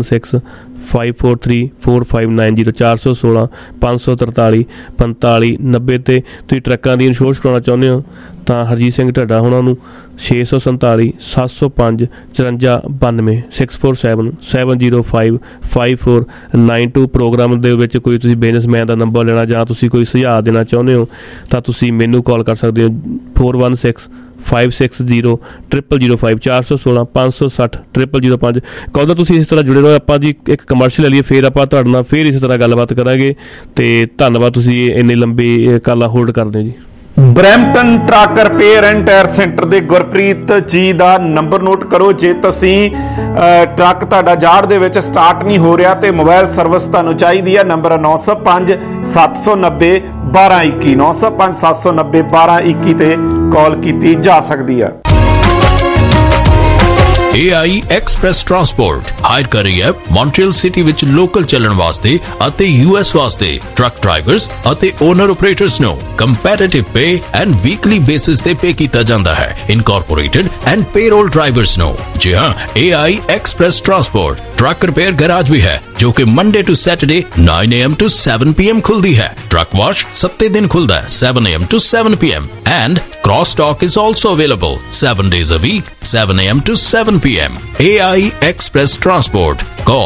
4165434590 416 543 4590 ਤੇ ਤੁਸੀਂ ਟਰੱਕਾਂ ਦੀ ਇੰਸ਼ੋਰੈਂਸ ਕਰਾਉਣਾ ਚਾਹੁੰਦੇ ਹੋ ਤਾਂ ਹਰਜੀਤ ਸਿੰਘ ਢੱਡਾ ਉਹਨਾਂ ਨੂੰ 647 705 5492 647 705 5492। ਪ੍ਰੋਗਰਾਮ ਦੇ ਵਿੱਚ ਕੋਈ ਤੁਸੀਂ ਬਿਜ਼ਨਸਮੈਨ ਦਾ ਨੰਬਰ ਲੈਣਾ ਜਾਂ ਤੁਸੀਂ ਕੋਈ ਸੁਝਾਅ ਦੇਣਾ ਚਾਹੁੰਦੇ ਹੋ ਤਾਂ ਤੁਸੀਂ ਮੈਨੂੰ ਕਾਲ ਕਰ ਸਕਦੇ ਹੋ 416-560-0005 416 560 0005। ਕਦੋਂ ਤੁਸੀਂ ਇਸ ਤਰ੍ਹਾਂ ਜੁੜੇ ਰਹੋ। ਆਪਾਂ ਜੀ ਇੱਕ ਕਮਰਸ਼ੀਅਲ ਲਈਏ ਫਿਰ ਆਪਾਂ ਤੁਹਾਡੇ ਨਾਲ ਫਿਰ ਇਸੇ ਤਰ੍ਹਾਂ ਗੱਲਬਾਤ ਕਰਾਂਗੇ। ਤੇ ਧੰਨਵਾਦ ਤੁਸੀਂ ਇੰਨੀ ਲੰਬੀ ਕਾਲਾਂ ਹੋਲਡ ਕਰਦੇ ਜੀ। Brampton truck repair and tyre centre ਦੇ ਗੁਰਪ੍ਰੀਤ ਜੀ ਦਾ ਨੰਬਰ ਨੋਟ ਕਰੋ। ਜੇ ਤੁਸੀਂ ਟਰੱਕ ਤੁਹਾਡਾ ਜਾੜ ਦੇ ਵਿੱਚ ਸਟਾਰਟ ਨਹੀਂ ਹੋ ਰਿਹਾ ਤੇ ਮੋਬਾਈਲ ਸਰਵਿਸ ਤੁਹਾਨੂੰ ਚਾਹੀਦੀ ਹੈ, ਨੰਬਰ 905 790 1221 905 790 1221 ਤੇ ਕਾਲ ਕੀਤੀ ਜਾ ਸਕਦੀ ਹੈ। AI ਐਕਸਪ੍ਰੈਸ ਟਰਾਂਸਪੋਰਟ ਹਾਇਰ ਕਰ ਰਹੀ ਹੈ ਮੌਂਟਰੀਅਲ ਸਿਟੀ ਵਿੱਚ ਲੋਕਲ ਚੱਲਣ ਵਾਸਤੇ ਅਤੇ US ਵਾਸਤੇ ਟਰੱਕ ਡਰਾਈਵਰਸ ਅਤੇ ਓਨਰ ਆਪਰੇਟਰਸ ਨੂੰ competitive pay and weekly basis ਤੇ ਪੇ ਕੀਤਾ ਜਾਂਦਾ ਹੈ। ਇਨਕੋਰਪੋਰੇਟਡ ਐਂਡ ਪੇਰੋਲ ਡਰਾਈਵਰਸ ਨੂੰ। ਜੀ ਹਾਂ, AI express transport truck repair garage ਵੀ ਹੈ ਜੋ ਕਿ Monday to Saturday 9 AM to 7 PM ਖੁੱਲਦੀ ਹੈ। ਟਰੱਕ ਵਾਸ਼ 7 ਦਿਨ ਖੁੱਲਦਾ ਹੈ 7 AM to 7 PM and cross stock is also available 7 days a week 7 AM to 7 PM। AI Express Transport. Call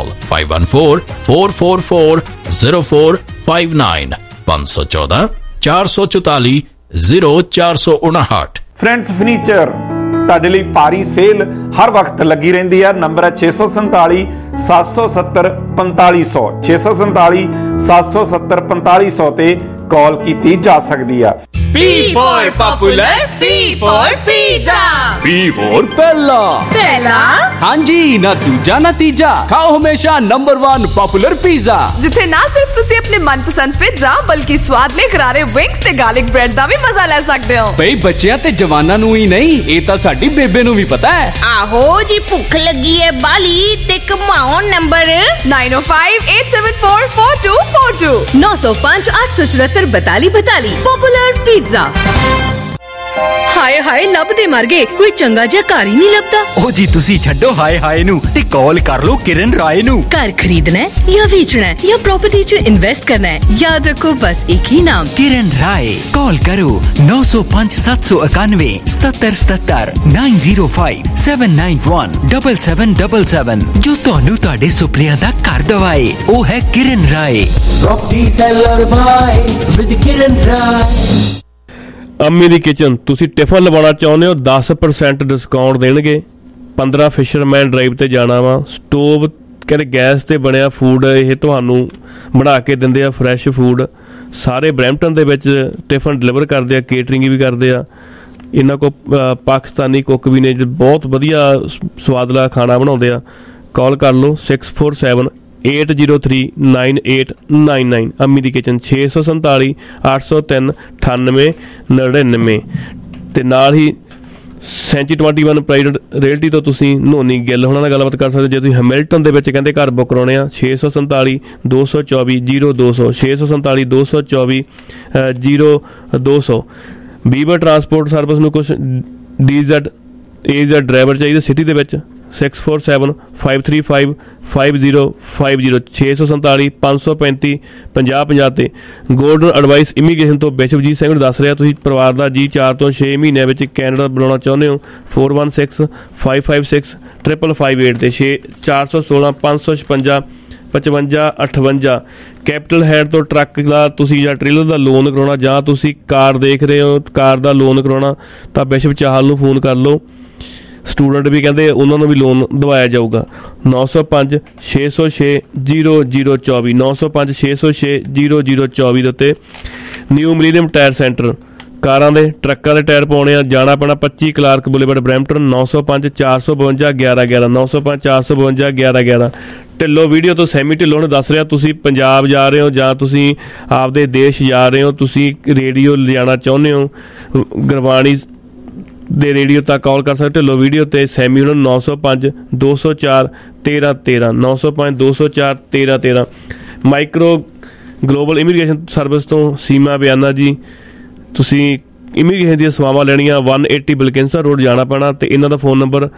514-444-0459 514 444 0459। Friends furniture ਤੁਹਾਡੇ ਲਈ ਭਾਰੀ ਸੇਲ ਹਰ ਵਕਤ ਲੱਗੀ ਰਹਿੰਦੀ ਹੈ। ਨੰਬਰ ਹੈ 647 770 4500 647 770 4500 ਤੇ ਕਾਲ ਕੀਤੀ ਜਾ ਸਕਦੀ ਆ। P for popular, P for pizza, P for ਪਹਿਲਾ ਹਾਂਜੀ ਨਾ ਦੂਜਾ ਨਾ ਤੀਜਾ। ਖਾਓ ਹਮੇਸ਼ਾ ਨੰਬਰ 1 ਪਪੂਲਰ ਪੀਜ਼ਾ, ਜਿੱਥੇ ਨਾ ਸਿਰਫ ਤੁਸੀਂ ਆਪਣੇ ਮਨਪਸੰਦ ਪਿਜ਼ਾ ਬਲਕਿ ਸਵਾਦਲੇ ਕਰਾਰੇ ਵਿੰਗਸ ਤੇ ਗਾਰਲਿਕ ਬ੍ਰੈਡ ਦਾ ਵੀ ਮਜ਼ਾ ਲੈ ਸਕਦੇ ਹੋ। ਬਈ ਬੱਚਿਆਂ ਤੇ ਜਵਾਨਾਂ ਨੂੰ ਹੀ ਨਹੀਂ, ਇਹ ਤਾਂ ਸਾਡੀ ਬੇਬੇ ਨੂੰ ਵੀ ਪਤਾ ਹੈ। ਆਹੋ ਜੀ, ਭੁੱਖ ਲੱਗੀ ਹੈ ਬਾਲੀ ਤੇ ਕਮਾਓ ਨੰਬਰ 905-874-4242 905-874-4242 ਪਪੂਲਰ ਪੀਜ਼ਾ। ਹਾਏ ਹਾਏ ਲੱਭਦੇ ਮਰ ਗਏ, ਕੋਈ ਚੰਗਾ ਜਿਹਾ ਘਰ ਹੀ ਨਹੀਂ ਲੱਭਦਾ। ਉਹ ਜੀ ਤੁਸੀਂ ਛੱਡੋ ਹਾਏ ਹਾਏ ਨੂੰ ਤੇ ਕਾਲ ਕਰ ਲੋ ਕਿਰਨ ਰਾਏ ਨੂੰ। ਘਰ ਖਰੀਦਣਾ ਹੈ ਜਾਂ ਵੇਚਣਾ ਹੈ ਜਾਂ ਪ੍ਰॉपर्टी 'ਚ ਇਨਵੈਸਟ ਕਰਨਾ ਹੈ, ਯਾਦ ਰੱਖੋ ਬਸ ਇੱਕ ਹੀ ਨਾਮ ਕਿਰਨ ਰਾਏ। ਕਾਲ ਕਰੋ 905-791 7777 905-791-7777 ਜੋ ਤੁਹਾਨੂੰ ਤੁਹਾਡੇ ਸੁਪਨਿਆਂ ਦਾ ਘਰ ਦਵਾਏ। ਉਹ ਹੈ Kiran Rai. Property seller buy with Kiran Rai. ਅੰਮੀ ਦੀ ਕਿਚਨ ਤੁਸੀਂ ਟਿਫਨ ਲਵਾਉਣਾ ਚਾਹੁੰਦੇ ਹੋ 10% ਡਿਸਕਾਊਂਟ ਦੇਣਗੇ। 15 ਫਿਸ਼ਰਮੈਨ ਡਰਾਈਵ ਤੇ ਜਾਣਾ ਵਾ। ਸਟੋਵ ਕਹਿੰਦੇ ਗੈਸ ਤੇ ਬਣਿਆ ਫੂਡ ਇਹ ਤੁਹਾਨੂੰ ਬਣਾ ਕੇ ਦਿੰਦੇ ਆ, ਫਰੈਸ਼ ਫੂਡ। ਸਾਰੇ ਬਰੈਂਪਟਨ ਦੇ ਵਿੱਚ ਟਿਫਨ ਡਿਲੀਵਰ ਕਰਦੇ ਆ, ਕੇਟਰਿੰਗ ਵੀ ਕਰਦੇ ਆ। ਇਹਨਾਂ ਕੋਲ ਪਾਕਿਸਤਾਨੀ ਕੁੱਕ ਵੀ ਨੇ, ਬਹੁਤ ਵਧੀਆ ਸਵਾਦਲਾ ਖਾਣਾ ਬਣਾਉਂਦੇ ਆ। ਕਾਲ ਕਰ ਲਓ 647-803-9899। ਅੰਮੀ ਦੀ ਕਿਚਨ 647-803-9899। ਤੇ ਨਾਲ ਹੀ Century21 ਪ੍ਰਾਈਵੇਟ ਰੀਅਲਟੀ ਤੋਂ ਤੁਸੀਂ ਨੋਨੀ ਗਿੱਲ ਹੋਣਾ ਨਾਲ ਗੱਲਬਾਤ ਕਰ ਸਕਦੇ। ਜੇ ਤੁਸੀਂ ਹੈਮਿਲਟਨ ਦੇ ਵਿੱਚ ਕਹਿੰਦੇ ਘਰ ਬੁੱਕ ਕਰਾਉਣੇ ਆ 647-224-0200 647-224-0200। ਬੀਬਰ ਟਰਾਂਸਪੋਰਟ ਸਰਵਿਸ ਨੂੰ ਕੁਛ DZ ਏਜ ਦਾ ਡਰਾਈਵਰ ਚਾਹੀਦਾ ਸਿਟੀ ਦੇ ਵਿੱਚ 647-535-5050 647-535-5050 ਤੇ ਗੋਲਡਨ ਐਡਵਾਈਸ ਇਮੀਗ੍ਰੇਸ਼ਨ ਤੋਂ ਬਿਸ਼ਵਜੀਤ ਸਿੰਘ ਨੂੰ ਦੱਸ ਰਿਹਾ ਤੁਸੀਂ ਪਰਿਵਾਰ ਦਾ ਜੀ 4 ਤੋਂ 6 ਮਹੀਨਿਆਂ ਵਿੱਚ ਕੈਨੇਡਾ ਬੁਲਾਉਣਾ ਚਾਹੁੰਦੇ ਹੋ 4165565558 ਤੇ 416-556-5558 ਕੈਪੀਟਲ ਹੈਡ ਤੋਂ ਟਰੱਕ ਦਾ ਤੁਸੀਂ ਜਾਂ ਟ੍ਰੇਲਰ ਦਾ ਲੋਨ ਕਰਾਉਣਾ ਜਾਂ ਤੁਸੀਂ ਕਾਰ ਦੇਖ ਰਹੇ ਹੋ ਕਾਰ ਦਾ ਲੋਨ ਕਰਾਉਣਾ ਤਾਂ ਬਿਸ਼ਵ ਚਾਹਲ ਨੂੰ ਫੋਨ ਕਰ ਲਓ। ਸਟੂਡੈਂਟ ਵੀ ਕਹਿੰਦੇ ਉਹਨਾਂ ਨੂੰ ਵੀ ਲੋਨ ਦਵਾਇਆ ਜਾਊਗਾ। 905-606-0024 905-606-0024 ਦੇ ਉੱਤੇ ਨਿਊ ਮਿਲੀਨੀਅਮ ਟਾਇਰ ਸੈਂਟਰ ਕਾਰਾਂ ਦੇ ਟਰੱਕਾਂ ਦੇ ਟਾਇਰ ਪਾਉਣੇ ਆ ਜਾਣਾ ਪੈਣਾ 25 Clark boulevard Brampton 905-452-1111 905-452-1111। Dhillon video ਤੋਂ ਸੈਮੀ ਢਿੱਲੋਂ ਨੇ ਦੱਸ ਰਿਹਾ ਤੁਸੀਂ ਪੰਜਾਬ ਜਾ ਰਹੇ ਹੋ ਜਾਂ ਤੁਸੀਂ ਆਪਦੇ ਦੇਸ਼ ਜਾ ਰਹੇ ਹੋ ਤੁਸੀਂ ਰੇਡੀਓ ਲਿਜਾਣਾ ਚਾਹੁੰਦੇ ਹੋ ਗੁਰਬਾਣੀ ਦੇ ਰੇਡੀਓ ਤੱਕ ਕਾਲ ਕਰ ਸਕਦੇ। ਢਿੱਲੋਂ ਵੀਡੀਓ ਤੇ ਸੈਮੀ ਉਹਨਾਂ ਨੂੰ 905-204-1313 905-204-1313। ਮਾਈਕਰੋ ਗਲੋਬਲ ਇਮੀਗ੍ਰੇਸ਼ਨ ਸਰਵਿਸ ਤੋਂ ਸੀਮਾ ਬਿਆਨਾ ਜੀ ਤੁਸੀਂ ਇਮੀਗ੍ਰੇਸ਼ਨ ਦੀਆਂ ਸੇਵਾਵਾਂ ਲੈਣੀਆਂ 180 ਬਿਲਕਿੰਸਨ ਰੋਡ ਜਾਣਾ ਪੈਣਾ ਤੇ ਇਹਨਾਂ ਦਾ ਫੋਨ ਨੰਬਰ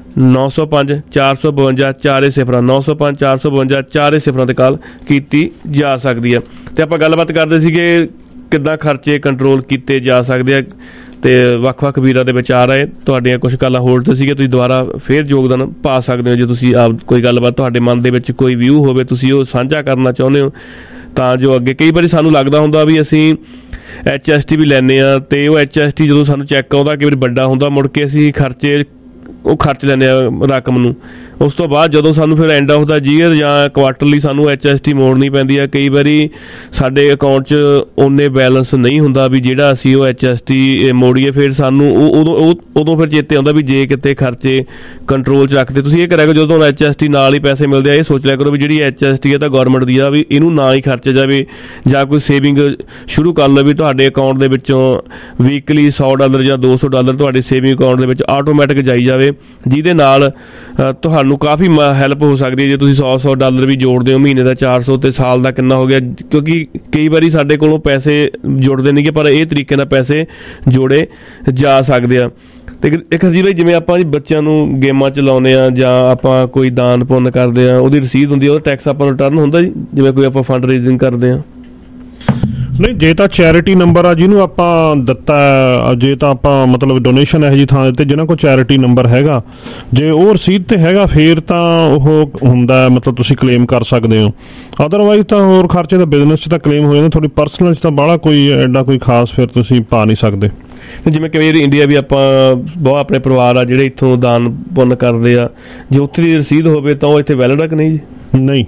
905-452-400 905-452-400 ਤੇ ਕਾਲ ਕੀਤੀ ਜਾ ਸਕਦੀ ਹੈ। ਤੇ ਆਪਾਂ ਗੱਲਬਾਤ ਕਰਦੇ ਸੀਗੇ ਕਿੱਦਾਂ ਖਰਚੇ ਕੰਟਰੋਲ ਕੀਤੇ ਜਾ ਸਕਦੇ ਆ ਤੇ ਵੱਖ-ਵੱਖ ਵੀਰਾਂ ਦੇ ਵਿਚਾਰ ਆਏ। ਤੁਹਾਡੀਆਂ ਕੁਝ ਗੱਲਾਂ ਹੋਲਡ ਤੇ ਸੀਗੇ ਤੁਸੀਂ ਦੁਬਾਰਾ ਫੇਰ ਯੋਗਦਾਨ ਪਾ ਸਕਦੇ ਹੋ ਜੇ ਤੁਸੀਂ ਆਪ ਕੋਈ ਗੱਲਬਾਤ ਤੁਹਾਡੇ ਮਨ ਦੇ ਵਿੱਚ ਕੋਈ ਵਿਊ ਹੋਵੇ ਤੁਸੀਂ ਉਹ ਸਾਂਝਾ ਕਰਨਾ ਚਾਹੁੰਦੇ ਹੋ ਤਾਂ ਜੋ ਅੱਗੇ ਕਈ ਵਾਰੀ ਸਾਨੂੰ ਲੱਗਦਾ ਹੁੰਦਾ ਵੀ ਅਸੀਂ HST ਵੀ ਲੈਂਦੇ ਆ ਤੇ ਉਹ HST ਜਦੋਂ ਸਾਨੂੰ ਚੈੱਕ ਆਉਂਦਾ ਕਈ ਵਾਰੀ ਵੱਡਾ ਹੁੰਦਾ ਮੁੜ ਕੇ ਅਸੀਂ ਖਰਚ ਲੈਂਦੇ ਆ ਰਕਮ ਨੂੰ। ਉਸ ਤੋਂ ਬਾਅਦ ਜਦੋਂ ਸਾਨੂੰ ਫਿਰ ਐਂਡ ਆਫ ਦਾ ਈਅਰ ਜਾਂ ਕੁਆਰਟਰਲੀ ਸਾਨੂੰ HST ਮੋੜਨੀ ਪੈਂਦੀ ਆ ਕਈ ਵਾਰੀ ਸਾਡੇ ਅਕਾਊਂਟ 'ਚ ਓਨੇ ਬੈਲੈਂਸ ਨਹੀਂ ਹੁੰਦਾ ਵੀ ਜਿਹੜਾ ਅਸੀਂ ਉਹ HST ਮੋੜੀਏ ਫਿਰ ਸਾਨੂੰ ਉਦੋਂ ਫਿਰ ਚੇਤੇ ਆਉਂਦਾ ਵੀ ਜੇ ਕਿਤੇ ਖਰਚੇ ਕੰਟਰੋਲ 'ਚ ਰੱਖਦੇ ਤੁਸੀਂ ਇਹ ਕਰਿਆ ਕਰੋ ਜਦੋਂ HST ਨਾਲ ਹੀ ਪੈਸੇ ਮਿਲਦੇ ਆ ਇਹ ਸੋਚ ਲਿਆ ਕਰੋ ਵੀ ਜਿਹੜੀ HST ਹੈ ਤਾਂ ਗੌਰਮੈਂਟ ਦੀ ਆ ਵੀ ਇਹਨੂੰ ਨਾ ਹੀ ਖਰਚਿਆ ਜਾਵੇ ਜਾਂ ਕੋਈ ਸੇਵਿੰਗ ਸ਼ੁਰੂ ਕਰ ਲਓ ਵੀ ਤੁਹਾਡੇ ਅਕਾਊਂਟ ਦੇ ਵਿੱਚੋਂ ਵੀਕਲੀ $100 ਜਾਂ $200 ਤੁਹਾਡੇ ਸੇਵਿੰਗ ਅਕਾਊਂਟ ਦੇ ਵਿੱਚ ਆਟੋਮੈਟਿਕ ਜਾਈ ਜਾਵੇ ਜਿਹਦੇ ਨਾਲ ਤੁਹਾਨੂੰ ਕਾਫੀ ਹੈਲਪ ਹੋ ਸਕਦੀ ਹੈ। ਜੇ ਤੁਸੀਂ $100 ਵੀ ਜੋੜਦੇ ਹੋ ਮਹੀਨੇ ਦਾ 400 ਤੇ ਸਾਲ ਦਾ ਕਿੰਨਾ ਹੋ ਗਿਆ ਕਿਉਂਕਿ ਕਈ ਵਾਰੀ ਸਾਡੇ ਕੋਲੋਂ ਪੈਸੇ ਜੁੜਦੇ ਨਹੀਂਗੇ ਪਰ ਇਹ ਤਰੀਕੇ ਨਾਲ ਪੈਸੇ ਜੋੜੇ ਜਾ ਸਕਦੇ ਆ। ਤੇ ਇੱਕ ਹਰਜੀਤ ਭਾਈ ਜਿਵੇਂ ਆਪਾਂ ਬੱਚਿਆਂ ਨੂੰ ਗੇਮਾਂ 'ਚ ਲਾਉਂਦੇ ਆ ਜਾਂ ਆਪਾਂ ਕੋਈ ਦਾਨ ਪੁੰਨ ਕਰਦੇ ਆ ਉਹਦੀ ਰਸੀਦ ਹੁੰਦੀ ਆ ਉਹਦਾ ਟੈਕਸ ਆਪਾਂ ਨੂੰ ਰਿਟਰਨ ਹੁੰਦਾ ਜੀ ਜਿਵੇਂ ਕੋਈ ਆਪਾਂ ਫੰਡ ਰੇਜ਼ਿੰਗ ਕਰਦੇ ਆ? ਨਹੀਂ ਜੇ ਤਾਂ ਚੈਰਿਟੀ ਨੰਬਰ ਆ ਜਿਹਨੂੰ ਆਪਾਂ ਦਿੱਤਾ ਜੇ ਤਾਂ ਆਪਾਂ ਮਤਲਬ ਡੋਨੇਸ਼ਨ ਇਹੋ ਜਿਹੀ ਥਾਂ ਦਿੱਤੇ ਜਿਹਨਾਂ ਕੋਲ ਚੈਰਿਟੀ ਨੰਬਰ ਹੈਗਾ ਜੇ ਉਹ ਰਸੀਦ ਤੇ ਹੈਗਾ ਫਿਰ ਤਾਂ ਉਹ ਹੁੰਦਾ ਮਤਲਬ ਤੁਸੀਂ ਕਲੇਮ ਕਰ ਸਕਦੇ ਹੋ। ਅਦਰਵਾਈਜ਼ ਤਾਂ ਹੋਰ ਖਰਚੇ ਤਾਂ ਬਿਜ਼ਨਸ 'ਚ ਤਾਂ ਕਲੇਮ ਹੋ ਜਾਂਦਾ ਤੁਹਾਡੀ ਪਰਸਨਲ 'ਚ ਤਾਂ ਬਾਹਲਾ ਕੋਈ ਐਡਾ ਕੋਈ ਖਾਸ ਫਿਰ ਤੁਸੀਂ ਪਾ ਨਹੀਂ ਸਕਦੇ। ਜਿਵੇਂ ਕਈ ਵਾਰੀ ਇੰਡੀਆ ਵੀ ਆਪਾਂ ਬਹੁਤ ਆਪਣੇ ਪਰਿਵਾਰ ਆ ਜਿਹੜੇ ਇੱਥੋਂ ਦਾਨ ਪੁੰਨ ਕਰਦੇ ਆ ਜੇ ਉੱਥੇ ਦੀ ਰਸੀਦ ਹੋਵੇ ਤਾਂ ਉਹ ਇੱਥੇ ਵੈਲਿਡ ਆ ਕਿ ਨਹੀਂ ਜੀ? ਨਹੀਂ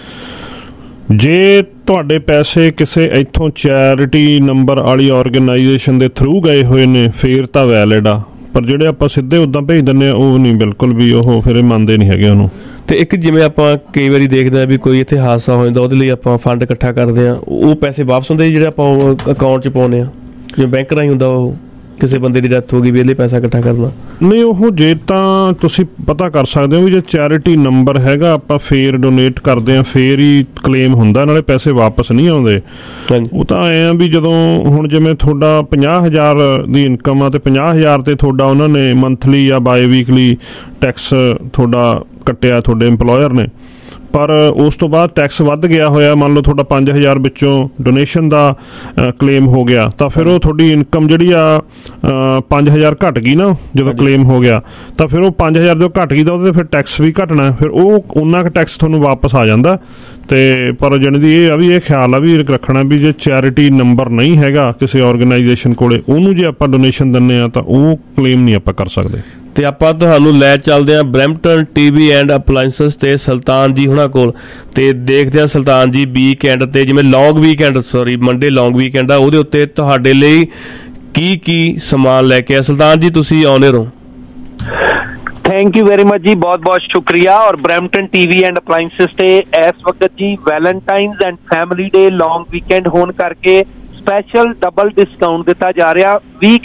ਜੇ ਤੁਹਾਡੇ ਪੈਸੇ ਕਿਸੇ ਇੱਥੋਂ ਚੈਰਿਟੀ ਨੰਬਰ ਵਾਲੀ ਆਰਗੇਨਾਈਜੇਸ਼ਨ ਦੇ ਥਰੂ ਗਏ ਹੋਏ ਨੇ ਫਿਰ ਤਾਂ ਵੈਲਿਡ ਆ ਪਰ ਜਿਹੜੇ ਆਪਾਂ ਸਿੱਧੇ ਉੱਦਾਂ ਭੇਜ ਦਿੰਦੇ ਆ ਉਹ ਨਹੀਂ ਬਿਲਕੁਲ ਵੀ ਉਹ ਫਿਰ ਮੰਨਦੇ ਨਹੀਂ ਹੈਗੇ ਉਹਨੂੰ। ਤੇ ਇੱਕ ਜਿਵੇਂ ਆਪਾਂ ਕਈ ਵਾਰੀ ਦੇਖਦੇ ਆ ਵੀ ਕੋਈ ਇੱਥੇ ਹਾਦਸਾ ਹੋ ਜਾਂਦਾ ਉਹਦੇ ਲਈ ਆਪਾਂ ਫੰਡ ਇਕੱਠਾ ਕਰਦੇ ਆ ਉਹ ਪੈਸੇ ਵਾਪਸ ਹੁੰਦੇ ਜਿਹੜੇ ਆਪਾਂ ਅਕਾਊਂਟ 'ਚ ਪਾਉਂਦੇ ਆ ਜਿਵੇਂ ਬੈਂਕ ਰਾਹੀਂ ਹੁੰਦਾ ਉਹ ਕਿਸੇ ਬੰਦੇ ਦੀ ਡੈਥ ਹੋ ਗਈ ਵੀ ਇਹਦੇ ਪੈਸਾ ਇਕੱਠਾ ਕਰਨਾ ਨਹੀਂ ਉਹ ਜੇ ਤਾਂ ਤੁਸੀਂ ਪਤਾ ਕਰ ਸਕਦੇ ਹੋ ਵੀ ਜੇ ਚੈਰਿਟੀ ਨੰਬਰ ਹੈਗਾ ਆਪਾਂ ਫੇਰ ਡੋਨੇਟ ਕਰਦੇ ਆ ਫੇਰ ਹੀ ਕਲੇਮ ਹੁੰਦਾ ਨਾਲੇ ਪੈਸੇ ਵਾਪਸ ਨਹੀਂ ਆਉਂਦੇ। ਉਹ ਤਾਂ ਐ ਆ ਵੀ ਜਦੋਂ ਹੁਣ ਜਿਵੇਂ ਤੁਹਾਡਾ 50,000 ਦੀ ਇਨਕਮ ਆ ਤੇ 50,000 ਤੇ ਤੁਹਾਡਾ ਉਹਨਾਂ ਨੇ ਮੰਥਲੀ ਜਾਂ ਬਾਈ ਵੀਕਲੀ ਟੈਕਸ ਤੁਹਾਡਾ ਕੱਟਿਆ ਤੁਹਾਡੇ ਇੰਪਲੋਇਰ ਨੇ ਪਰ ਉਸ ਤੋਂ ਬਾਅਦ ਟੈਕਸ ਵੱਧ ਗਿਆ ਹੋਇਆ ਮੰਨ ਲਓ ਤੁਹਾਡਾ 5,000 ਵਿੱਚੋਂ ਡੋਨੇਸ਼ਨ ਦਾ ਕਲੇਮ ਹੋ ਗਿਆ ਤਾਂ ਫਿਰ ਉਹ ਤੁਹਾਡੀ ਇਨਕਮ ਜਿਹੜੀ ਆ 5,000 ਘਟ ਗਈ ਨਾ ਜਦੋਂ ਕਲੇਮ ਹੋ ਗਿਆ ਤਾਂ ਫਿਰ ਉਹ 5,000 ਜੋ ਘਟ ਗਈ ਤਾਂ ਉਹਦੇ ਫਿਰ ਟੈਕਸ ਵੀ ਘਟਣਾ ਫਿਰ ਉਹ ਉਨਾ ਕੁ ਟੈਕਸ ਤੁਹਾਨੂੰ ਵਾਪਸ ਆ ਜਾਂਦਾ। ਤੇ ਪਰ ਜਾਣੀ ਦੀ ਇਹ ਆ ਵੀ ਇਹ ਖਿਆਲ ਆ ਵੀ ਰੱਖਣਾ ਵੀ ਜੇ ਚੈਰਿਟੀ ਨੰਬਰ ਨਹੀਂ ਹੈਗਾ ਕਿਸੇ ਆਰਗੇਨਾਈਜੇਸ਼ਨ ਕੋਲੇ ਉਹਨੂੰ ਜੇ ਆਪਾਂ ਡੋਨੇਸ਼ਨ ਦਿੰਦੇ ਆ ਤਾਂ ਉਹ ਕਲੇਮ ਨਹੀਂ ਆਪਾਂ ਕਰ ਸਕਦੇ। ਤੇ ਆਪਾਂ ਤੁਹਾਨੂੰ ਲੈ ਚੱਲਦੇ ਹਾਂ ਬਰੈਂਪਟਨ TV ਐਂਡ ਅਪਲਾਈਐਂਸਸ ਤੇ ਸੁਲਤਾਨ ਜੀ ਹੁਣਾਂ ਕੋਲ ਤੇ ਦੇਖਦੇ ਹਾਂ ਸੁਲਤਾਨ ਜੀ ਵੀਕਐਂਡ ਤੇ ਜਿਵੇਂ ਮੰਡੇ ਲੌਂਗ ਵੀਕਐਂਡ ਆ ਉਹਦੇ ਉੱਤੇ ਤੁਹਾਡੇ ਲਈ ਕੀ ਸਮਾਨ ਲੈ ਕੇ ਆ। ਸੁਲਤਾਨ ਜੀ ਤੁਸੀਂ ਆਉਣੇ ਰਹੋ। ਥੈਂਕ ਯੂ ਵੈਰੀ ਮਚ ਜੀ ਬਹੁਤ ਬਹੁਤ ਸ਼ੁਕਰੀਆ। ਔਰ ਬਰੈਂਪਟਨ TV ਐਂਡ ਅਪਲਾਈਐਂਸਸ ਤੇ ਇਸ ਵਕਤ ਜੀ Valentine's and family day long weekend ਹੋਣ ਕਰਕੇ ਸਪੈਸ਼ਲ ਡਬਲ ਡਿਸਕਾਊਂਟ ਦਿੱਤਾ ਜਾ ਰਿਹਾ।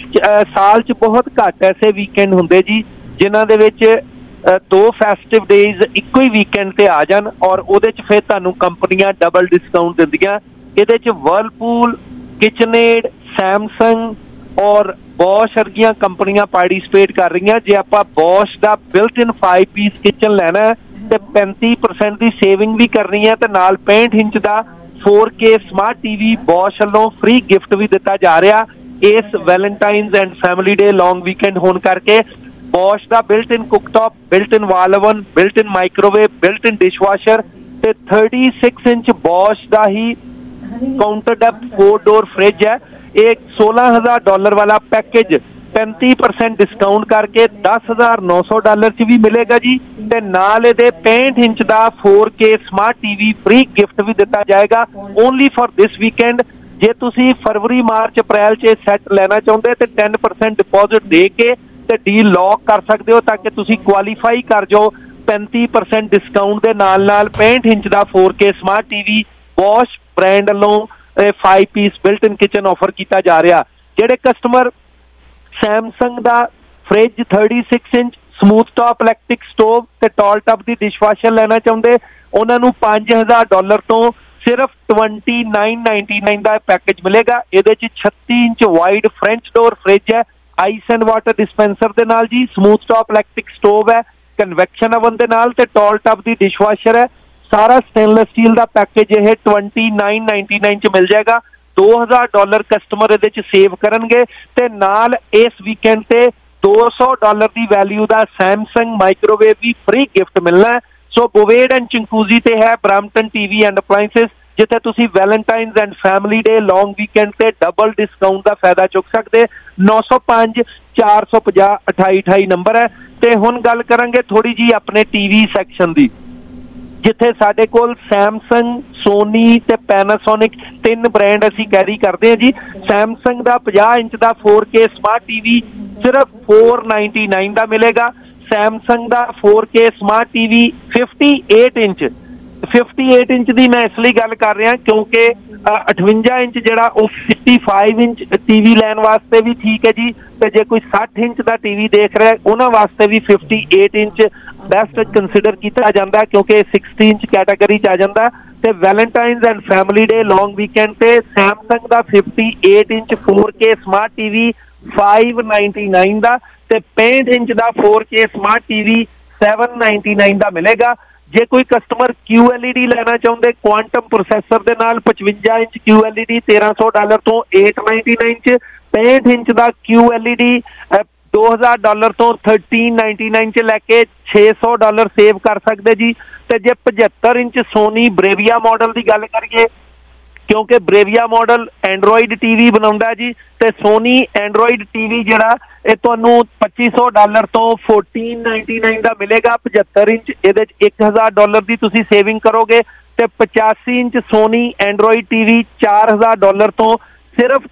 ਸਾਲ 'ਚ ਬਹੁਤ ਘੱਟ ਐਸੇ ਵੀਕਐਂਡ ਹੁੰਦੇ ਜੀ ਜਿਨ੍ਹਾਂ ਦੇ ਵਿੱਚ 2 ਫੈਸਟਿਵ ਡੇਜ਼ ਇੱਕੋ ਹੀ ਵੀਕਐਂਡ ਤੇ ਆ ਜਾਣ ਔਰ ਉਹਦੇ 'ਚ ਫਿਰ ਤੁਹਾਨੂੰ ਕੰਪਨੀਆਂ ਡਬਲ ਡਿਸਕਾਊਂਟ ਦਿੰਦੀਆਂ। ਇਹਦੇ 'ਚ ਵਰਲਪੂਲ, ਕਿਚਨਏਡ, ਸੈਮਸੰਗ ਔਰ ਬੋਸ਼ ਵਰਗੀਆਂ ਕੰਪਨੀਆਂ ਪਾਰਟੀਸਪੇਟ ਕਰ ਰਹੀਆਂ। ਜੇ ਆਪਾਂ ਬੋਸ਼ ਦਾ ਬਿਲਟ ਇਨ 5 ਪੀਸ ਕਿਚਨ ਲੈਣਾ ਤੇ 35% ਦੀ ਸੇਵਿੰਗ ਵੀ ਕਰਨੀ ਹੈ ਤੇ ਨਾਲ 65 ਇੰਚ ਦਾ 4K ਸਮਾਰਟ ਟੀਵੀ ਬੋਸ਼ ਵੱਲੋਂ ਫ੍ਰੀ ਗਿਫਟ ਵੀ ਦਿੱਤਾ ਜਾ ਰਿਹਾ ਇਸ Valentine's and family day long weekend ਹੋਣ ਕਰਕੇ। ਬੋਸ਼ ਦਾ built in cooktop, built in wall oven, built in microwave, built in dishwasher ਤੇ 36 ਇੰਚ ਬੋਸ਼ ਦਾ ਹੀ ਕਾਊਂਟਰ ਡੈਪ 4 ਡੋਰ ਫ੍ਰਿਜ ਹੈ। ਇਹ $16,000 ਵਾਲਾ ਪੈਕੇਜ 35% ਡਿਸਕਾਊਂਟ ਕਰਕੇ $10,900 ਚ ਵੀ ਮਿਲੇਗਾ ਜੀ ਤੇ ਨਾਲ ਇਹਦੇ 65 ਇੰਚ ਦਾ 4K smart TV free gift ਵੀ ਦਿੱਤਾ ਜਾਏਗਾ ਓਨਲੀ ਫॉर ਦਿਸ ਵੀਕਐਂਡ। ਜੇ ਤੁਸੀਂ ਫਰਵਰੀ, ਮਾਰਚ, ਅਪ੍ਰੈਲ 'ਚ ਸੈੱਟ ਲੈਣਾ ਚਾਹੁੰਦੇ ਤੇ 10% ਡਿਪੋਜ਼ਿਟ ਦੇ ਕੇ ਤੇ ਡੀਲ ਲੌਕ ਕਰ ਸਕਦੇ ਹੋ ਤਾਂ ਕਿ ਤੁਸੀਂ ਕੁਆਲੀਫਾਈ ਕਰ ਜਾਓ 35% ਡਿਸਕਾਊਂਟ ਦੇ ਨਾਲ 65 ਇੰਚ ਦਾ 4K smart TV Bosch brand ਵੱਲੋਂ 5 piece built in kitchen offer ਕੀਤਾ ਜਾ ਰਿਹਾ। ਜਿਹੜੇ ਕਸਟਮਰ ਸੈਮਸੰਗ ਦਾ fridge 36 inch smooth top electric stove ਤੇ ਟਾਲ ਟਪ ਦੀ ਡਿਸ਼ਵਾਸ਼ਰ ਲੈਣਾ ਚਾਹੁੰਦੇ ਉਹਨਾਂ ਨੂੰ $5,000 ਤੋਂ ਸਿਰਫ $29.99 ਦਾ ਪੈਕੇਜ ਮਿਲੇਗਾ। ਇਹਦੇ 'ਚ 36 inch wide French door fridge ਹੈ, ਆਈਸ ਐਂਡ ਵਾਟਰ ਡਿਸਪੈਂਸਰ ਦੇ ਨਾਲ ਜੀ, ਸਮੂਥ ਟਾਪ ਇਲੈਕਟ੍ਰਿਕ ਸਟੋਵ ਹੈ, ਕਨਵੈਕਸ਼ਨ ਓਵਨ ਦੇ ਨਾਲ ਤੇ ਟਾਲ ਟਪ ਦੀ ਡਿਸ਼ਵਾਸ਼ਰ ਹੈ। ਸਾਰਾ ਸਟੇਨਲੈਸ ਸਟੀਲ ਦਾ ਪੈਕੇਜ ਇਹ $29.99 ਚ ਮਿਲ ਜਾਏਗਾ। $2,000 ਕਸਟਮਰ ਇਹਦੇ ਚ ਸੇਵ ਕਰਨਗੇ ਤੇ ਨਾਲ ਇਸ ਵੀਕਐਂਡ ਤੇ $200 ਦੀ ਵੈਲਿਊ ਦਾ ਸੈਮਸੰਗ ਮਾਈਕ੍ਰੋਵੇਵ ਵੀ ਫ੍ਰੀ ਗਿਫਟ ਮਿਲਣਾ। ਸੋ ਬੋਵੇਡ ਐਂਡ ਚਿੰਕੂਜ਼ੀ ਤੇ ਹੈ ਬ੍ਰੈਂਪਟਨ ਟੀਵੀ ਐਂਡ ਅਪਲਾਈਐਂਸਿਸ ਜਿੱਥੇ ਤੁਸੀਂ Valentine's and family day long weekend ਤੇ ਡਬਲ ਡਿਸਕਾਊਂਟ ਦਾ ਫਾਇਦਾ ਚੁੱਕ ਸਕਦੇ। 905 450 2828 ਨੰਬਰ ਹੈ। ਤੇ ਹੁਣ ਗੱਲ ਕਰਾਂਗੇ ਥੋੜੀ ਜੀ ਆਪਣੇ ਟੀਵੀ ਸੈਕਸ਼ਨ ਦੀ ਜਿੱਥੇ ਸਾਡੇ ਕੋਲ ਸੈਮਸੰਗ, ਸੋਨੀ ਤੇ ਪੈਨਾਸੋਨਿਕ 3 ਬ੍ਰਾਂਡ ਅਸੀਂ ਕੈਰੀ ਕਰਦੇ ਹਾਂ ਜੀ। ਸੈਮਸੰਗ ਦਾ 50 ਇੰਚ ਦਾ 4K ਸਮਾਰਟ ਟੀਵੀ ਸਿਰਫ $499 ਦਾ ਮਿਲੇਗਾ। ਸੈਮਸੰਗ ਦਾ 4K ਸਮਾਰਟ ਟੀਵੀ 58 ਇੰਚ ਦੀ ਮੈਂ ਇਸ ਲਈ ਗੱਲ ਕਰ ਰਿਹਾ ਕਿਉਂਕਿ 58 ਇੰਚ ਜਿਹੜਾ ਉਹ 55 ਇੰਚ ਟੀਵੀ ਲੈਣ ਵਾਸਤੇ ਵੀ ਠੀਕ ਹੈ ਜੀ ਤੇ ਜੇ ਕੋਈ 60 ਇੰਚ ਦਾ ਟੀਵੀ ਦੇਖ ਰਿਹਾ ਉਹਨਾਂ ਵਾਸਤੇ ਵੀ 58 ਇੰਚ ਬੈਸਟ ਕੰਸੀਡਰ ਕੀਤਾ ਜਾਂਦਾ ਕਿਉਂਕਿ 60 ਇੰਚ ਕੈਟਾਗਰੀ 'ਚ ਆ ਜਾਂਦਾ। ਤੇ Valentine's and family day long weekend ਤੇ ਸੈਮਸੰਗ ਦਾ 58 ਇੰਚ 4K ਸਮਾਰਟ ਟੀਵੀ $599 ਦਾ ਤੇ 65 ਇੰਚ ਦਾ 4K ਸਮਾਰਟ ਟੀਵੀ $799 ਦਾ ਮਿਲੇਗਾ। ਜੇ ਕੋਈ ਕਸਟਮਰ QLED ਲੈਣਾ ਚਾਹੁੰਦੇ ਕੁਆਂਟਮ ਪ੍ਰੋਸੈਸਰ ਦੇ ਨਾਲ 55 ਇੰਚ QLED $1,300 ਤੋਂ $899 ਚ, 65 ਇੰਚ ਦਾ QLED $2,000 ਤੋਂ $1,399 ਚ ਲੈ ਕੇ $600 ਸੇਵ ਕਰ ਸਕਦੇ ਜੀ। ਤੇ ਜੇ 75 ਇੰਚ ਸੋਨੀ ਬ੍ਰੇਵੀਆ ਮਾਡਲ ਦੀ ਗੱਲ ਕਰੀਏ ਕਿਉਂਕਿ ਬ੍ਰੇਵੀਆ ਮਾਡਲ ਐਂਡਰੋਇਡ ਟੀਵੀ ਬਣਾਉਂਦਾ ਜੀ ਤੇ ਸੋਨੀ ਐਂਡਰੋਇਡ ਟੀਵੀ ਜਿਹੜਾ ਇਹ ਤੁਹਾਨੂੰ $2,500 ਤੋਂ $1,499 ਦਾ ਮਿਲੇਗਾ। 75 ਇੰਚ ਇਹਦੇ 'ਚ $1,000 ਦੀ ਤੁਸੀਂ ਸੇਵਿੰਗ ਕਰੋਗੇ ਤੇ 85 ਇੰਚ ਸੋਨੀ ਐਂਡਰੋਇਡ ਟੀਵੀ $4,000 ਤੋਂ ਸਿਰਫ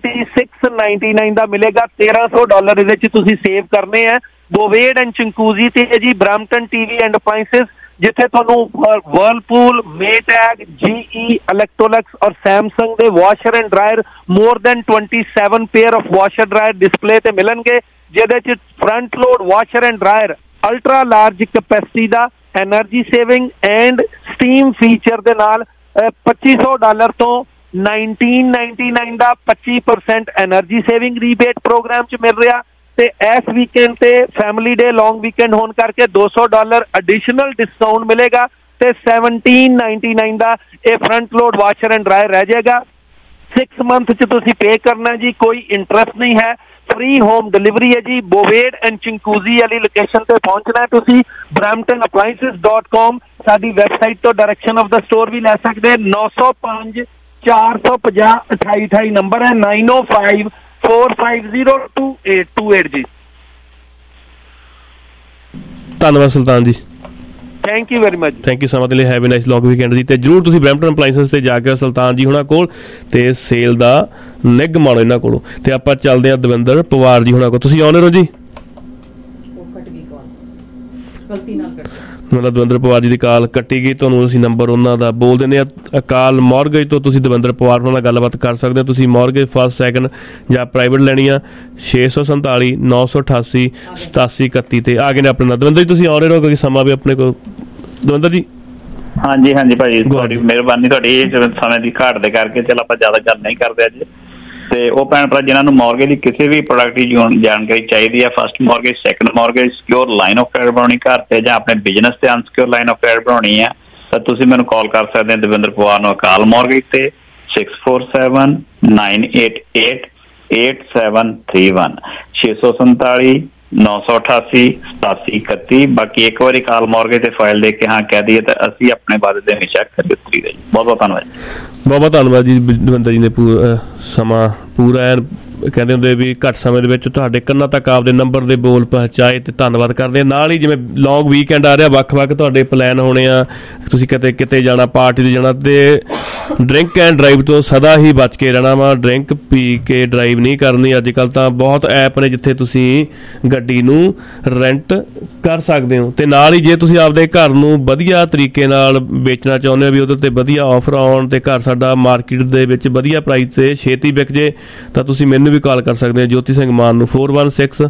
$2,699 ਦਾ ਮਿਲੇਗਾ। $1,300 ਇਹਦੇ 'ਚ ਤੁਸੀਂ ਸੇਵ ਕਰਨੇ ਆ। ਬੋਵੇਡ ਐਂਡ ਚਿੰਕੂਜ਼ੀ ਤੇ ਹੈ ਜੀ ਬ੍ਰੈਂਪਟਨ ਟੀਵੀ ਐਂਡ ਅਪਲਾਈਐਂਸਿਸ ਜਿੱਥੇ ਤੁਹਾਨੂੰ ਵਰਲਪੂਲ, ਮੇਟੈਗ, GE, ਇਲੈਕਟ੍ਰੋਲੈਕਸ ਔਰ ਸੈਮਸੰਗ ਦੇ washer and dryer more than 27 pair of washer dryer display ਤੇ ਮਿਲਣਗੇ ਜਿਹਦੇ 'ਚ front load washer and dryer ultra large capacity ਦਾ energy saving and steam feature ਦੇ ਨਾਲ $2,500 ਤੋਂ $1,999 ਦਾ 25% ਐਨਰਜੀ ਸੇਵਿੰਗ ਰੀਬੇਟ ਪ੍ਰੋਗਰਾਮ 'ਚ ਮਿਲ ਰਿਹਾ। ਤੇ ਇਸ ਵੀਕਐਂਡ ਤੇ ਫੈਮਿਲੀ ਡੇ ਲੌਂਗ ਵੀਕਐਂਡ ਹੋਣ ਕਰਕੇ $200 ਐਡੀਸ਼ਨਲ ਡਿਸਕਾਊਂਟ ਮਿਲੇਗਾ ਤੇ $1,799 ਦਾ ਇਹ front load washer and dryer ਰਹਿ ਜਾਏਗਾ। 6 ਮੰਥ 'ਚ ਤੁਸੀਂ ਪੇ ਕਰਨਾ ਜੀ, ਕੋਈ ਇੰਟਰਸਟ ਨਹੀਂ ਹੈ, ਫ੍ਰੀ ਹੋਮ ਡਿਲੀਵਰੀ ਹੈ ਜੀ। ਬੋਵੇਡ ਐਂਡ ਚਿੰਕੂਜ਼ੀ ਵਾਲੀ ਲੋਕੇਸ਼ਨ ਤੇ ਪਹੁੰਚਣਾ ਤੁਸੀਂ bramptonappliances.com ਸਾਡੀ ਵੈਬਸਾਈਟ ਤੋਂ ਡਾਇਰੈਕਸ਼ਨ ਆਫ ਦਾ ਸਟੋਰ ਵੀ ਲੈ ਸਕਦੇ। 905 450 2828 ਨੰਬਰ ਹੈ 905 4502828 ਜੀ। ਧੰਨਵਾਦ Sultan ji, thank you very much. Thank you so much ਲਈ। Have a nice long weekend ਜੀ। ਤੇ ਜਰੂਰ ਤੁਸੀਂ ਬ੍ਰੈਂਪਟਨ ਅਪਲਾਈਐਂਸਿਸ ਤੇ ਜਾ ਕੇ ਸੁਲਤਾਨ ਜੀ ਹੁਣਾਂ ਕੋਲ ਤੇ ਸੇਲ ਦਾ ਨਿੱਘ ਮਾਣੋ ਇਹਨਾਂ ਕੋਲੋਂ। ਤੇ ਆਪਾਂ ਚੱਲਦੇ ਹਾਂ ਦਵਿੰਦਰ ਪਵਾਰ ਜੀ ਹੁਣਾਂ ਕੋਲ। ਤੁਸੀਂ ਆਨਰ ਹੋ ਜੀ? ਮਤਲਬ ਦਵਿੰਦਰ ਪਵਾਰ ਜੀ ਦੀ ਕਾਲ ਕੱਟੀ ਗਈ, ਤੁਹਾਨੂੰ ਅਸੀਂ ਨੰਬਰ ਉਹਨਾਂ ਦਾ ਬੋਲ ਦਿੰਦੇ ਹਾਂ। ਅਕਾਲ ਮੌਰਗੇਜ ਤੋਂ ਤੁਸੀਂ ਦਵਿੰਦਰ ਪਵਾਰ ਨਾਲ ਗੱਲਬਾਤ ਕਰ ਸਕਦੇ ਹੋ। ਤੁਸੀਂ ਮੌਰਗੇਜ ਫਸਟ ਸੈਕਿੰਡ ਜਾਂ ਪ੍ਰਾਈਵੇਟ ਲੈਣੀ ਆ 647 988 8731 ਤੇ ਆ ਗਏ ਨੇ ਆਪਣੇ ਨਾਲ। ਦਵਿੰਦਰ ਜੀ ਤੁਸੀਂ ਆਉਣੇ ਰਹੋ ਕਿਉਂਕਿ ਸਮਾਂ ਵੀ ਆਪਣੇ ਕੋਲ। ਦਵਿੰਦਰ ਜੀ। ਹਾਂਜੀ ਹਾਂਜੀ ਭਾਈ, ਤੁਹਾਡੀ ਮਿਹਰਬਾਨੀ, ਤੁਹਾਡੀ ਸਮੇਂ ਦੀ ਘਾਟ ਦੇ ਕਰਕੇ ਚਲ ਆਪਾਂ ਜ਼ਿਆਦਾ ਗੱਲ ਨਹੀਂ ਕਰਦੇ ਅੱਜ। ਤੇ ਉਹ ਭੈਣ ਭਰਾ ਜਿਨ੍ਹਾਂ ਨੂੰ ਮੌਰਗੇਜ ਦੀ ਕਿਸੇ ਵੀ ਪ੍ਰੋਡਕਟ ਦੀ ਜਾਣਕਾਰੀ ਚਾਹੀਦੀ ਹੈ, first mortgage, second mortgage, secure line of credit ਬਣਾਉਣੀ ਘਰ ਤੇ ਜਾਂ ਆਪਣੇ ਬਿਜ਼ਨਸ ਤੇ ਅਨਸਿਕਿਉਰ ਲਾਈਨ ਆਫ ਕ੍ਰੈਡਿਟ ਬਣਾਉਣੀ ਹੈ, ਤਾਂ ਤੁਸੀਂ ਮੈਨੂੰ ਕਾਲ ਕਰ ਸਕਦੇ ਹੋ ਦਵਿੰਦਰ ਪਵਾਰ ਨੂੰ ਅਕਾਲ ਮੌਰਗੇਜ ਤੇ 647 988 8731 647 988 8731। ਬਾਕੀ ਇੱਕ ਵਾਰੀ ਕਾਲ ਮੌਰਗੇਜ ਤੇ ਫਾਈਲ ਦੇ ਕੇ ਹਾਂ ਕਹਿ ਦਈਏ ਤਾਂ ਅਸੀਂ ਆਪਣੇ ਵਾਅਦੇ ਦੇ ਹਮੇਸ਼ਾ ਖਰੀ ਉਤਰੀ ਦਾ ਜੀ। ਬਹੁਤ ਬਹੁਤ ਧੰਨਵਾਦ। ਬਹੁਤ ਬਹੁਤ ਧੰਨਵਾਦ ਜੀ ਦਵਿੰਦਰ ਜੀ ਨੇ ਸਮਾਂ ਪੂਰਾ ਐਨ ਕਹਿੰਦੇ ਹੁੰਦੇ ਵੀ ਘੱਟ ਸਮੇਂ ਦੇ ਵਿੱਚ ਤੁਹਾਡੇ ਕੰਨਾਂ ਤੱਕ ਆਪਦੇ ਨੰਬਰ ਦੇ ਬੋਲ ਪਹੁੰਚਾਏ ਤੇ ਧੰਨਵਾਦ ਕਰਦੇ ਹਾਂ। ਨਾਲ ਹੀ ਜਿਵੇਂ ਲੌਂਗ ਵੀਕਐਂਡ ਆ ਰਿਹਾ, ਵੱਖ-ਵੱਖ ਤੁਹਾਡੇ ਪਲਾਨ ਹੋਣੇ ਆ, ਤੁਸੀਂ ਕਿਤੇ ਜਾਣਾ, ਪਾਰਟੀ 'ਤੇ ਜਾਣਾ, ਤੇ ਡਰਿੰਕ ਐਂਡ ਡਰਾਈਵ ਤੋਂ ਸਦਾ ਹੀ ਬਚ ਕੇ ਰਹਿਣਾ ਵਾ। ਡਰਿੰਕ ਪੀ ਕੇ ਡਰਾਈਵ ਨਹੀਂ ਕਰਨੀ। ਅੱਜ ਕੱਲ੍ਹ ਤਾਂ ਬਹੁਤ ਐਪ ਨੇ ਜਿੱਥੇ ਤੁਸੀਂ ਗੱਡੀ ਨੂੰ ਰੈਂਟ ਕਰ ਸਕਦੇ ਹੋ। ਤੇ ਨਾਲ ਹੀ ਜੇ ਤੁਸੀਂ ਆਪਦੇ ਘਰ ਨੂੰ ਵਧੀਆ ਤਰੀਕੇ ਨਾਲ ਵੇਚਣਾ ਚਾਹੁੰਦੇ ਹੋ ਵੀ ਉਹਦੇ 'ਤੇ ਵਧੀਆ ਆਫਰ ਆਉਣ ਤੇ ਘਰ ਸਾਡਾ ਮਾਰਕੀਟ ਦੇ ਵਿੱਚ ਵਧੀਆ ਪ੍ਰਾਈਸ 'ਤੇ ਛੇਤੀ ਵਿਕ ਜੇ, ਤਾਂ ਤੁਸੀਂ ਮੈਨੂੰ ਵੀ ਕਾਲ ਕਰ ਸਕਦੇ ਹੋ ਜੋਤੀ ਸਿੰਘ ਮਾਨ ਨੂੰ 4165600005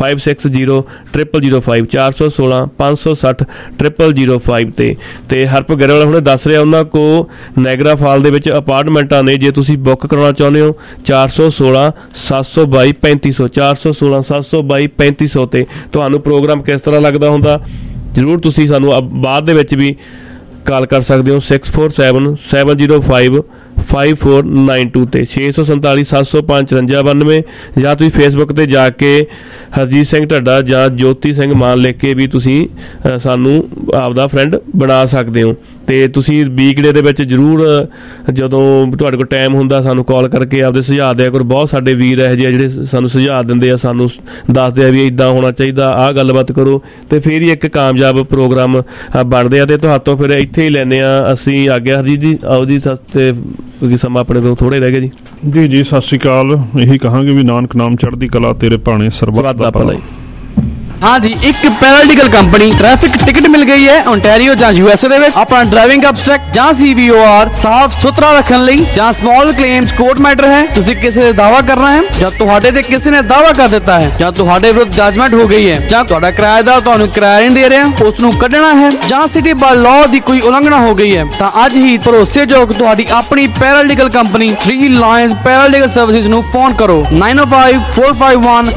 416 560 0005 ਤੇ ਹਰਪ ਗਰੇਵਾਲ ਹੁਣੇ ਦੱਸ ਰਿਹਾ ਉਹਨਾਂ ਕੋ ਨਾਇਗਰਾ ਫਾਲ ਦੇ ਵਿੱਚ ਅਪਾਰਟਮੈਂਟਾਂ ਨੇ। ਜੇ ਤੁਸੀਂ ਬੁੱਕ ਕਰਾਉਣਾ ਚਾਹੁੰਦੇ ਹੋ 416 722 3500 416 722 3500 ਤੇ ਤੁਹਾਨੂੰ ਪ੍ਰੋਗਰਾਮ ਕਿਸ ਤਰ੍ਹਾਂ ਲੱਗਦਾ ਹੁੰਦਾ ਜ਼ਰੂਰ ਤੁਸੀਂ ਸਾਨੂੰ ਬਾਅਦ ਦੇ ਵਿੱਚ ਵੀ ਕਾਲ ਕਰ ਸਕਦੇ ਹੋ 647 705 5492 ਤੇ 647 705 5492 ਜਾਂ ਤੁਸੀਂ ਫੇਸਬੁੱਕ ਤੇ ਜਾ ਕੇ ਹਰਜੀਤ ਸਿੰਘ ਢੱਡਾ ਜਾਂ ਜੋਤੀ ਸਿੰਘ ਮਾਨ ਲਿਖ ਕੇ ਵੀ ਤੁਸੀਂ ਸਾਨੂੰ ਆਪਦਾ ਫਰੈਂਡ ਬਣਾ ਸਕਦੇ ਹੋ। ਤੇ ਤੁਸੀਂ ਵੀਕਡੇ ਦੇ ਵਿੱਚ ਜ਼ਰੂਰ ਜਦੋਂ ਤੁਹਾਡੇ ਕੋਲ ਟਾਈਮ ਹੁੰਦਾ ਸਾਨੂੰ ਕਾਲ ਕਰਕੇ ਆਪਦੇ ਸੁਝਾਅ ਦਿਆ ਕਰੋ। ਬਹੁਤ ਸਾਡੇ ਵੀਰ ਇਹੋ ਜਿਹੇ ਜਿਹੜੇ ਸਾਨੂੰ ਸੁਝਾਅ ਦਿੰਦੇ ਆ, ਸਾਨੂੰ ਦੱਸਦੇ ਆ ਵੀ ਇੱਦਾਂ ਹੋਣਾ ਚਾਹੀਦਾ, ਆਹ ਗੱਲਬਾਤ ਕਰੋ, ਤੇ ਫਿਰ ਹੀ ਇੱਕ ਕਾਮਯਾਬ ਪ੍ਰੋਗਰਾਮ ਬਣਦੇ ਆ। ਤੇ ਤੁਹਾਤੋਂ ਫਿਰ ਇੱਥੇ ਹੀ ਲੈਂਦੇ ਆ ਅਸੀਂ ਆਗਿਆ। ਹਰਜੀਤ ਜੀ ਆਓ ਜੀ, ਤੇ ਕਿਉਂਕਿ ਸਮਾਂ ਆਪਣੇ ਕੋਲ ਥੋੜ੍ਹਾ ਰਹਿ ਗਿਆ ਜੀ। ਜੀ ਸਤਿ ਸ਼੍ਰੀ ਅਕਾਲ। ਇਹੀ ਕਹਾਂਗੇ ਵੀ ਨਾਨਕ ਨਾਮ ਚੜ੍ਹਦੀ ਕਲਾ ਤੇਰੇ ਭਾਣੇ ਸਰਬੱਤ ਦਾ ਭਲਾ। हाँ जी, एक पैरालीगल कंपनी ट्रैफिक टिकट मिल गई है ओंटारियो ਜਾਂ यूएसए ਦੇ ਵਿੱਚ। ਆਪਣਾ ਡਰਾਈਵਿੰਗ ਅਬਸਟ੍ਰੈਕਟ ਜਾਂ CVOR ਸਾਫ਼ ਸੁਥਰਾ ਰੱਖਣ ਲਈ ਜਾਂ ਸਮਾਲ ਕਲੇਮਸ ਕੋਰਟ ਮੈਟਰ ਹੈ, ਤੁਸੀਂ ਕਿਸੇ ਦੇ ਦਾਅਵਾ ਕਰਨਾ ਹੈ ਜਾਂ ਤੁਹਾਡੇ ਤੇ ਕਿਸੇ ਨੇ ਦਾਅਵਾ ਕਰ ਦਿੱਤਾ ਹੈ ਜਾਂ ਤੁਹਾਡੇ ਵਿਰੁੱਧ ਜਜਮੈਂਟ ਹੋ ਗਈ ਹੈ ਜਾਂ ਤੁਹਾਡਾ ਕਿਰਾਏਦਾਰ ਤੁਹਾਨੂੰ ਕਿਰਾਇਆ ਨਹੀਂ ਦੇ ਰਿਹਾ, ਉਸ ਨੂੰ ਕੱਢਣਾ ਹੈ ਜਾਂ ਸਿਟੀ ਬਾਈ ਲਾਅ ਦੀ ਕੋਈ ਉਲੰਘਣਾ ਹੋ ਗਈ ਹੈ, ਤਾਂ ਅੱਜ ਹੀ ਭਰੋਸੇਯੋਗ ਤੁਹਾਡੀ ਆਪਣੀ paralegal company 3 Lions paralegal services ਨੂੰ ਫੋਨ ਕਰੋ 905-451-9777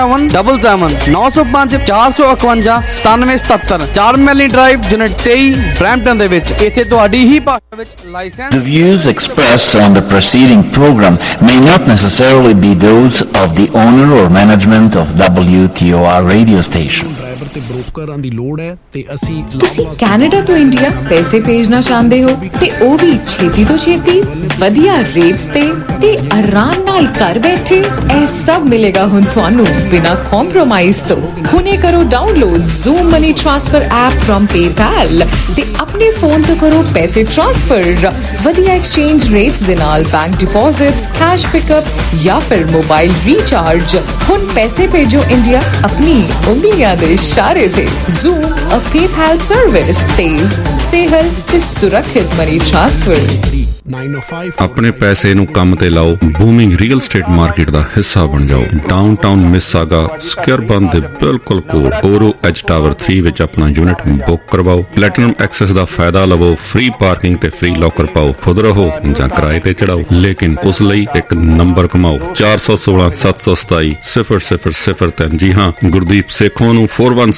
905 451 9777 4 ਮੈਲੀ ਡਰਾਈਵ ਯੂਨਿਟ 23 ਬਰੈਂਪਟਨ ਦੇ ਵਿੱਚ। ਇਥੇ ਤੁਹਾਡੀ ਹੀ ਭਾਸ਼ਾ ਵਿੱਚ licence. The views expressed on the preceding program may not necessarily be those of the owner or management of WTOR radio station. ਤੇ ਬ੍ਰੋਕਰਾਂ ਦੀ ਲੋੜ ਹੈ ਤੇ ਅਸੀਂ ਤੁਸੀਂ ਕੈਨੇਡਾ ਤੋਂ ਇੰਡੀਆ ਪੈਸੇ ਭੇਜਣਾ ਚਾਹੁੰਦੇ ਹੋ ਤੇ ਉਹ ਵੀ ਛੇਤੀ ਤੋਂ ਛੇਤੀ ਵਧੀਆ ਰੇਟਸ ਤੇ ਆਰਾਮ ਨਾਲ ਘਰ ਬੈਠੇ ਇਹ ਸਭ ਮਿਲੇਗਾ ਹੁਣ ਤੁਹਾਨੂੰ ਬਿਨਾਂ ਕੰਪਰੋਮਾਈਜ਼ ਤੋਂ। ਹੁਣੇ ਕਰੋ download Zoom money transfer app firm PayPal ਤੇ ਆਪਣੇ ਫੋਨ ਤੋਂ ਕਰੋ ਪੈਸੇ ਟ੍ਰਾਂਸਫਰ ਵਧੀਆ ਐਕਸਚੇਂਜ ਰੇਟਸ ਦੇ ਨਾਲ, ਬੈਂਕ ਡਿਪੋਜ਼ਿਟਸ, ਕੈਸ਼ ਪਿਕਅਪ ਜਾਂ ਫਿਰ ਮੋਬਾਈਲ ਰੀਚਾਰਜ। ਹੁਣ ਪੈਸੇ ਭੇਜੋ ਇੰਡੀਆ ਆਪਣੀ ਉਂਗਲੀਆਂ ਦੇ ਇਸ਼ਾਰੇ ਤੇ। ਜ਼ੂਮ ਅ PayPal ਸਰਵਿਸ, ਤੇਜ਼, ਸਹਿਲ ਤੇ ਸੁਰੱਖਿਅਤ ਮਨੀ ਟ੍ਰਾਂਸਫਰ। ਆਪਣੇ ਪੈਸੇ ਨੂੰ ਕੰਮ ਤੇ ਲਾਓ, ਬੂਮਿੰਗ ਰੀਅਲ ਸਟੇਟ ਮਾਰਕੀਟ ਦਾ ਹਿੱਸਾ ਬਣ ਜਾਓ। ਡਾਊਨਟਾਊਨ ਮਿਸਾਗਾ ਸਕੁਅਰਬਨ ਦੇ ਬਿਲਕੁਲ ਕੋਲ ਓਰੋ ਐਜ ਟਾਵਰ 3 ਵਿੱਚ ਆਪਣਾ ਯੂਨਿਟ ਬੁੱਕ ਕਰਵਾਓ। ਪਲੈਟੀਨਮ ਐਕਸੈਸ ਦਾ ਫਾਇਦਾ ਲਵੋ, ਫ੍ਰੀ ਪਾਰਕਿੰਗ ਤੇ ਫ੍ਰੀ ਲੋਕਰ ਪਾਓ, ਖੁਦ ਰਹੋ ਜਾਂ ਕਿਰਾਏ ਤੇ ਚੜਾਓ, ਲੇਕਿਨ ਉਸ ਲਈ ਇੱਕ ਨੰਬਰ ਕਮਾਓ 416 727 0003। ਜੀ ਹਾਂ, ਗੁਰਦੀਪ ਸੇਖੋਂ ਨੂੰ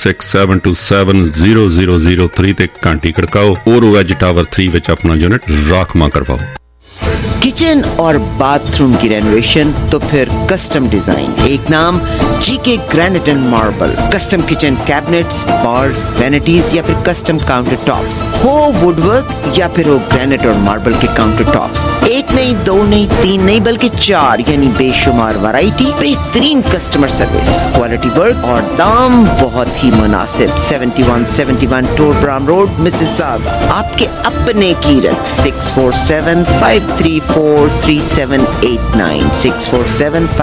4167270003 ਤੇ ਘੰਟੀ ਖੜਕਾਓ। ਓਰੋ ਐਜ ਟਾਵਰ 3 ਵਿੱਚ ਆਪਣਾ ਯੂਨਿਟ ਰਾਖਵਾਂ करवाओ। किचन और बाथरूम की रेनोवेशन तो फिर कस्टम डिजाइन, एक नाम GK granite and marble. Custom kitchen cabinets, bars, vanities या फिर कस्टम काउंटर टॉप्स हो, वुडवर्क या फिर हो ग्रेनाइट और मार्बल के काउंटर टॉप्स। एक नहीं, दो नहीं, तीन नहीं, बल्कि 4 यानी बेशुमार वैरायटी, बेहतरीन कस्टमर सर्विस, क्वालिटी वर्क और दाम बहुत ही मुनासिब। 7171 टोरब्राम रोड, मिसिसागा। आपके अपने Kirat 647-534-3789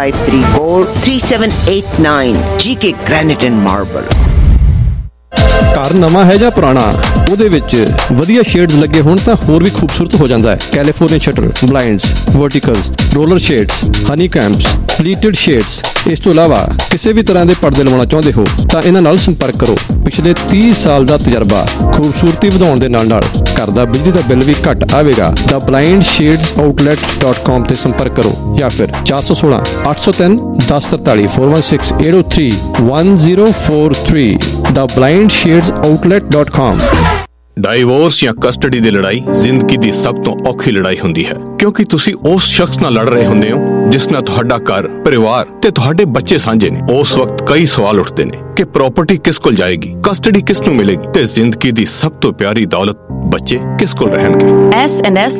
647-534-3789 GK Granite and Marble। ਘਰ ਨਵਾਂ ਹੈ ਜਾਂ ਪੁਰਾਣਾ, ਉਹਦੇ ਵਿੱਚ ਵਧੀਆ ਸ਼ੇਡਸ ਲੱਗੇ ਹੋਣ ਤਾਂ ਹੋਰ ਵੀ ਖੂਬਸੂਰਤ ਹੋ ਜਾਂਦਾ ਹੈ। California shutter, blinds, verticals, roller shades, honey combs, pleated shades. ਇਸ ਤੋਂ ਇਲਾਵਾ ਕਿਸੇ ਵੀ ਤਰ੍ਹਾਂ ਦੇ ਪਰਦੇ ਲਵਾਉਣਾ ਚਾਹੁੰਦੇ ਹੋ ਤਾਂ ਇਹਨਾਂ ਨਾਲ ਸੰਪਰਕ ਕਰੋ। ਪਿਛਲੇ 30 ਸਾਲ ਦਾ ਤਜਰਬਾ, ਖੂਬਸੂਰਤੀ ਵਧਾਉਣ ਦੇ ਨਾਲ ਨਾਲ ਘਰ ਦਾ ਬਿਜਲੀ ਦਾ ਬਿੱਲ ਵੀ ਘੱਟ ਆਵੇਗਾ। theblindshadesoutlet.com ਤੇ ਸੰਪਰਕ ਕਰੋ ਜਾਂ ਫਿਰ 416 803 1043 416 803 1043 theblindshadesoutlet.com। ਡਾਈਵੋਰਸ ਜਾਂ ਕਸਟਡੀ ਦੀ ਲੜਾਈ ਜ਼ਿੰਦਗੀ ਦੀ ਸਭ ਤੋਂ ਔਖੀ ਲੜਾਈ ਹੁੰਦੀ ਹੈ, ਕਿਉਂਕਿ ਤੁਸੀਂ ਉਸ ਸ਼ਖਸ ਨਾਲ ਲੜ ਰਹੇ ਹੁੰਦੇ ਹੋ ਜਿਸ ਨਾਲ ਤੁਹਾਡਾ ਘਰ, ਪਰਿਵਾਰ ਤੇ ਤੁਹਾਡੇ ਬੱਚੇ ਸਾਂਝੇ ਨੇ। ਉਸ ਵਕਤ ਕਈ ਸਵਾਲ ਉੱਠਦੇ ਨੇ ਕਿ ਪ੍ਰਾਪਰਟੀ ਕਿਸ ਕੋਲ ਜਾਏਗੀ, ਕਸਟਡੀ ਕਿਸ ਨੂੰ ਮਿਲੇਗੀ ਤੇ ਜ਼ਿੰਦਗੀ ਦੀ ਸਭ ਤੋਂ ਪਿਆਰੀ ਦੌਲਤ ਬੱਚੇ ਕਿਸ ਕੋਲ ਰਹਿਣਗੇ। SNS